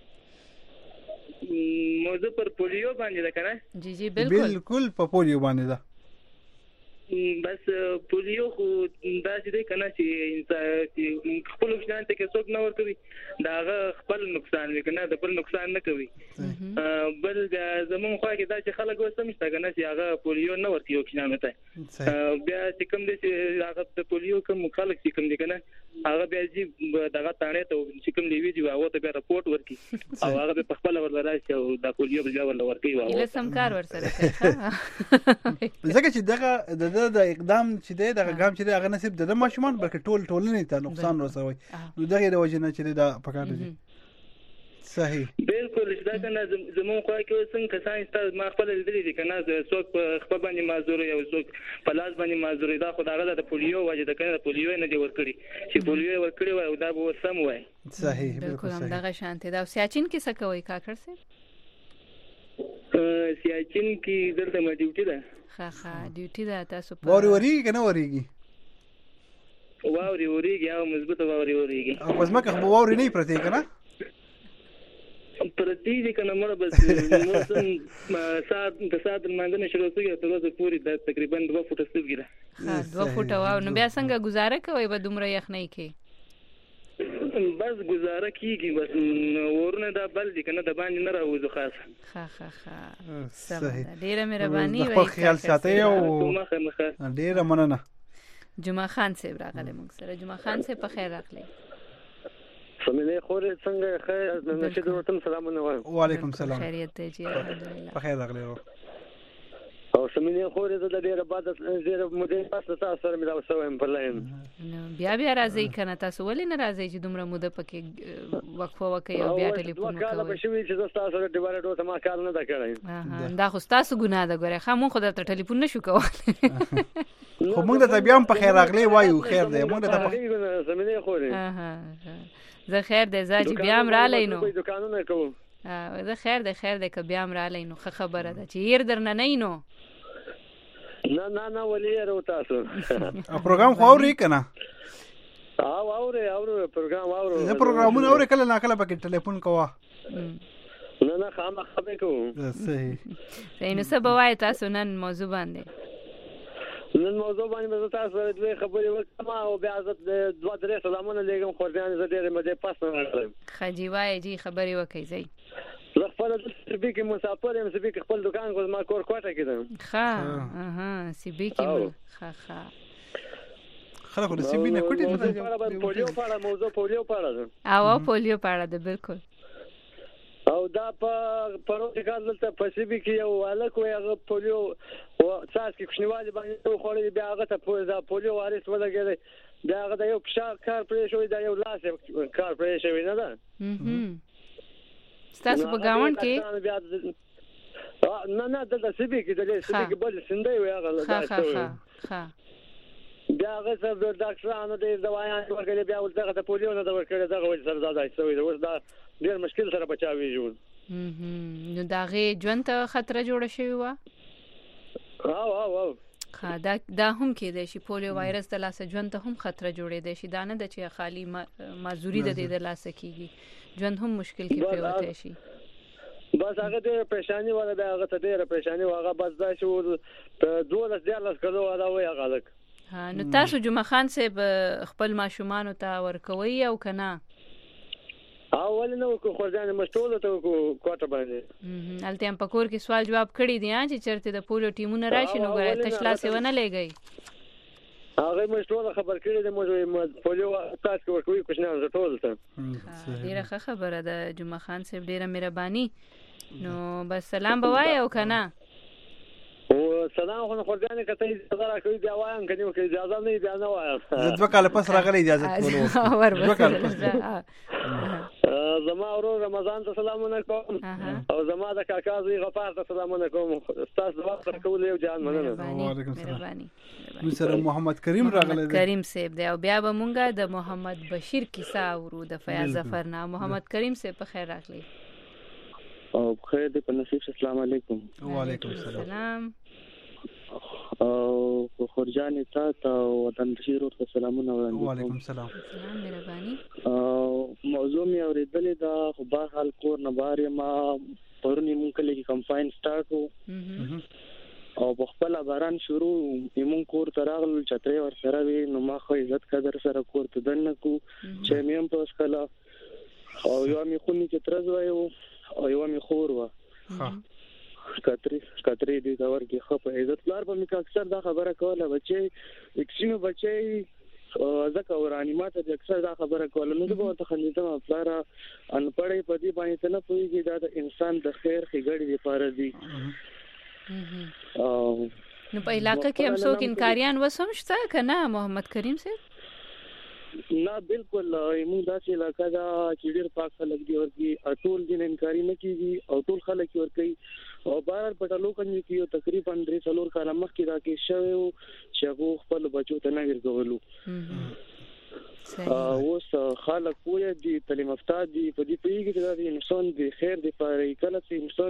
موضوع پر پولیو باندې ده که نه جی جی بالکل بالکل په پولیو باندې ده بس پولیو خو داسې دی که نه چې خپلو مشرانو ته که څوک نه ورکوي د هغه خپل نقصان وي که نه د بل نقصان نه کوي بل زمونږ خوا کې دا چې خلک اوس هم شته که نه چې هغه پولیو نه ورکوي مشرانو ته بیا چې کوم دی چې هغه د پولیو کوم خلک چې کوم دی که نه هغه بیا ځي دغه تاڼې ته چې کوم لیوي دي هغو ته بیا رپورټ ورکړي او هغه بیا په خپله ورله راشي او دا پولیو بیا ورله ورکوي ایله سم کار ورسره کوي ځکه چې دغه د د اقدام چې دی دغه ګام چې دی هغه نه صرف د ده ماشومان بلکې ټول ټولنې ته نقصان رسوي نو دغې د وجې نه چې دی دا پکار دی صحیح بالکل دا کنه زمون خو کې څنګه کسان ستاسو ما خپل لیدلې دي کنه څوک په خپل باندې معذور یو څوک په لاس باندې معذور دا خدای غل د پولیو وجه د کنه پولیو نه دی ورکړي چې پولیو ورکړي وای دا به سم وای صحیح بالکل هم دغه شانته دا سیاچین کې څه کوي کاکړ سي سیاچین کې درته ما ډیوټي ده ها ها ډیوټي ده تاسو په وری وری کنه وریږي واوري وریږي او مضبوطه واوري وریږي او پس مکه خو واوري نه پرته کنه پرتی دي کنه مړ بس موسم سات د سات منځنه شروع کیږي تر اوسه پوری د تقریبا دوه فوټه سپیږي ها دوه فوټه واو نو بیا څنګه گزاره کوي به دومره یخ نه کی بس گزاره کیږي بس ورونه دا بل دي کنه د باندې نه راوځو خاص ها ها ها صحیح ډیره مهرباني وای په خیال ساتي او ډیره مننه جمعه خان صاحب راغله موږ سره جمعه خان صاحب په خیر راغلی سمینه خورې څنګه خیر نشي درته سلامونه وایم وعلیکم السلام خیریت دی جی الحمدلله په خیر راغلی او سمینه خورې د ډیره بعد زیره مودې پاسه تاسو سره مې دا وسوم په لاین نو بیا بیا راځي کنه تاسو ولې نه راځي چې دومره موده پکې وقفه وکړي او بیا ټلیفون کوي کله به شوي چې تاسو سره ډیواره دوه ما کار نه دا کړی دا خو تاسو ګناه ده ګوره خو مونږ خو ته ټلیفون نشو کولای خو موږ ته بیا هم په خیر راغلی وایو خیر دی موږ ته په سمینه خورې زه خیر دی زاجی بیا هم را لینو دکانونه کوم زه خیر دی خیر دی که بیا هم را لینو خه خبره ده چې هیر درنه نه نو نه نه نه ولې ورو تاسو پروګرام خو اوري کنه او اوري اوري پروګرام اوري زه پروګرامونه اوري کله نه کله پکې ټلیفون کوه نه نه خامہ خبرې کوم صحیح صحیح نو څه بوای تاسو نن موضوع باندې نن موضوع باندې مزه تاسو دوی خبرې وکم او بیا عزت دوه درې سلامونه لګم خو ځان زه ډېر مده پاس نه راغلم خجی وای جی خبرې وکي زی زه خپل د سبي کې مسافر یم سبي کې خپل دکان کو ما کور کوټه کېدم ښه اها سبي کې ښه ښه خلکو د سبي نه کوټه نه پولیو پاړه موضوع پولیو پاړه او پولیو پاړه ده بالکل او دا په پروژه کې دلته په سبي کې یو الک وي هغه پولیو او تاسو کې کوښنیوالي باندې خوري بیا هغه ته پولیو وارث ولګي بیا هغه د یو پښه کار پرې شوی دا یو لاس کار پرې شوی نه ده تاسو په گاوند کې نه نه دلته سبي کې دلته سبي کې بل سندې وي هغه ښه ښه ښه بیا هغه سره د ډاکټرانو د دوايان ورکړي بیا ولته د پولیو نه د ورکړي دغه وجه سره دا شوی دا اوس دا ډیر مشکل سره بچاوي جوړ نو داغه ژوند ته خطر جوړ شوی و او او او خا دا دا هم کې د شي پولیو وایرس د لاسه ژوند ته هم خطر جوړې دي شي دا نه د چې خالی معذوري د دې د لاسه کیږي ژوند هم مشکل کې پیوته شي بس هغه د پریشانی ولا د هغه ته ډیره پریشانی واغه بس دا شو په دوه ډیرلس کلو دا وای هغه لک ها نو تاسو جمعه خان صاحب خپل ماشومان ته ورکوي او کنه اول نو کو خورځانه مشټول ته کو کوټه باندې الته هم پکور کې سوال جواب کړی دی چې چرته د پولیو ټیمونه راشي نو غواړي تشلا سیونه لګي هغه مشټول خبر کړی دی موږ پولیو تاسو ورکوي کوښنه ټول ته ډیره ښه خبره ده جمعه خان صاحب ډیره مهرباني نو بس سلام بوای او کنه او سلام خو خورځانه کته اجازه راکوي بیا وایم کني او اجازه نه بیا نه وایم دوه کال پس راغلی اجازه کولو دوه کال پس زما ورو رمضان ته سلامونه کوم او زما د کاکا زوی غفار ته سلامونه کوم استاد دعا ورکول یو جان مننه وعلیکم السلام نو سره محمد کریم راغلی کریم صاحب دی او بیا به مونږه د محمد بشیر کیسه ورو د فیاض ظفرنا محمد کریم صاحب په خیر راغلی او خیر دې په نصیب السلام علیکم وعلیکم السلام او خورجان تاسو وطن بشیر ورته سلامونه وړاندې وعلیکم السلام سلام مهرباني او موضوع مې اوریدلې دا خو بهر حال کور نه بار ما پرونی مونږ کې کمپاین سٹارټ وو او په خپل باران شروع یمون کور تراغل چتري ور سره وی نو ما خو عزت قدر سره کور ته دنه کو چې مې هم پوس کلا او یو مې خونی چې ترز وایو او یو مې خور وا ها کتري کتري دې دا ورګه خو په عزت لار په مې اکثر دا خبره کوله بچي اکسینو بچي ځکه ورانی ماته د اکثر دا خبره کوله نو زه به ته خندم افلار ان پړې په دې باندې ته نه پويږي دا د انسان د خیر خګړې دی فارض دي نو په علاقې کې هم څوک انکاریان وسم شته کنه محمد کریم صاحب نه بالکل موږ داسې علاقه ده چې ډېر پاک خلک دي ورکی ټول دین انکاری نه کیږي او ټول خلک ورکی او بهر پټالو کني کې تقریبا درې څلور کاله مخکې دا کې شوی چې هغه خپل بچو ته نه ورغولو اوس خلک پوهه دي تعلیم یافته دي په دې پیږي چې دا انسان دی خیر دی پاره کله چې انسان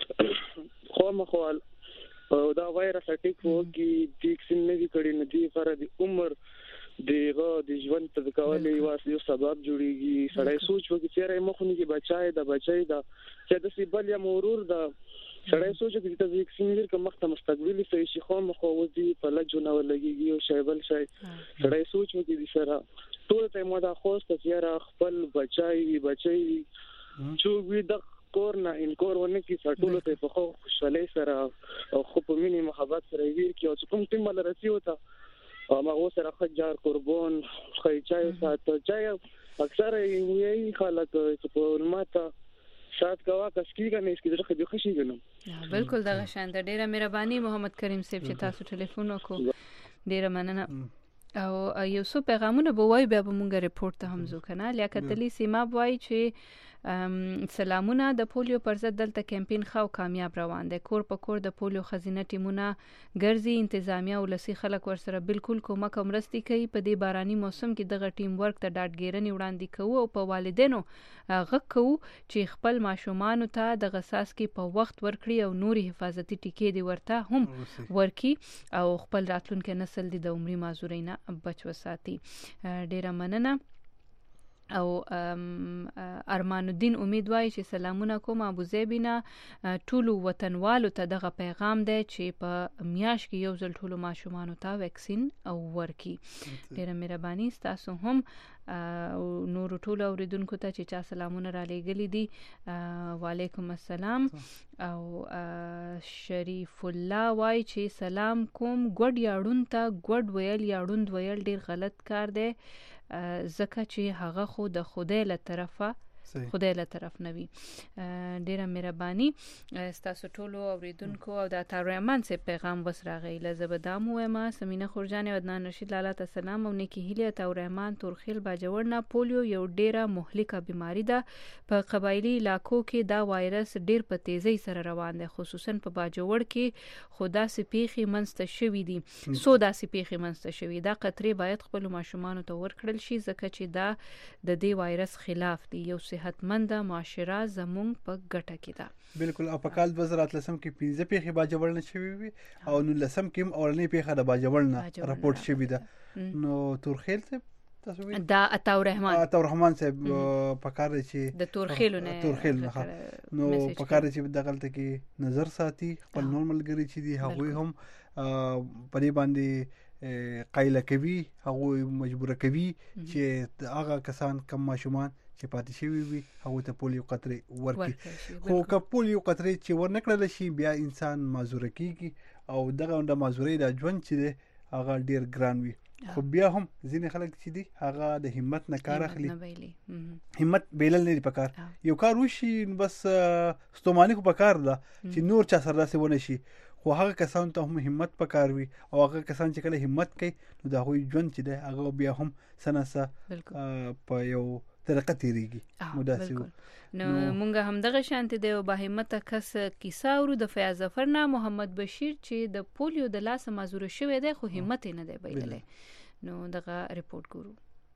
خو مخوال او دا وایرس اٹیک وو کې د ویکسین نه کړي نه دی پر د عمر دغه د ژوند په کولې واسه یو سبب جوړیږي سړی سوچ وکړي چې رې مخونی کې بچای دا بچای دا چې د سی بل یا مرور دا سړی سوچ وکړي چې ویکسین ورکه مخته مستقبلی سې شي خو مخو ودی په لجونه ولګيږي او شی بل شي سړی سوچ وکړي سره ټول ته مو دا خوسته چې خپل بچای بچای چې وی د کورنا انکور ونه کی سټولو ته په خو خوشاله سره او خو په مینه محبت سره ویر کی او کوم ټیم مل رسی وتا او ما سره خجار قربان خیچای ساتو چای اکثر یې خلک په ماته شاد کوا کسکیګه نه اسکی دغه د خوشي غنم بالکل دغه شان د ډیره مهرباني محمد کریم صاحب چې تاسو ټلیفون وکړو ډیره مننه او یو څو پیغامونه به وای بیا به مونږ ریپورت ته هم ځو کنه لیاقتلی سیما وای چې سلامونه د پولیو پر ضد دلته کمپاین خو کامیاب روان دی کور په کور د پولیو خزینه ټیمونه ګرځي انتظامیه او لسی خلک ورسره بالکل کومک مرستي کوي په دې باراني موسم کې دغه ټیم ورک ته ډاډګیرنی وړاندې کوي او په والدینو غږ کوي چې خپل ماشومان ته د غساس کې په وخت ورکړي او نوري حفاظتي ټیکې دی ورته هم ورکی او خپل راتلونکي نسل د عمري معذورینا بچ وساتي ډیره مننه او ارمان الدین امید وای چې سلامونه کوم ابو زیبینا ټولو وطنوالو ته دغه پیغام دی چې په میاش کې یو ځل ټولو ماشومان ته ویکسین او ورکی ډیره مهرباني تاسو هم او نور ټولو اوریدونکو ته چې چا سلامونه را لېګلې دي وعلیکم السلام او شریف الله وای چې سلام کوم ګډ یاړون ته ګډ ویل یاړوند ویل ډیر غلط کار دی زکه چې هغه خو د خدای له طرفه خدای له طرف نوي ډیره مهرباني تاسو ټولو اوریدونکو او د تاریمان سه پیغام وسراغی لزبدام و ما سمینه خورجان او عدنان رشید لاله السلام او نیکی هیله تاریمان تورخیل باجوړنا پولیو یو ډیره مهلکه بیماری ده په قبایلی علاقو کې دا وایرس ډیر په تیزی سره روان دی خصوصا په باجوړ کې خدا سپیخي منسته شوی دي سو دا سپیخي منسته شوی دا قطري باید خپل ماشومان ته ورکړل شي ځکه چې دا د دې وایرس خلاف دی یو صحتمند معاشره زمونږ په ګټه کې ده بالکل او په کال دوه زره اتلسم کې پنځه پیښې باجوړ نه شوی وي او نو لسم کې اورنۍ پیښه د باجوړ نه راپورټ شوی ده نو تورخیل ته تاسو وی دا عطا الرحمن عطا الرحمن صاحب په کار چې د تورخیل نه تورخیل نه نو په کار چې دغلت کې نظر ساتي خپل نورمال ګری چې دی هغه هم پرې باندې قایله کوي هغه مجبوره کوي چې هغه کسان کم ماشومان چې پاتې شوی وي هغه ته پولیو قطرې ورکړي خو که پولیو قطرې چې ورنکړل شي بیا انسان معذور کیږي او دغه د معذورۍ د ژوند چې هغه ډیر ګران وي خو بیا هم ځینې خلک چې دي هغه د همت نه کار اخلي همت بیلل نه دی پکار یو کار وشي بس ستوماني کو پکار ده چې نور چا سره داسې ونه شي خو هغه کسان ته هم همت پکار وي او هغه کسان چې کله همت کوي نو دا هوی ژوند چې ده هغه بیا هم سنسه په یو طریقه تیریږي مداسي نو مونږ هم دغه شانتي دی او به همت کس کیسه ورو د فیاض ظفرنا محمد بشیر چې د پولیو د لاس مازور شوی دی خو همت نه دی بایللې نو دغه ریپورت ګورو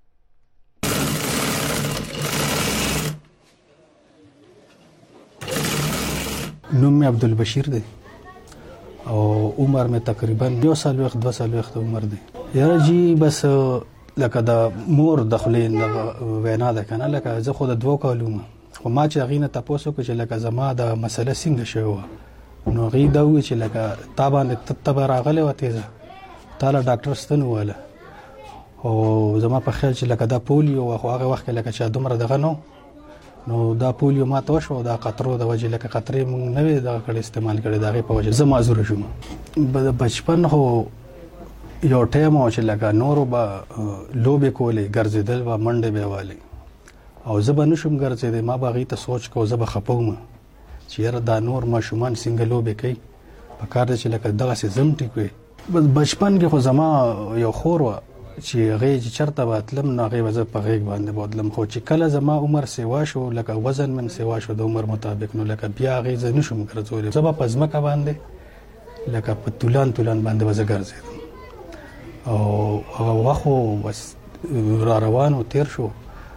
نوم می عبدالبشیر دی او عمر می تقریبا یو سال وخت دو سال وخت عمر دی یاره جی بس لکه د مور د خلین وینا ده کنه لکه زه خو د دوه کالو خو ما چې غینه تاسو کو چې لکه زما د مسله څنګه شوه نو غي دا و چې لکه تا باندې تب راغله وته ځه تعالی ډاکټر ستنه واله او زما په خیال چې لکه دا پولیو او هغه وخت لکه چې دومره دغه نو نو دا پولیو ما ته شو دا قطرو د وجه لکه قطرې مونږ نه وی دا کړي استعمال کړي دا په وجه زما معذور شوم بچپن هو یو ټیم او چې لکه نورو به لوبې کولې ګرځېدل به منډې به والي او زه به نشم ګرځېدی ما به هغې ته سوچ کو زه به خفه وم چې یاره دا نور ماشومان څنګه لوبې کوي په کار دی چې لکه دغسې زم ټیک وي بچپن کې خو زما یو خور وه چې هغه چې چرته واتلم نو هغه وځه په غیږ باندې بودلم خو چې کله زما عمر سیوا شو لکه وزن من سیوا شو د عمر مطابق نو لکه بیا هغه ز نشم ګرځولې زما په ځمکه باندې لکه په تولان تولان باندې وځه ګرځېدم او هغه واخو بس را روان او تیر شو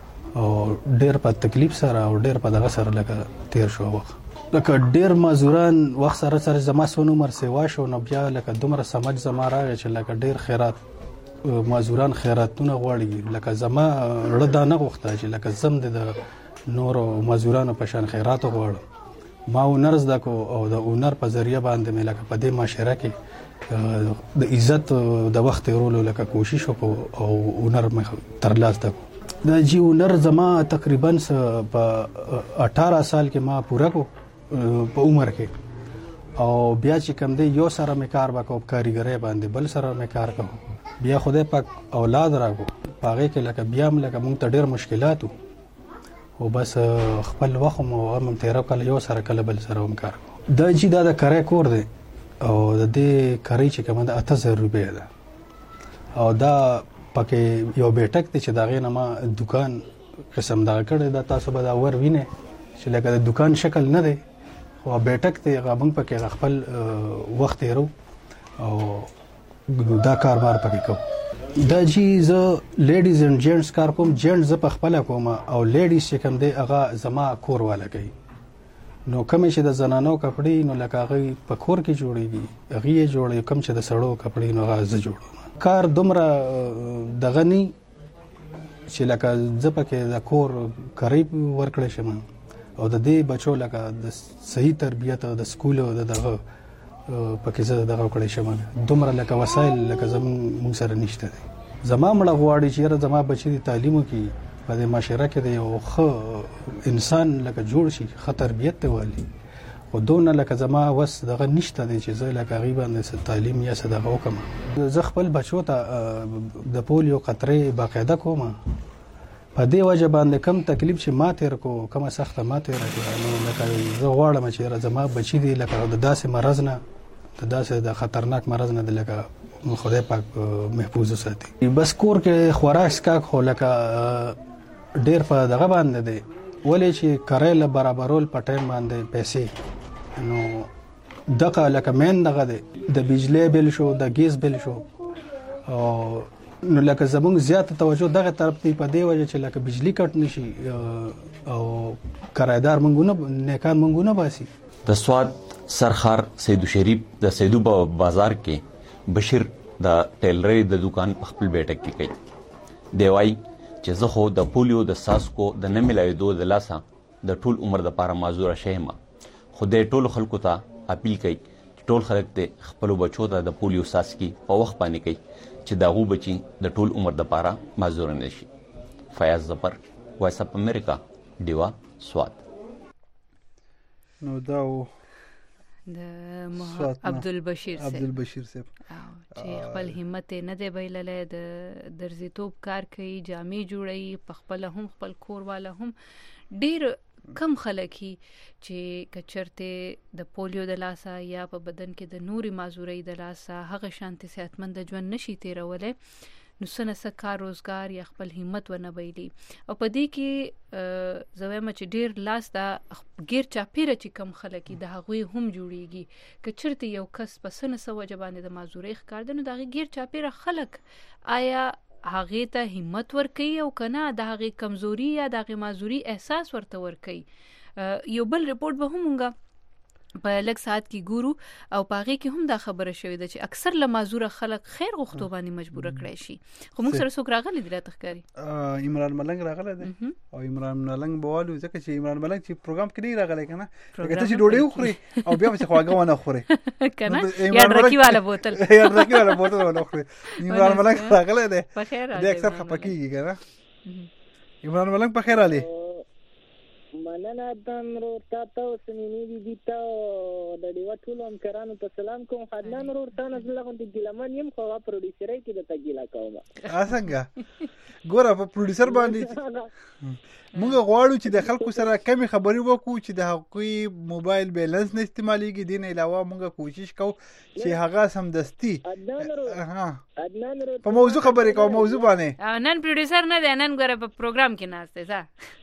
او ډېر په تکلیف سره او ډېر په دغه سره لکه تیر شو وخت لکه ډېر مزوران وخت سره سره زما سونو عمر سیوا شو نو بیا لکه دومره سمج زما راغی چې لکه ډېر خیرات مزوران خیراتونه غواړي لکه زما رړه دا نه غوښته چې لکه زم د نورو مزورانو په شان خیرات غواړم ما هنر زده کو او د هنر په ذریعه باندې مې لکه په دې معاشره کې د عزت د وخت تیرولو لکه کوشش وکړو او هنر مې ترلاسه کړ دا جی هنر زما تقریبا په اٹھارہ سال کې ما پوره کو په عمر کې او بیا چې کوم دی یو سره مې کار وکاو کاریګرۍ باندې بل سره مې کار کوم بیا خدای پاک اولاد راکو پاغه کې لکه بیا هم لکه مونږ ته ډېر مشکلاتو او بس خپل وخت مو هم تیر کله یو سره کله بل سره هم کار دا چې دا د کرای کور دی او د دې کرای چې کوم د اته زره روپۍ ده او دا پکې یو بیٹک دی چې دا غي نه ما دکان قسم دا کړی دا تاسو به دا ور وینئ چې لکه د دکان شکل نه دی خو بیٹک دی هغه موږ پکې خپل وخت یې او دا کاروبار پکې کوم دا جی زه لیډیز اینڈ جینټس کار کوم جینټس زه په خپل کوم او لیډیز چې کوم دی هغه زما کور والا کوي نو کوم چې د زنانو کپړې نو لکه هغه په کور کې جوړيږي هغه یې جوړي کوم چې د سړو کپړې نو هغه زه جوړوم کار دومره دغه ني چې لکه زه پکې د کور قریب ورکړې شم او د دې بچو لکه د صحیح تربیت او د سکول او دغه پکې زه دغه کړې شم دومره لکه وسایل لکه زموږ سره نشته دي زما مړه غواړي چې زما بچی د تعلیم کوي په دې معاشره کې د یو ښه انسان لکه جوړ شي ښه تربیت ته والی خو دونه لکه زما وس دغه نشته دی چې زه لکه غیبا د تعلیم یا صدقه وکم زه خپل بچو ته د پولیو قطرې باقاعده کوم په دې وجه باندې کم تکلیف چې ما تیر کو کومه سخته ما تیر نو لکه زه غواړم چې زما بچی دی لکه د داسې مرض نه د داسې د خطرناک مرض نه د لکه خدای پاک محفوظ وساتي بس کور کې خوراک سکاک خو لکه ډیر په دغه باندې دی ولې چې کرایله برابرول په ټایم باندې پیسې نو دغه لکه مین دغه دی د بجلی بل شو د ګیس بل شو او نو لکه زمونږ زیاته توجه دغه طرف ته په دی وجه چې لکه بجلی کټ نشي او کرایدار مونږونه نیکان مونږونه باسي د سواد سرخار سیدو شریف د سیدو بازار کې بشیر د ټیلرۍ د دکان په خپل بیٹک کې کوي دی وای چې زه خو د پولیو د ساسکو د نه ملایدو د لاسه د ټول عمر د پاره معذوره شیم خو د ټول خلکو ته اپیل کوي ټول خلک د خپل بچو ته د پولیو ساسکی په وخت باندې کوي چې داغو بچي د ټول عمر د پاره معذور نشي فیاض ظفر وایس اپ امریکا دیوا سواد نو دا د عبدالبشیر صاحب عبدالبشیر صاحب چې خپل همت نه دی بایللې د درزیتوب کار کوي جامې جوړي په خپل هم خپل کور والا هم ډیر کم خلک چې کچرته د پولیو د لاسه یا په بدن کې د نوري معذوري د لاسه هغه شانتي صحتمند ژوند نشي تیرولې نو سنه سکار روزګار یا خپل همت ونه بایلی او په دې کې زویم چې ډیر لاس دا غیر چاپیره چې کم خلک د هغوی هم جوړیږي کچرته یو کس په سنه سو وجبانه د معذوري ښکار دنو د غیر چاپیره خلک آیا هغه ته همت ورکي او کنه د هغه کمزوري یا د هغه معذوري احساس ورته ورکي یو بل ریپورت به همغه په لږ ساعت کې ګورو او پاغي کې هم دا خبره شوې ده چې اکثر له معذوره خلک خیر غوښتو باندې مجبور کړي شي خو موږ سره څوک راغلي دي راته ښکاري عمران ملنګ راغلی دی او عمران ملنګ بوالو ځکه چې عمران ملنګ چې پروګرام کې نه راغلی کنه هغه ته چې ډوډۍ وخوري او بیا چې خواږه ونه خوري کنه یا ډرکی والا بوتل یا ډرکی والا بوتل ونه خوري عمران ملنګ راغلی دی په خیر دی اکثر خپکیږي کنه عمران ملنګ په خیر علي مننه دن رو تاسو سمینی دي دي ته د دیو ټول همکارانو ته سلام کوم خدان رو تاسو نه لغون دي ګلمن يم خو پروډوسر کې د تګیلا کوم اسنګه ګوره په پروډوسر باندې موږ غواړو چې د خلکو سره کمی خبرې وکړو چې د هغوی موبایل بیلنس نه استعمالیږي. دین علاوه موږ کوشش کوو چې هغه سمدستي په موضوع خبرې کوو. موضوع باندې نن پروډوسر نه دی، نن ګوره په پروګرام کې ناست دی.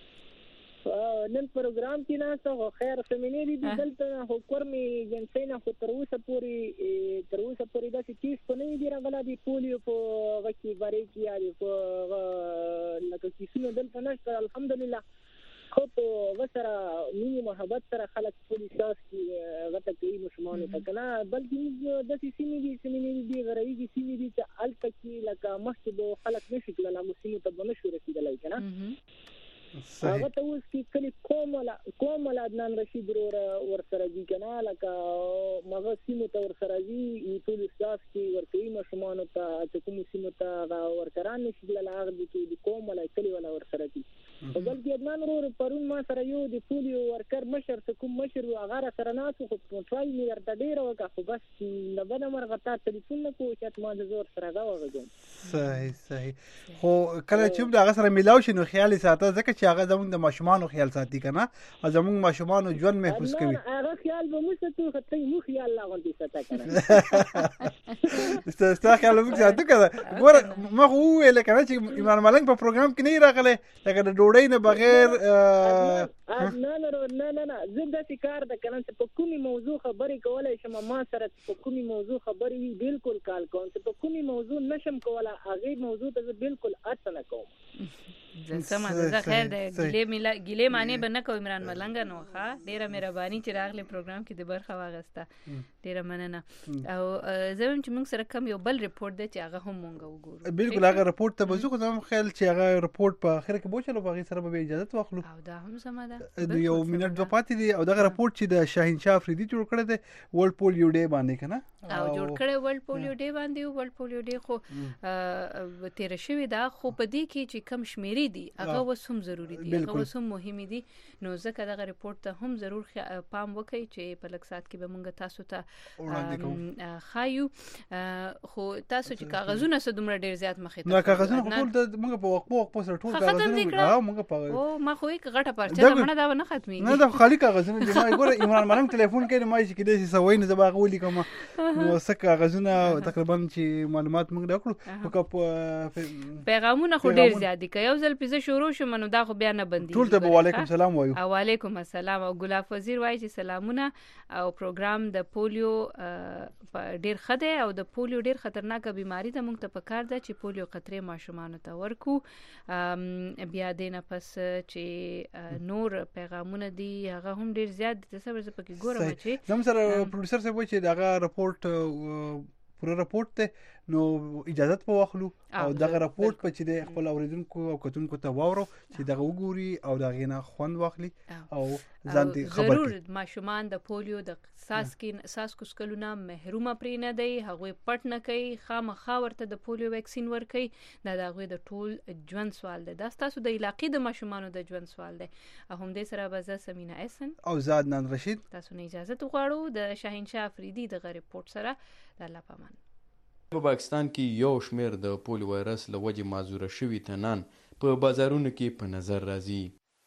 نن پروګرام کې ناسته خو خیر سمینې دي دلته خو کورمي جنسۍ نه خو تر اوسه پورې تر اوسه پورې داسې کیس په نه دي راغلی د پولیو په هغه کې بارې کې یا د په لکه کیسونه دلته نشته الحمدلله. خو په هغه سره مینې محبت سره خلک پولیس ساس کې هغه ته کوي ماشومانو ته که نه، بلکې موږ داسې سیمې دي سیمې دي غرایزې سیمې دي چې هلته کې لکه مخکې به خلک نشي تللی، هغو سیمو ته به نشو رسېدلی که نه. هغه ته اوس کې کلي کومله کومله عدنان رشید ورسره ځي که نه، لکه هغه سیمو ته ورسره ځي ټول استاذ کې ورکوي ماشومانو ته چې کومو سیمو ته هغه ورکران نشي تللی، هغه د کومله کلي والا ورسره ځي. بلکې عدنان ورور پرون ما سره یو د پولیو ورکر مشر څه کوم مشر و هغه راسره ناست و، خو ټرای مې ورته ډېره وکړه خو بس د بده مرغه تا ټلیفون نه کوو چې ما د زور سره هغه وغږوم. صحیح صحیح. خو کله چې د هغه سره میلاو شي نو خیال یې ساته، ځکه چې هغه زموږ د ماشومانو خیال ساتي که نه، او زموږ ماشومانو ژوند محفوظ کوي. هغه خیال به موږ ساتو خو ته مو خیال لا غونډې ساته که نه. ستا خیال به موږ ساتو که نه. ګوره ما خو وویل که نه چې عمران ملنګ په پروګرام کې نه یې راغلی، لکه د ډوډۍ نه بغیر نه نه نه نه نه زه داسې کار ده که نه چې په کومې موضوع خبرې کولی شم ما سره په کومې موضوع خبرې وي بلکل کال کوم، چې په کومې موضوع نشم کولی هغې موضوع ته زه بلکل هڅه نه کوم. سمه ده، زه خیر ده ګیلې معنی به نه کوو عمران ملنګه نو ښه ډېره مهرباني چې راغلی پروګرام کې د برخه واخیسته، ډېره مننه. او زه وایم چې موږ سره کم یو بل رپورټ دی چې هغه هم مونږ وګورو. بلکل هغه رپورټ ته به ځو، خو زما خیال چې هغه رپورټ په اخر کې به وچلو، په هغې سره به اجازت واخلو. او دا هم سمه ده، یو منټ دوه پاتې دي. او دغه رپورټ چې د شاهینشاه افریدي جوړ کړی دی ورلډ پولیو ډے باندې که نه، او جوړ کړی ورلډ پولیو ډے باندې. ورلډ پولیو ډے خو تېره شوې ده، خو په دې کې چې کم شمېرې دي هغه اوس هم ضروري دي، هغه اوس هم مهمې دي. نو ځکه دغه رپورټ ته هم ضرور پام وکړئ چې په لږ ساعت کې به موږ تاسو ته ښایو. خو تاسو چې کاغذونه څه دومره ډېر زیات مخې ته نه کاغذونه خو ټول د موږ په وقفو وقفو سره ټول کاغذونه او موږ په او ما خو یک غټه پرچه ده مړه دا نه ختمي نه دا خالی کاغذونه دي. ما ګوره عمران ملنګ ټلیفون کوي ما چې کېدای شي سوي نه زما غولي کوم نو څه کاغذونه تقریبا چې معلومات موږ وکړو. پیغامونه خو ډېر زیات دي، که یو ځل پیزه شروع شو نو دا خو بیا نه بندي. ټول ته وعلیکم سلام وایو. او وعلیکم السلام. او ګلاب وزیر وایي چې سلامونه او پروګرام د پولیو ډېر ښه دی او د پولیو ډېر خطرناکه بیماری ده، موږ ته پکار ده چې پولیو قطرې ماشومانو ته ورکو. بیا دې نه پس چې نور پیغامونه دي هغه هم ډېر زیات دي. تصور زه پکې ګورم چې زموږ سره پروډوسر صاحب وایي چې دغه رپورټ پوره رپورټ دی نو اجازت په واخلو او دغه رپورټ په چې د خپل اوریدونکو او کتونکو ته واورو چې دغه وګوري او دغه نه خوند واخلي او ځان دې خبر ضرور ماشومان د پولیو د ساسکین ساسکو سکلونه محرومه پرې نه دی، هغوی پټ نه کوي، خامخا ورته د پولیو ویکسین ورکوي. دا د هغوی د ټول ژوند سوال دی، دا ستاسو د علاقې د ماشومانو د ژوند سوال دی. او همدې سره به زه سمینا احسن او زه عدنان رشید تاسو نه اجازت غواړو د شاهینشاه افریدي دغه رپورټ سره. د الله پامان. په پاکستان کې یو شمیر د پولیو وایرس له وجې معذوره شوي تنان په بازارونو کې په نظر راځي.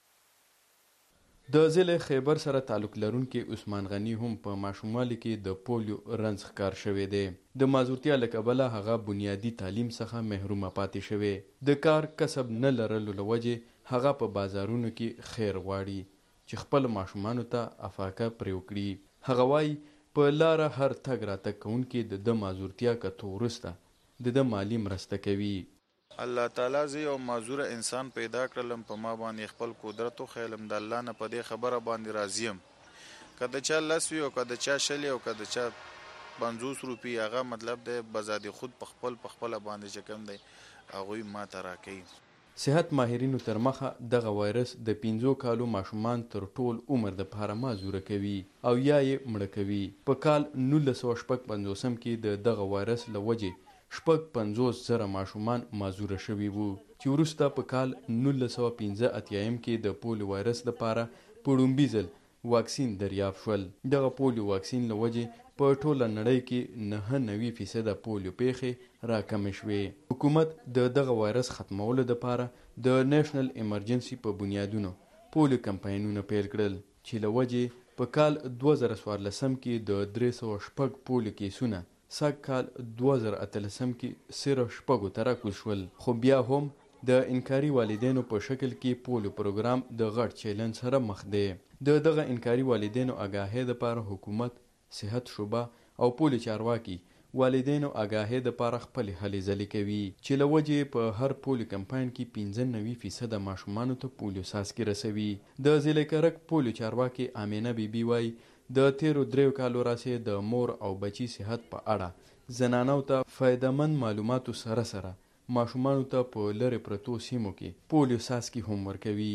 د ضلع خیبر سره تعلق لرونکي عثمان غني هم په ماشوموالي کې د پولیو رنځ ښکار شوی دی. د معذورتیا له کبله هغه بنیادي تعلیم څخه محرومه پاتې شوی. د کار کسب نه لرلو له وجې هغه په بازارونو کې خیر غواړي چې خپل ماشومانو ته افاقه پرې وکړي. هغه وایي په لاره هر تګ راتګ کوونکي د ده معذورتیا کتو وروسته د ده مالي مرسته کوي. الله تعالی زه یو معذوره انسان پیدا کړلم، په ما باندې خپل قدرت وښیلم، د الله نه په دې خبره باندې راضي یم. که د چا لس وي او که د چا شل او که د چا پنځوس روپۍ، هغه مطلب دی بذات خود په خپل په خپله باندې چې کوم دی هغوی ما ته راکوي. صحت ماهرینو تر مخه دغه وایرس د پنځو کالو ماشومان تر ټول عمر د پاره معذوره کوي او یا یې مړه کوي. په کال نولس سوه شپږ پنځوسم کې د دغه وایرس له وجې شپږ پنځوس زره ماشومان معذوره شوي وو چې وروسته په کال نولس سوه پنځه اتیایم کې د پولیو وایرس لپاره په لومبي ځل واکسین دریافت شول. دغه پولیو واکسین له وجې په ټوله نړۍ کې نهه نوي فیصده پولیو پیښې راکمې شوې. حکومت د دغه وایرس ختمولو دپاره د نیشنل ایمرجنسي په بنیادونو پولیو کمپاینونه پیل کړل چې له وجې په کال دوه زره څوارلسم کې د درې سوه شپږ پولیو کیسونه سږ کال دوه زره اتلسم کې صرف شپږو ته راکوز شول. خو بیا هم د انکاري والدینو په شکل کې پولیو پروګرام د غټ چیلنج سره مخ دی. د دغه انکاري والدینو آګاهۍ دپاره حکومت، صحت شعبه او پولیو چارواکي والدینو آګاهۍ دپاره خپلې هلې ځلې کوي چې له وجې په هر پولیو کمپاین کې پنځه نوي فیصده ماشومانو ته پولیو څاڅکي رسوي. د ضلع کرک پولیو چارواکي امینه بیبي وایي د تیرو دریو کالو راڅخه د مور او بچي صحت په اړه زنانو ته فایدهمند معلوماتو سره سره ماشومانو ته په لرې پرتو سیمو کې پولیو څاڅکي هم ورکوي.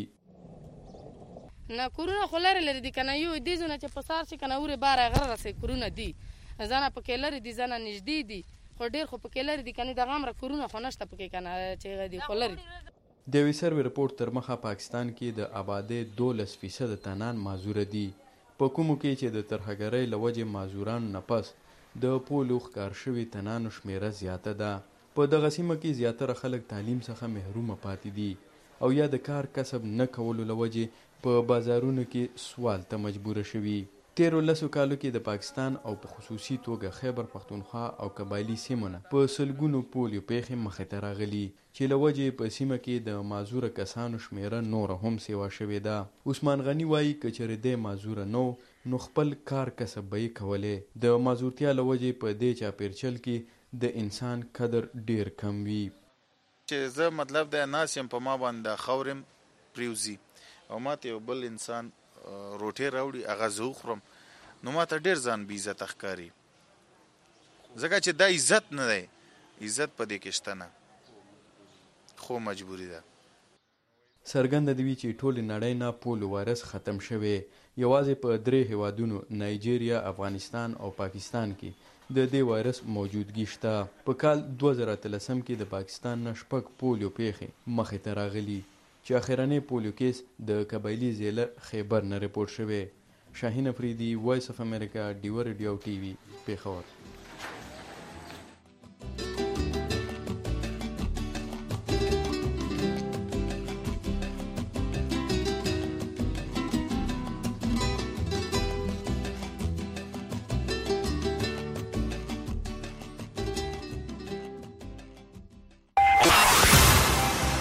نه کورونه خو لرې لرې دي که نه یو دې ځونه چې په سهار شي که نه ورې باره غره رسوي کورونه دي ځانه پکې لرې دي ځانه نږدې دي خو ډېر خو پکې لرې دي که نه دغه همره کورونه خو نشته پکې که نه چې هغه دي خو لرې دي. د یوې سروې رپورټ تر مخه پاکستان کې د آبادۍ دولس فیصده تنان معذوره دي. په کومو کې چې د ترهګرۍ له وجې معذورانو نه پس د پولیو ښکار شوي تنانو شمیره زیاته ده. په دغه سیمه کې زیاتره خلک تعلیم څخه محرومه پاتې دي او یا د کار کسب نه کولو له وجې په بازارونو کې سوال ته مجبوره شوي. تیرو لسو کالو کې د پاکستان او په خصوصي توګه خیبر پښتونخوا او قبایلي سیمونه په سلګونو پولیو پیښې مخې ته راغلي چې له وجې په سیمه کې د معذوره کسانو شمیره نوره هم سیوا شوې ده. عثمان غني وایي که چېرې دی معذوره نو نو خپل کار کسب به یې کولی. د معذورتیا له وجې په دې چاپیرچل کې د انسان قدر ډیر کم وي. چې زه مطلب د ناس یم په ما باندې خاورم پریوزي او ما ته یو بل انسان روټۍ راوړي هغه زه وخورم نو ما ته ډېر ځان بې عزته ښکاري ځکه چې دا عزت نه دی. عزت په دې کې شته نه خو مجبوري ده. څرګنده دي چې ټولې نړۍ نه پولیو وایرس ختم شوی. یوازې په درې هیوادونو نایجیریا، افغانستان او پاکستان کې د دې وایرس موجودګي شته. په کال دوه زره اتلسم کې د پاکستان نه شپږ پولیو پیښې مخې ته راغلي چې اخرنی پولیو کیس د قبایلي ضلع خیبر نه رپورټ شوی. شاهین افریدي، وایس اف امریکا، ډیوه ریډیو ټي وي، پېښور.